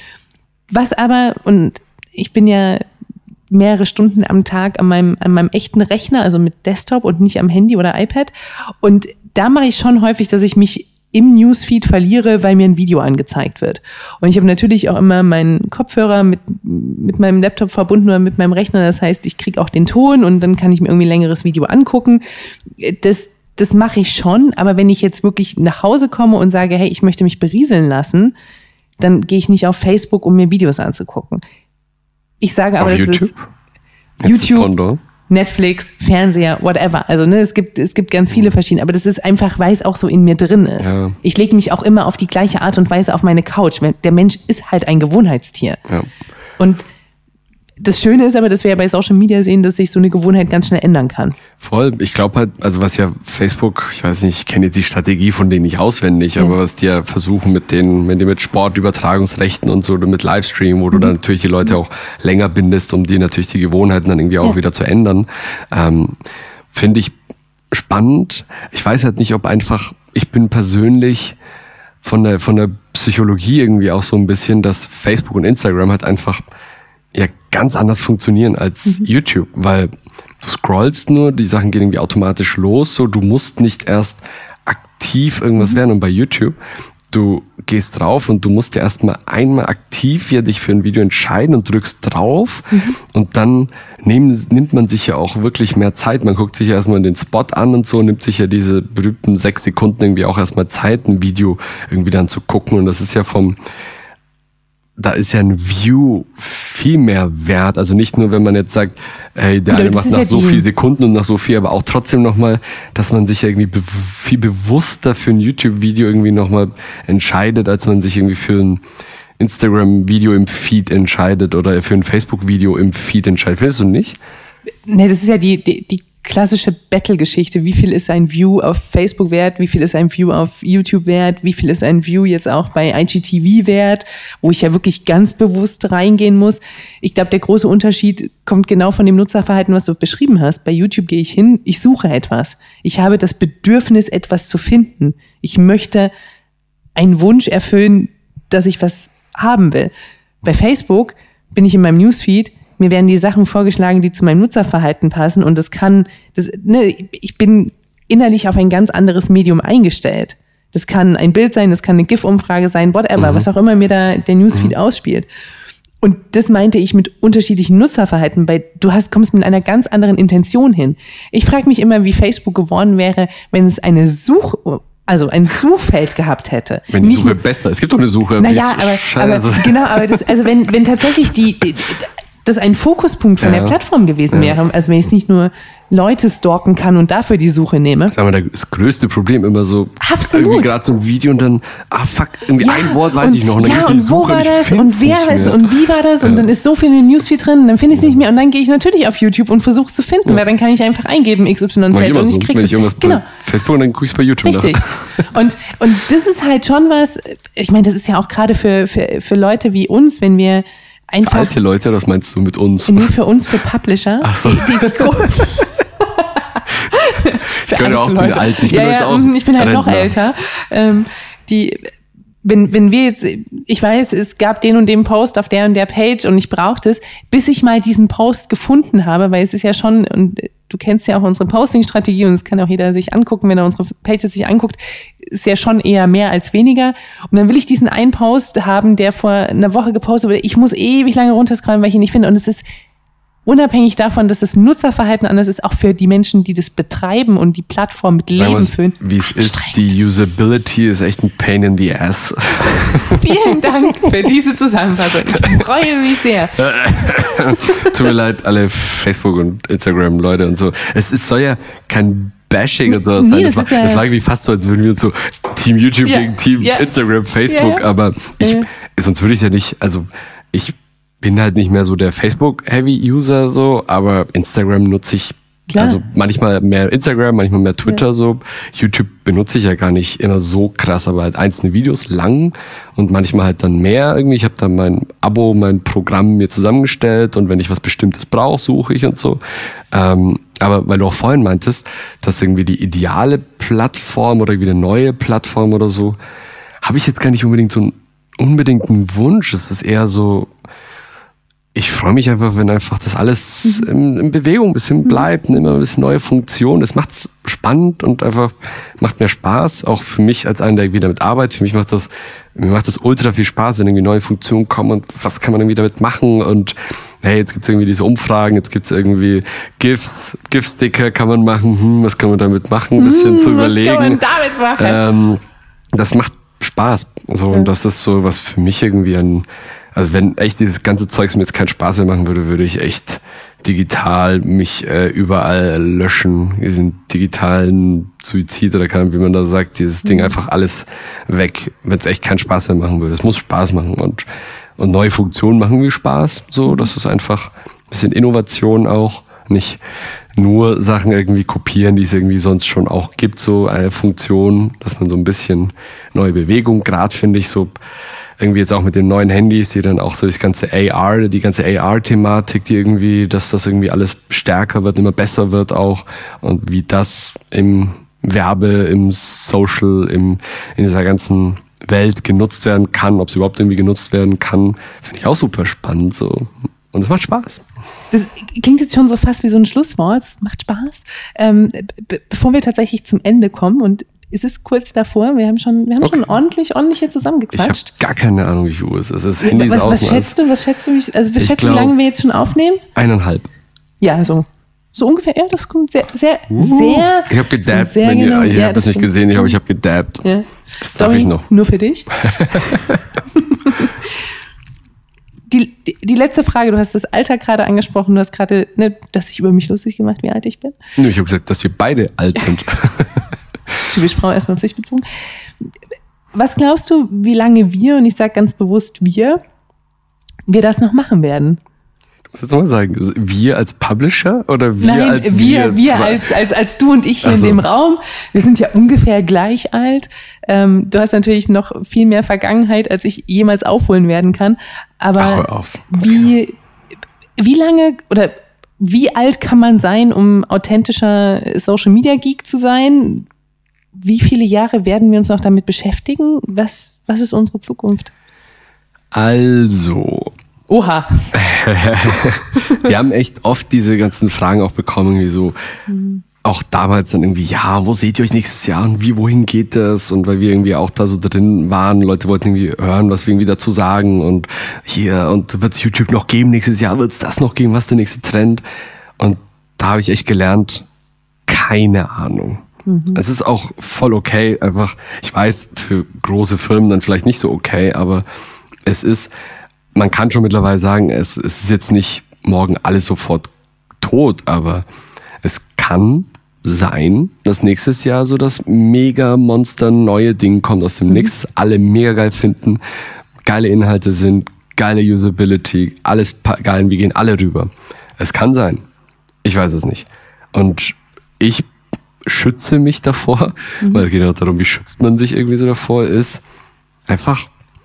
Was aber, und ich bin ja mehrere Stunden am Tag an meinem echten Rechner, also mit Desktop und nicht am Handy oder iPad. Und da mache ich schon häufig, dass ich mich im Newsfeed verliere, weil mir ein Video angezeigt wird. Und ich habe natürlich auch immer meinen Kopfhörer mit meinem Laptop verbunden oder mit meinem Rechner. Das heißt, ich kriege auch den Ton und dann kann ich mir irgendwie ein längeres Video angucken. Das mache ich schon, aber wenn ich jetzt wirklich nach Hause komme und sage, hey, ich möchte mich berieseln lassen, dann gehe ich nicht auf Facebook, um mir Videos anzugucken. Ich sage aber, das ist YouTube, Netflix, Fernseher, whatever. Also es gibt ganz viele verschiedene, aber das ist einfach, weil es auch so in mir drin ist. Ja. Ich lege mich auch immer auf die gleiche Art und Weise auf meine Couch. Der Mensch ist halt ein Gewohnheitstier. Ja. Und Das Schöne ist aber, dass wir ja bei Social Media sehen, dass sich so eine Gewohnheit ganz schnell ändern kann. Voll. Ich glaube halt, also was ja Facebook, ich weiß nicht, ich kenne jetzt die Strategie von denen nicht auswendig, aber was die ja versuchen mit denen, wenn die mit Sportübertragungsrechten und so oder mit Livestream, wo du dann natürlich die Leute auch länger bindest, um die natürlich die Gewohnheiten dann irgendwie auch wieder zu ändern, finde ich spannend. Ich weiß halt nicht, ob einfach, ich bin persönlich von der Psychologie irgendwie auch so ein bisschen, dass Facebook und Instagram halt einfach ja ganz anders funktionieren als YouTube, weil du scrollst nur, die Sachen gehen irgendwie automatisch los, so du musst nicht erst aktiv irgendwas werden. Und bei YouTube, du gehst drauf und du musst dir erstmal einmal aktiv ja dich für ein Video entscheiden und drückst drauf und dann nimmt man sich ja auch wirklich mehr Zeit. Man guckt sich ja erstmal den Spot an und so, nimmt sich ja diese berühmten 6 Sekunden irgendwie auch erstmal Zeit, ein Video irgendwie dann zu gucken. Und das ist ja da ist ja ein View viel mehr wert. Also nicht nur, wenn man jetzt sagt, hey, der eine macht nach so viel Sekunden und nach so viel, aber auch trotzdem nochmal, dass man sich irgendwie viel bewusster für ein YouTube-Video irgendwie nochmal entscheidet, als man sich irgendwie für ein Instagram-Video im Feed entscheidet oder für ein Facebook-Video im Feed entscheidet. Findest du nicht? Nee, das ist ja die klassische Battle-Geschichte. Wie viel ist ein View auf Facebook wert? Wie viel ist ein View auf YouTube wert? Wie viel ist ein View jetzt auch bei IGTV wert? Wo ich ja wirklich ganz bewusst reingehen muss. Ich glaube, der große Unterschied kommt genau von dem Nutzerverhalten, was du beschrieben hast. Bei YouTube gehe ich hin, ich suche etwas. Ich habe das Bedürfnis, etwas zu finden. Ich möchte einen Wunsch erfüllen, dass ich was haben will. Bei Facebook bin ich in meinem Newsfeed, mir werden die Sachen vorgeschlagen, die zu meinem Nutzerverhalten passen und ich bin innerlich auf ein ganz anderes Medium eingestellt. Das kann ein Bild sein, das kann eine GIF-Umfrage sein, whatever, was auch immer mir da der Newsfeed ausspielt. Und das meinte ich mit unterschiedlichen Nutzerverhalten, kommst mit einer ganz anderen Intention hin. Ich frage mich immer, wie Facebook geworden wäre, wenn es ein Suchfeld gehabt hätte. Wenn die Suche besser, es gibt doch eine Suche. Naja, aber wenn tatsächlich das ein Fokuspunkt von der Plattform gewesen wäre, also wenn ich es nicht nur Leute stalken kann und dafür die Suche nehme. Sag mal, das größte Problem immer so, absolut. Irgendwie gerade so ein Video und dann, ein Wort weiß ich noch. Und dann und wo war das und wer ist und wie war das und dann ist so viel in dem Newsfeed drin, dann finde ich es nicht mehr und dann gehe ich natürlich auf YouTube und versuche es zu finden, weil dann kann ich einfach eingeben XYZ und ich kriege ich irgendwas bei Facebook und dann gucke ich es bei YouTube Richtig. Und das ist halt schon was, ich meine, das ist ja auch gerade für Leute wie uns, wenn wir einfach... Für alte Leute, das meinst du mit uns? Nee, für uns, für Publisher. Ach so. Ich gehöre auch zu den Alten. Ich bin halt noch älter. Wenn wir jetzt, ich weiß, es gab den und den Post auf der und der Page und ich brauchte es, bis ich mal diesen Post gefunden habe, weil es ist ja schon, und du kennst ja auch unsere Posting-Strategie und das kann auch jeder sich angucken, wenn er unsere Pages sich anguckt, ist ja schon eher mehr als weniger. Und dann will ich diesen einen Post haben, der vor einer Woche gepostet wurde. Ich muss ewig lange runterscrollen, weil ich ihn nicht finde. Und es ist unabhängig davon, dass das Nutzerverhalten anders ist, auch für die Menschen, die das betreiben und die Plattform mit Leben füllen. Wie es ist, die Usability ist echt ein Pain in the ass. Vielen Dank für diese Zusammenfassung. Ich freue mich sehr. Tut mir leid, alle Facebook- und Instagram-Leute und so. Soll ja kein Bashing und sowas sein. Das war irgendwie fast so, als würden wir so Team YouTube gegen Team Instagram, Facebook, aber sonst würde ich ja nicht, also ich bin halt nicht mehr so der Facebook-Heavy-User so, aber Instagram nutze ich also manchmal mehr Instagram, manchmal mehr Twitter so. YouTube benutze ich ja gar nicht immer so krass, aber halt einzelne Videos lang und manchmal halt dann mehr irgendwie. Ich habe dann mein Programm mir zusammengestellt und wenn ich was Bestimmtes brauche, suche ich und so. Aber weil du auch vorhin meintest, dass irgendwie die ideale Plattform oder irgendwie eine neue Plattform oder so, habe ich jetzt gar nicht unbedingt so einen unbedingten Wunsch. Es ist eher so, ich freue mich einfach, wenn einfach das alles in Bewegung ein bisschen bleibt, immer ein bisschen neue Funktionen. Das macht's spannend und einfach macht mehr Spaß. Auch für mich als einer, der wieder mit arbeitet. Für mich macht das ultra viel Spaß, wenn irgendwie neue Funktionen kommen und was kann man irgendwie damit machen und hey, jetzt gibt's irgendwie diese Umfragen, jetzt gibt's irgendwie GIF-Sticker kann man machen, was kann man damit machen, ein bisschen zu überlegen. Was kann man damit machen? Das macht Spaß. So, und das ist so was für mich irgendwie also wenn echt dieses ganze Zeugs mir jetzt keinen Spaß mehr machen würde, würde ich echt digital mich überall löschen. Diesen digitalen Suizid oder wie man da sagt, dieses Ding einfach alles weg, wenn es echt keinen Spaß mehr machen würde. Es muss Spaß machen Und neue Funktionen machen mir Spaß. So, das ist einfach ein bisschen Innovation auch. Nicht nur Sachen irgendwie kopieren, die es irgendwie sonst schon auch gibt, so eine Funktion, dass man so ein bisschen neue Bewegung, gerade finde ich so irgendwie jetzt auch mit den neuen Handys, die dann auch so die ganze AR-Thematik, die irgendwie, dass das irgendwie alles stärker wird, immer besser wird auch und wie das im Werbe, im Social, in dieser ganzen Welt genutzt werden kann, ob es überhaupt irgendwie genutzt werden kann, finde ich auch super spannend so und es macht Spaß. Das klingt jetzt schon so fast wie so ein Schlusswort, es macht Spaß. Bevor wir tatsächlich zum Ende kommen und es ist kurz davor, wir haben schon ordentlich hier zusammengequatscht. Ich habe gar keine Ahnung, wie viel Uhr es ist. Das Handy ist aus. Was schätzt du, wie lange wir jetzt schon aufnehmen? 1,5. Ja, so ungefähr. Ja, das kommt sehr. Ich habe gedabbt, genau. ihr habt das nicht gesehen, aber ich habe gedabbt. Ja. Das darf ich noch. Nur für dich. Die letzte Frage, du hast das Alter gerade angesprochen, du hast gerade, dass sich über mich lustig gemacht, wie alt ich bin. Nö, ich habe gesagt, dass wir beide alt sind. Typisch Frau, erstmal auf sich bezogen. Was glaubst du, wie lange wir, und ich sage ganz bewusst wir das noch machen werden? Du musst jetzt nochmal sagen, wir als Publisher oder wir Nein, als als du und ich hier in dem Raum. Wir sind ja ungefähr gleich alt. Du hast natürlich noch viel mehr Vergangenheit, als ich jemals aufholen werden kann. Aber hör auf. Wie lange oder wie alt kann man sein, um authentischer Social Media Geek zu sein? Wie viele Jahre werden wir uns noch damit beschäftigen? Was ist unsere Zukunft? Also. Oha. Wir haben echt oft diese ganzen Fragen auch bekommen, wie so, auch damals dann irgendwie, ja, wo seht ihr euch nächstes Jahr und wohin geht das? Und weil wir irgendwie auch da so drin waren, Leute wollten irgendwie hören, was wir irgendwie dazu sagen und hier, und wird es YouTube noch geben nächstes Jahr, wird es das noch geben, was ist der nächste Trend? Und da habe ich echt gelernt, keine Ahnung. Es ist auch voll okay, einfach, ich weiß, für große Firmen dann vielleicht nicht so okay, aber man kann schon mittlerweile sagen, es ist jetzt nicht morgen alles sofort tot, aber es kann sein, dass nächstes Jahr so das Mega-Monster neue Ding kommt aus dem Nix, alle mega geil finden, geile Inhalte sind, geile Usability, alles geil, wir gehen alle rüber. Es kann sein. Ich weiß es nicht. Und ich schütze mich davor, weil es geht auch darum, wie schützt man sich irgendwie so davor, ist einfach,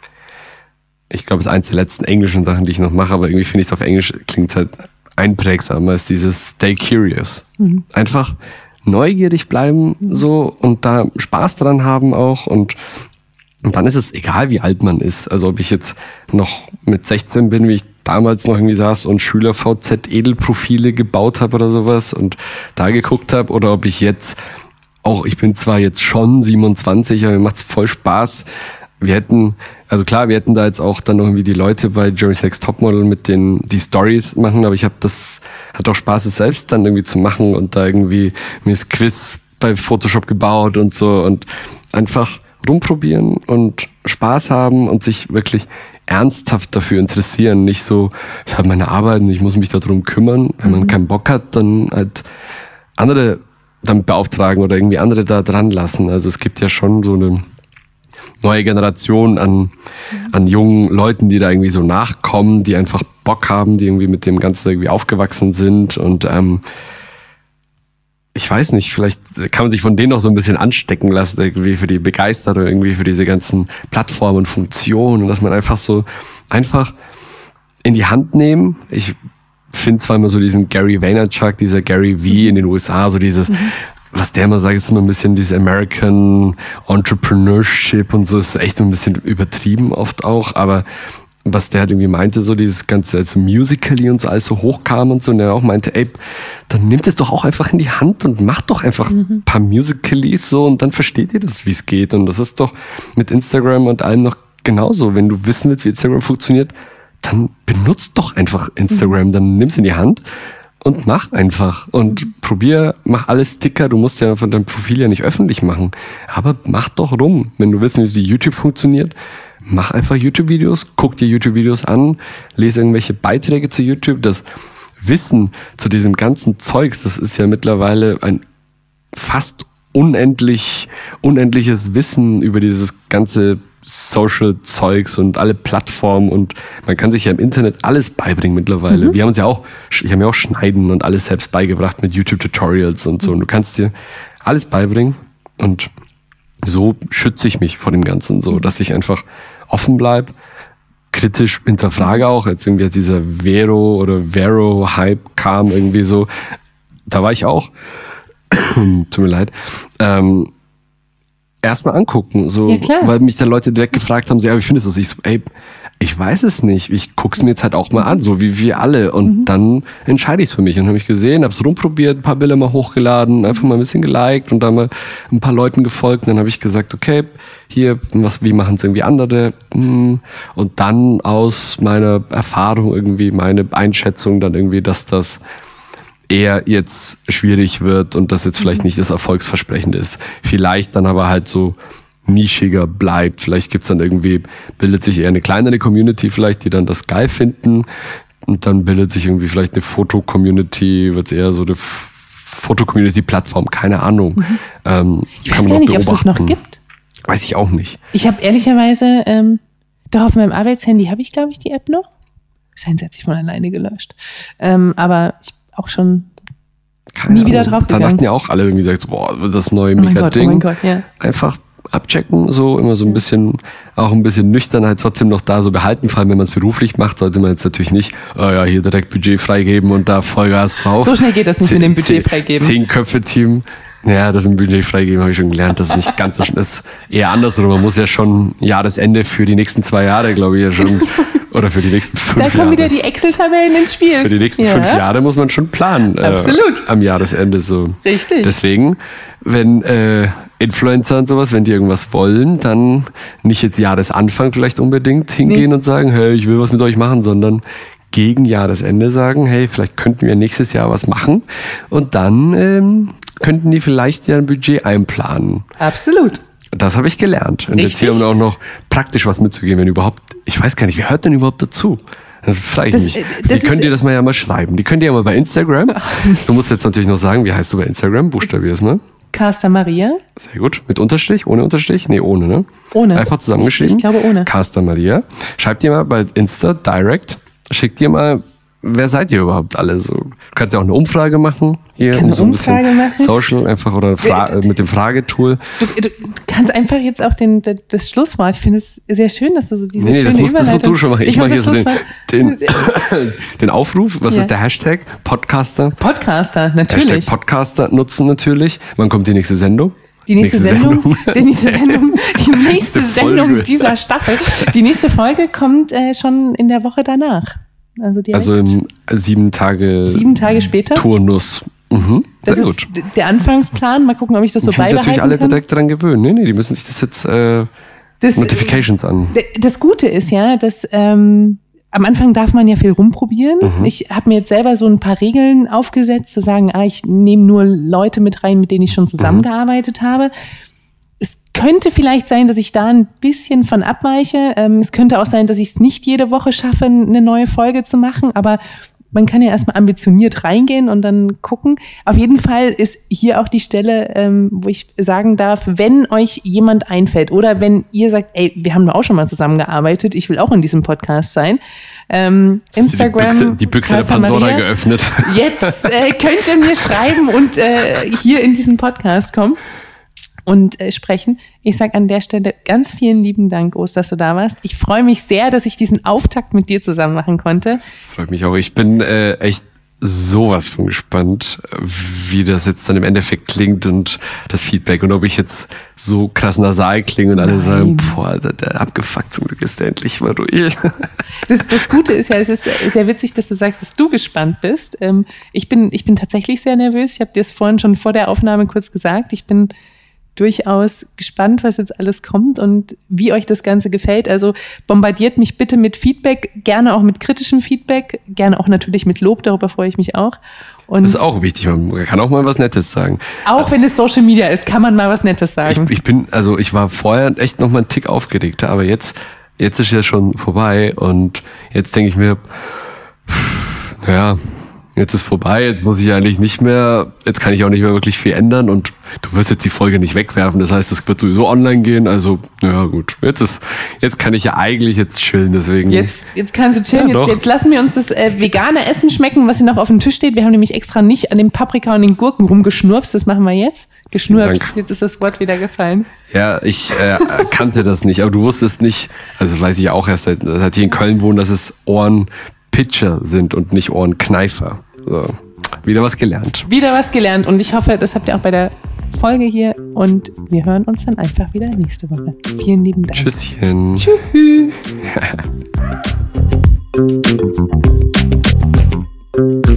ich glaube, es ist eins der letzten englischen Sachen, die ich noch mache, aber irgendwie finde ich es auf Englisch, klingt es halt einprägsamer, ist dieses Stay Curious. Einfach neugierig bleiben so und da Spaß dran haben auch und dann ist es egal, wie alt man ist. Also ob ich jetzt noch mit 16 bin, wie ich damals noch irgendwie saß und Schüler-VZ-Edelprofile gebaut habe oder sowas und da geguckt habe oder ob ich jetzt auch, ich bin zwar jetzt schon 27, aber mir macht es voll Spaß. Wir hätten da jetzt auch dann irgendwie die Leute bei Germany's Next Topmodel mit die Stories machen, aber hat auch Spaß, es selbst dann irgendwie zu machen und da irgendwie mir das Quiz bei Photoshop gebaut und so und einfach rumprobieren und Spaß haben und sich wirklich ernsthaft dafür interessieren. Nicht so, ich habe meine Arbeit und ich muss mich darum kümmern. Wenn man keinen Bock hat, dann halt andere damit beauftragen oder irgendwie andere da dran lassen. Also es gibt ja schon so eine neue Generation an jungen Leuten, die da irgendwie so nachkommen, die einfach Bock haben, die irgendwie mit dem Ganzen irgendwie aufgewachsen sind und ich weiß nicht, vielleicht kann man sich von denen noch so ein bisschen anstecken lassen, irgendwie für die Begeisterung, irgendwie für diese ganzen Plattformen und Funktionen und dass man einfach in die Hand nehmen. Ich finde zwar immer so diesen Gary Vaynerchuk, dieser Gary V in den USA, so dieses, was der immer sagt, ist immer ein bisschen dieses American Entrepreneurship und so, ist echt ein bisschen übertrieben oft auch, aber was der halt irgendwie meinte, so dieses ganze als Musical.ly und so alles so hochkam und so, und der auch meinte, ey, dann nimmt es doch auch einfach in die Hand und macht doch einfach ein paar Musical.lys so und dann versteht ihr das, wie es geht. Und das ist doch mit Instagram und allem noch genauso. Wenn du wissen willst, wie Instagram funktioniert, dann benutzt doch einfach Instagram, dann nimm es in die Hand und mach einfach und mach alles Sticker. Du musst ja von deinem Profil ja nicht öffentlich machen, aber mach doch rum. Wenn du wissen willst, wie YouTube funktioniert, mach einfach YouTube-Videos, guck dir YouTube-Videos an, lese irgendwelche Beiträge zu YouTube. Das Wissen zu diesem ganzen Zeugs, das ist ja mittlerweile ein fast unendliches Wissen über dieses ganze Social-Zeugs und alle Plattformen und man kann sich ja im Internet alles beibringen mittlerweile. Wir haben uns ja auch, ich habe mir auch Schneiden und alles selbst beigebracht mit YouTube-Tutorials und so. Und du kannst dir alles beibringen und so schütze ich mich vor dem Ganzen, so dass ich einfach offen bleibe, kritisch hinterfrage auch. Jetzt irgendwie dieser Vero-Hype kam irgendwie so. Da war ich auch, tut mir leid, erstmal angucken, so, ja, weil mich dann Leute direkt gefragt haben, so, ja, wie findest du es? Ich so, ey, ich weiß es nicht, ich guck's mir jetzt halt auch mal an, so wie wir alle und dann entscheide ich es für mich und habe ich gesehen, habe es rumprobiert, ein paar Bilder mal hochgeladen, einfach mal ein bisschen geliked und dann mal ein paar Leuten gefolgt und dann habe ich gesagt, okay, hier, wie machen es irgendwie andere und dann aus meiner Erfahrung irgendwie meine Einschätzung dann irgendwie, dass das eher jetzt schwierig wird und das jetzt vielleicht nicht das Erfolgsversprechende ist. Vielleicht dann aber halt so nischiger bleibt. Vielleicht gibt's dann irgendwie, bildet sich eher eine kleinere Community vielleicht, die dann das geil finden und dann bildet sich irgendwie vielleicht eine Foto-Community, wird's eher so eine Foto-Community-Plattform, keine Ahnung. Ich weiß gar nicht, ob es das noch gibt. Weiß ich auch nicht. Ich habe ehrlicherweise, doch auf meinem Arbeitshandy habe ich, glaube ich, die App noch. Das hat sich von alleine gelöscht. Aber ich auch schon nie wieder drauf gegangen. Da dachten ja auch alle irgendwie gesagt, boah, das neue Mega-Ding. Oh mein Gott, ja. Einfach abchecken, so immer so ein bisschen, auch ein bisschen Nüchternheit trotzdem noch da so behalten. Vor allem, wenn man es beruflich macht, sollte man jetzt natürlich nicht, hier direkt Budget freigeben und da Vollgas drauf. So schnell geht das nicht mit dem Budget freigeben. 10-Köpfe-Team. Ja, das im Budget freigeben habe ich schon gelernt, das ist nicht ganz so schnell. Das ist eher andersrum. Man muss ja schon Jahresende für die nächsten 2 Jahre, glaube ich, ja schon. Oder für die nächsten 5 Jahre. Da kommen wieder die Excel-Tabellen ins Spiel. Für die nächsten 5 Jahre muss man schon planen. Absolut. Am Jahresende so. Richtig. Deswegen, wenn Influencer und sowas, wenn die irgendwas wollen, dann nicht jetzt Jahresanfang vielleicht unbedingt hingehen und sagen, hey, ich will was mit euch machen, sondern gegen Jahresende sagen, hey, vielleicht könnten wir nächstes Jahr was machen. Und dann könnten die vielleicht ja ein Budget einplanen. Absolut. Das habe ich gelernt. Und jetzt hier, um auch noch praktisch was mitzugeben, wenn überhaupt, ich weiß gar nicht, wer hört denn überhaupt dazu? Das frage ich mich. Die könnt ihr das mal ja mal schreiben. Die könnt ihr ja mal bei Instagram. Du musst jetzt natürlich noch sagen, wie heißt du bei Instagram? Buchstabier es mal. Caster Maria. Sehr gut. Mit Unterstrich? Ohne Unterstrich? Nee, ohne, ne? Ohne. Einfach zusammengeschrieben. Ich glaube ohne. Caster Maria. Schreibt ihr mal bei Insta direct. Schickt ihr mal, wer seid ihr überhaupt alle so? Du kannst ja auch eine Umfrage machen. Hier, ich kann eine Umfrage machen. Social einfach oder mit dem Fragetool. Du kannst einfach jetzt auch das Schlusswort. Ich finde es sehr schön, dass du so diese schöne Überleitung... Das musst du schon machen. Ich mache hier so den Aufruf. Was ist der Hashtag? Podcaster. Podcaster, natürlich. Hashtag Podcaster nutzen natürlich. Wann kommt die nächste Sendung? Die nächste Sendung dieser Staffel. Die nächste Folge kommt schon in der Woche danach. Also im 7 Tage später. Turnus. Das ist gut. Der Anfangsplan. Mal gucken, ob ich das so beibehalten kann. Die müssen natürlich alle direkt daran gewöhnen. Nee, die müssen sich das jetzt Notifications an. Das Gute ist ja, dass am Anfang darf man ja viel rumprobieren. Ich habe mir jetzt selber so ein paar Regeln aufgesetzt, zu sagen, ich nehme nur Leute mit rein, mit denen ich schon zusammengearbeitet habe. Es könnte vielleicht sein, dass ich da ein bisschen von abweiche. Es könnte auch sein, dass ich es nicht jede Woche schaffe, eine neue Folge zu machen, aber man kann ja erstmal ambitioniert reingehen und dann gucken. Auf jeden Fall ist hier auch die Stelle, wo ich sagen darf, wenn euch jemand einfällt oder wenn ihr sagt, ey, wir haben doch auch schon mal zusammengearbeitet, ich will auch in diesem Podcast sein. Instagram. Die Büchse der Pandora Maria, geöffnet. Jetzt könnt ihr mir schreiben und hier in diesen Podcast kommen und sprechen. Ich sage an der Stelle ganz vielen lieben Dank, Ost, dass du da warst. Ich freue mich sehr, dass ich diesen Auftakt mit dir zusammen machen konnte. Freut mich auch. Ich bin echt sowas von gespannt, wie das jetzt dann im Endeffekt klingt und das Feedback und ob ich jetzt so krass nasal klinge und alle sagen, boah, der abgefuckt, zum Glück ist der endlich mal ruhig. Das Gute ist ja, es ist sehr witzig, dass du sagst, dass du gespannt bist. Ich bin tatsächlich sehr nervös. Ich habe dir es vorhin schon vor der Aufnahme kurz gesagt. Ich bin durchaus gespannt, was jetzt alles kommt und wie euch das Ganze gefällt. Also bombardiert mich bitte mit Feedback, gerne auch mit kritischem Feedback, gerne auch natürlich mit Lob, darüber freue ich mich auch. Und das ist auch wichtig, man kann auch mal was Nettes sagen. Auch wenn es Social Media ist, kann man mal was Nettes sagen. Ich war vorher echt noch mal einen Tick aufgeregter, aber jetzt ist ja schon vorbei und jetzt denke ich mir, naja, Jetzt ist vorbei, jetzt muss ich eigentlich nicht mehr, jetzt kann ich auch nicht mehr wirklich viel ändern und du wirst jetzt die Folge nicht wegwerfen, das heißt, es wird sowieso online gehen, also, ja gut, jetzt kann ich ja eigentlich jetzt chillen, deswegen. Jetzt kannst du chillen, Ja, jetzt lassen wir uns das vegane Essen schmecken, was hier noch auf dem Tisch steht. Wir haben nämlich extra nicht an den Paprika und den Gurken rumgeschnurpst, das machen wir jetzt. Geschnurpst, jetzt ist das Wort wieder gefallen. Ja, ich kannte das nicht, aber du wusstest nicht, also weiß ich auch erst, seit ich in Köln wohne, dass es Ohrenpitcher sind und nicht Ohrenkneifer. So, wieder was gelernt. Wieder was gelernt und ich hoffe, das habt ihr auch bei der Folge hier und wir hören uns dann einfach wieder nächste Woche. Vielen lieben Dank. Tschüsschen. Tschüss.